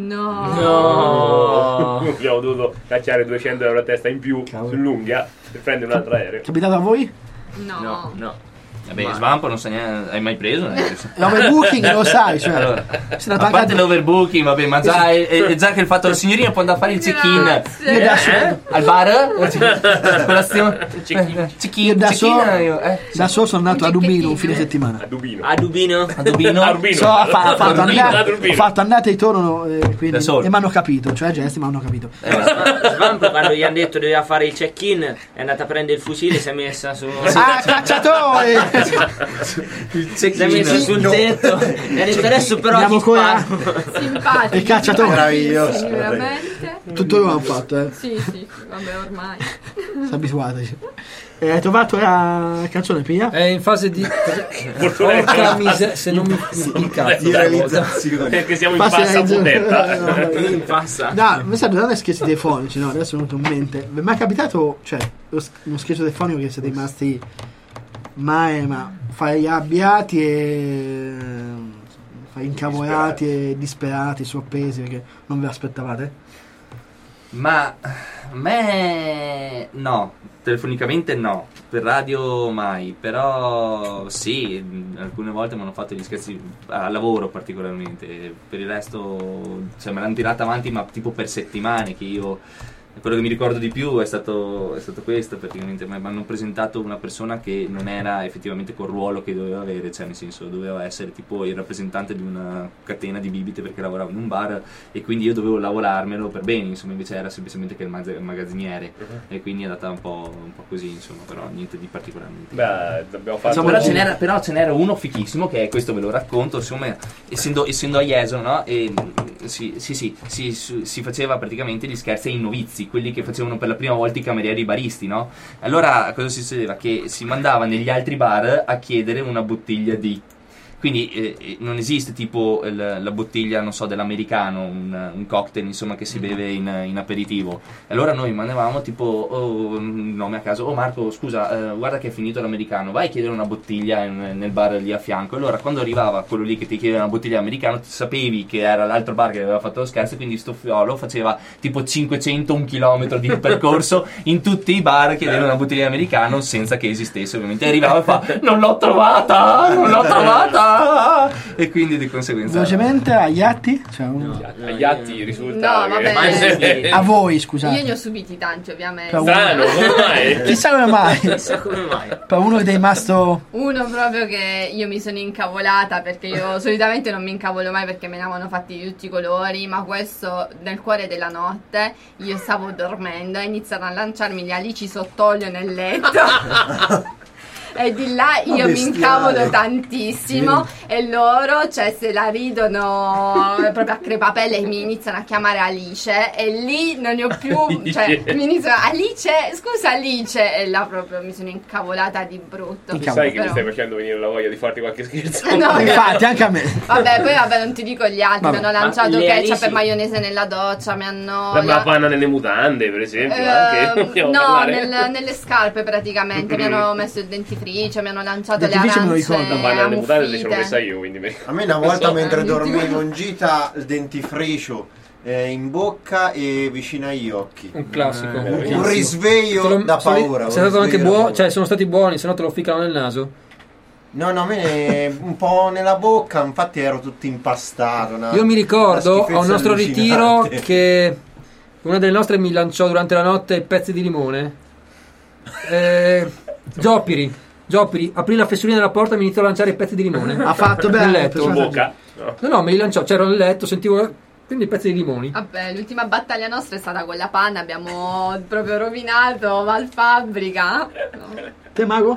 No. Abbiamo dovuto cacciare 200 euro a testa in più sull'unghia per prendere un altro aereo. È capitato a voi? No. Vabbè, Svampo non sa neanche. Hai mai preso? L'overbooking lo sai, cioè. Allora, a parte l'overbooking, vabbè, ma già è già che il fatto che la signorina può andare a fare il check-in al bar? Io da solo sono andato a Dublino un fine settimana. A Dubino. Ho fatto andata e ritorno, quindi, e mi hanno capito, cioè gesti mi hanno capito. Svampo, quando gli hanno detto doveva fare il check-in, è andata a prendere il fucile e si è messa su. Cacciatore! Si è messa sul tetto e adesso però andiamo ancora Simpatico. il cacciatore meraviglioso, veramente. tutto lo hanno fatto, Sì, vabbè, ormai. si abituate. Hai trovato la canzone Pia? È in fase di porca miseria, se non mi incazzo di realizzazione, perché siamo in passa potetta. No, mi sa non è scherzi telefonici, no, adesso è venuto in mente. Mi è capitato, cioè, uno scherzo telefonico che siete rimasti ma fai arrabbiati e fai incavolati e disperati, sorpresi perché non ve l'aspettavate? Ma a me no, telefonicamente no, per radio mai, però sì, alcune volte mi hanno fatto gli scherzi a lavoro particolarmente, per il resto me l'hanno tirata avanti ma tipo per settimane, che io Quello che mi ricordo di più è stato questo, praticamente mi hanno presentato una persona che non era effettivamente col ruolo che doveva avere, cioè nel senso doveva essere tipo il rappresentante di una catena di bibite perché lavorava in un bar e quindi io dovevo lavorarmelo per bene, insomma, invece era semplicemente che il magazziniere e quindi è andata un po' così, insomma, però niente di particolarmente. Beh, abbiamo fatto però ce n'era uno fichissimo che questo ve lo racconto, insomma, essendo a Jesolo, no? E si faceva praticamente gli scherzi ai novizi, quelli che facevano per la prima volta i camerieri baristi, no? Allora cosa si succedeva? Che si mandava negli altri bar a chiedere una bottiglia di... Quindi non esiste tipo la bottiglia, non so, dell'americano, un cocktail insomma che si beve in aperitivo. Allora noi mandavamo tipo nome a caso, Marco scusa, guarda che è finito l'americano, vai a chiedere una bottiglia nel bar lì a fianco. Allora quando arrivava quello lì che ti chiedeva una bottiglia americano, sapevi che era l'altro bar che aveva fatto lo scherzo, quindi sto fiolo faceva tipo 500, un chilometro di percorso in tutti i bar chiedendo una bottiglia americano senza che esistesse, ovviamente. Arrivava e fa non l'ho trovata. E quindi di conseguenza velocemente agli atti, agli atti risulta no, vabbè. A voi scusate, io ne ho subiti tanti ovviamente. Strano, come mai? Chissà come mai. Per uno che è rimasto uno proprio che io mi sono incavolata, perché io solitamente non mi incavolo mai perché me ne avevano fatti di tutti i colori, ma questo nel cuore della notte io stavo dormendo e iniziano a lanciarmi gli alici sott'olio nel letto. E di là io mi incavolo tantissimo e loro, cioè, se la ridono proprio a crepapelle e mi iniziano a chiamare Alice e lì non ne ho più, cioè mi iniziano Alice e là proprio mi sono incavolata di brutto. Sai che mi stai facendo venire la voglia di farti qualche scherzo? No, infatti anche a me. Vabbè, non ti dico gli altri, mi hanno lanciato ketchup e maionese nella doccia, mi hanno la panna nelle mutande per esempio, anche no, nelle scarpe praticamente mi hanno messo il dentifricio, mi hanno lanciato le arance. La panna nelle mutande invece l'ho messa io, quindi a me una volta mentre dormivo in gita il dentifricio in bocca e vicino agli occhi, un classico, un risveglio da paura. Sei stato anche buono, cioè sono stati buoni, se no te lo ficcano nel naso. No, a me un po' nella bocca, infatti ero tutto impastato. Io mi ricordo a un nostro ritiro che una delle nostre mi lanciò durante la notte pezzi di limone. Gioppiri, aprì la fessurina della porta e mi iniziò a lanciare i pezzi di limone. Ha fatto bene. Nel letto. In bocca? No, me li lanciò, c'ero nel letto, sentivo quindi pezzi di limoni. Vabbè, l'ultima battaglia nostra è stata con la panna, abbiamo proprio rovinato Valfabbrica. No. Te Mago?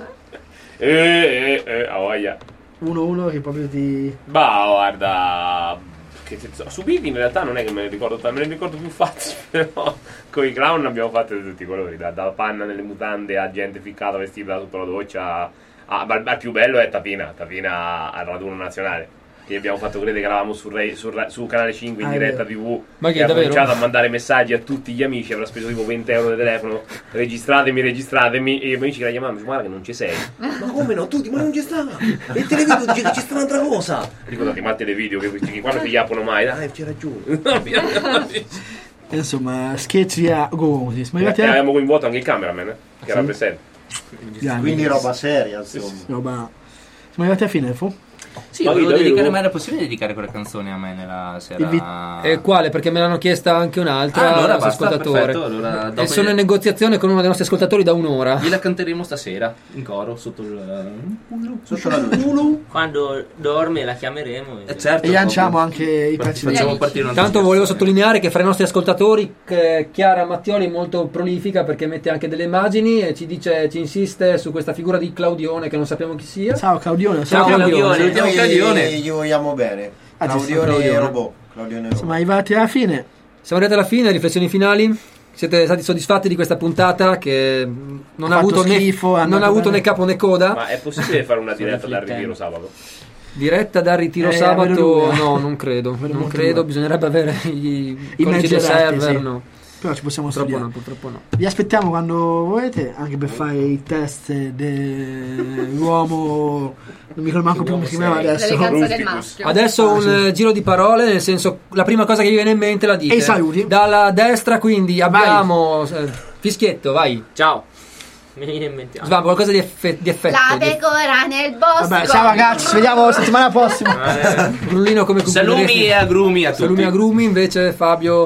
A voglia. 1-1 che proprio ti... Bah, guarda, su Bibi in realtà non è che me ne ricordo più fatti, però con i clown abbiamo fatto di tutti i colori, da panna nelle mutande a gente ficcata vestita sotto la doccia, il più bello è Tapina al raduno nazionale, che abbiamo fatto credere che eravamo su Canale 5 in diretta TV, ma che ha cominciato a mandare messaggi a tutti gli amici, avrà speso tipo 20 euro del telefono, registratemi, e gli amici che la chiamavano, guarda che non ci sei. Ma come no, tutti, ma non ci stava, e il televideo dice che ci sta un'altra cosa. Ricordati, ma il televideo che quando ti chiappano mai, dai, c'è ragione. Insomma, sketch a go. Abbiamo coinvolto anche il cameraman che era presente. Quindi roba seria, insomma. Siamo arrivati a fine, fu? Sì, volevo dedicare, ma era possibile dedicare quella canzone a me nella sera? Quale? Perché me l'hanno chiesta anche un'altra, allora basta, ascoltatore. Perfetto, allora, e sono in negoziazione con uno dei nostri ascoltatori da un'ora. Gliela canteremo stasera in coro sotto la luce. Quando dorme la chiameremo. Certo, e lanciamo anche i pezzi. Facciamo partire. Tanto volevo sottolineare che fra i nostri ascoltatori Chiara Mattioli è molto prolifica perché mette anche delle immagini e ci insiste su questa figura di Claudione che non sappiamo chi sia. Ciao Claudione. Gli vogliamo bene. Claudione Robot. Siamo arrivati alla fine. Siamo arrivati alla fine, riflessioni finali. Siete stati soddisfatti di questa puntata che non ha avuto né capo né coda? Ma è possibile fare una diretta dal ritiro sabato? Diretta dal ritiro sabato? No, non credo. Non credo, bisognerebbe avere i codici del server, sì. no. Però ci possiamo studiare. Purtroppo no. Vi aspettiamo quando volete, anche per fare i test dell'uomo. Non mi ricordo manco più come si chiama adesso. Adesso un giro di parole, nel senso, la prima cosa che vi viene in mente la dite. E i saluti. Dalla destra, quindi abbiamo fischietto, vai. Ciao. Mi viene in mente. Sbam, qualcosa di effetto. La pecora nel bosco. Vabbè, ciao ragazzi, ci vediamo la settimana prossima. Brullino come salumi e agrumi a tutti. Salumi e agrumi, invece Fabio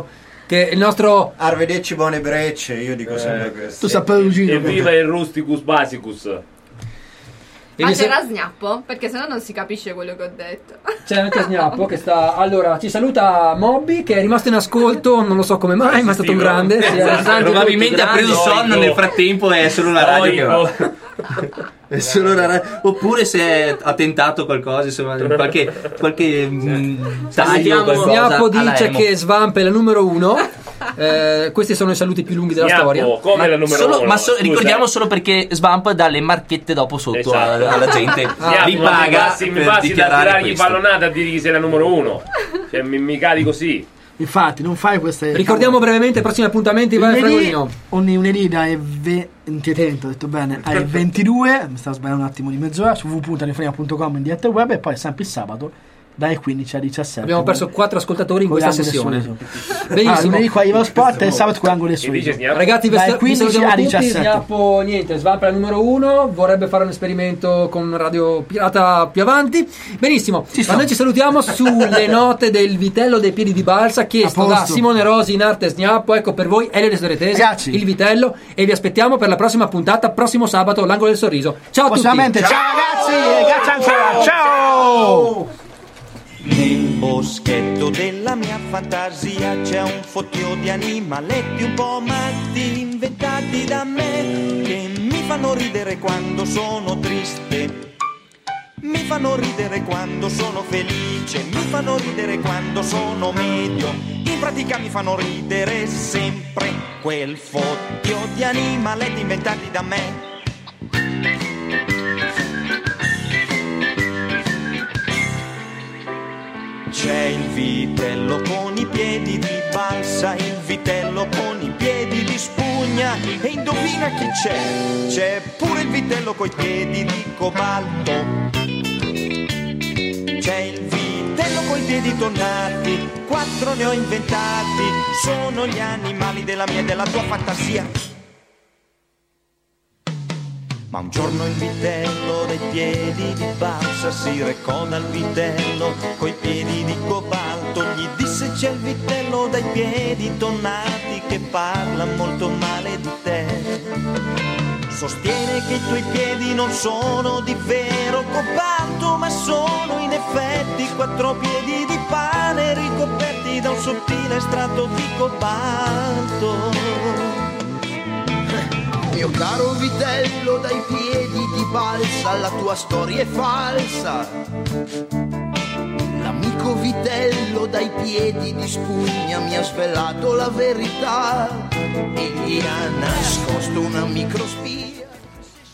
che il nostro Arrivederci buone brecce, io dico sempre questo. Tu sapevi E viva il rusticus basicus. Ma c'era Snappo? Perché sennò non si capisce quello che ho detto. C'è anche Snappo che sta. Allora, ci saluta Mobby che è rimasto in ascolto, non lo so come mai, ma è stato un grande. Probabilmente ha preso sonno nel frattempo, è solo la radio che va. È solo la radio. Oppure se ha tentato qualcosa, insomma, qualche taglio, qualcosa. Snappo dice che Svamp è la numero 1. Questi sono i saluti più lunghi della storia. Come la numero 1? Ricordiamo solo perché Svamp dà le marchette dopo sotto alla gente. Li paga mi passi da tirargli pallonate a dire che sei la numero 1. Cioè mi cadi così. Infatti, non fai queste. Ricordiamo brevemente i prossimi appuntamenti. Vai, Fragolino. Lunedì dalle 20, ho detto bene, alle 22. Mi stavo sbagliando un attimo di mezz'ora su www.telefonia.com in diretta web, e poi sempre il sabato dalle 15 alle 17. Abbiamo perso 4 ascoltatori in questa sessione. Benissimo. Lunedì qua Ivo Sport e il sabato con Angolo e Sud. Ragazzi, dalle 15 alle 17. Snappo, niente, Svamp è la numero 1. Vorrebbe fare un esperimento con Radio Pirata più avanti. Benissimo. Ma noi ci salutiamo sulle note del vitello dei piedi di balsa, chiesto da Simone Rosi in arte Snappo. Ecco per voi Elio Soretesi, il vitello, e vi aspettiamo per la prossima puntata, prossimo sabato, l'Angolo del Sorriso. Ciao a tutti. Ciao ragazzi, e grazie ancora. Ciao. Nel boschetto della mia fantasia c'è un fottio di animaletti un po' matti inventati da me, che mi fanno ridere quando sono triste, mi fanno ridere quando sono felice, mi fanno ridere quando sono medio, in pratica mi fanno ridere sempre quel fottio di animaletti inventati da me. C'è il vitello con i piedi di balsa, il vitello con i piedi di spugna, e indovina chi c'è? C'è pure il vitello coi piedi di cobalto. C'è il vitello coi piedi tornati, 4 ne ho inventati, sono gli animali della mia e della tua fantasia. Ma un giorno il vitello dai piedi di balsa si recò dal vitello coi piedi di cobalto, gli disse: c'è il vitello dai piedi tonnati che parla molto male di te. Sostiene che i tuoi piedi non sono di vero cobalto, ma sono in effetti 4 piedi di pane ricoperti da un sottile strato di cobalto. Mio caro vitello dai piedi di balsa, la tua storia è falsa. L'amico vitello dai piedi di spugna mi ha svelato la verità. Egli ha nascosto una microspina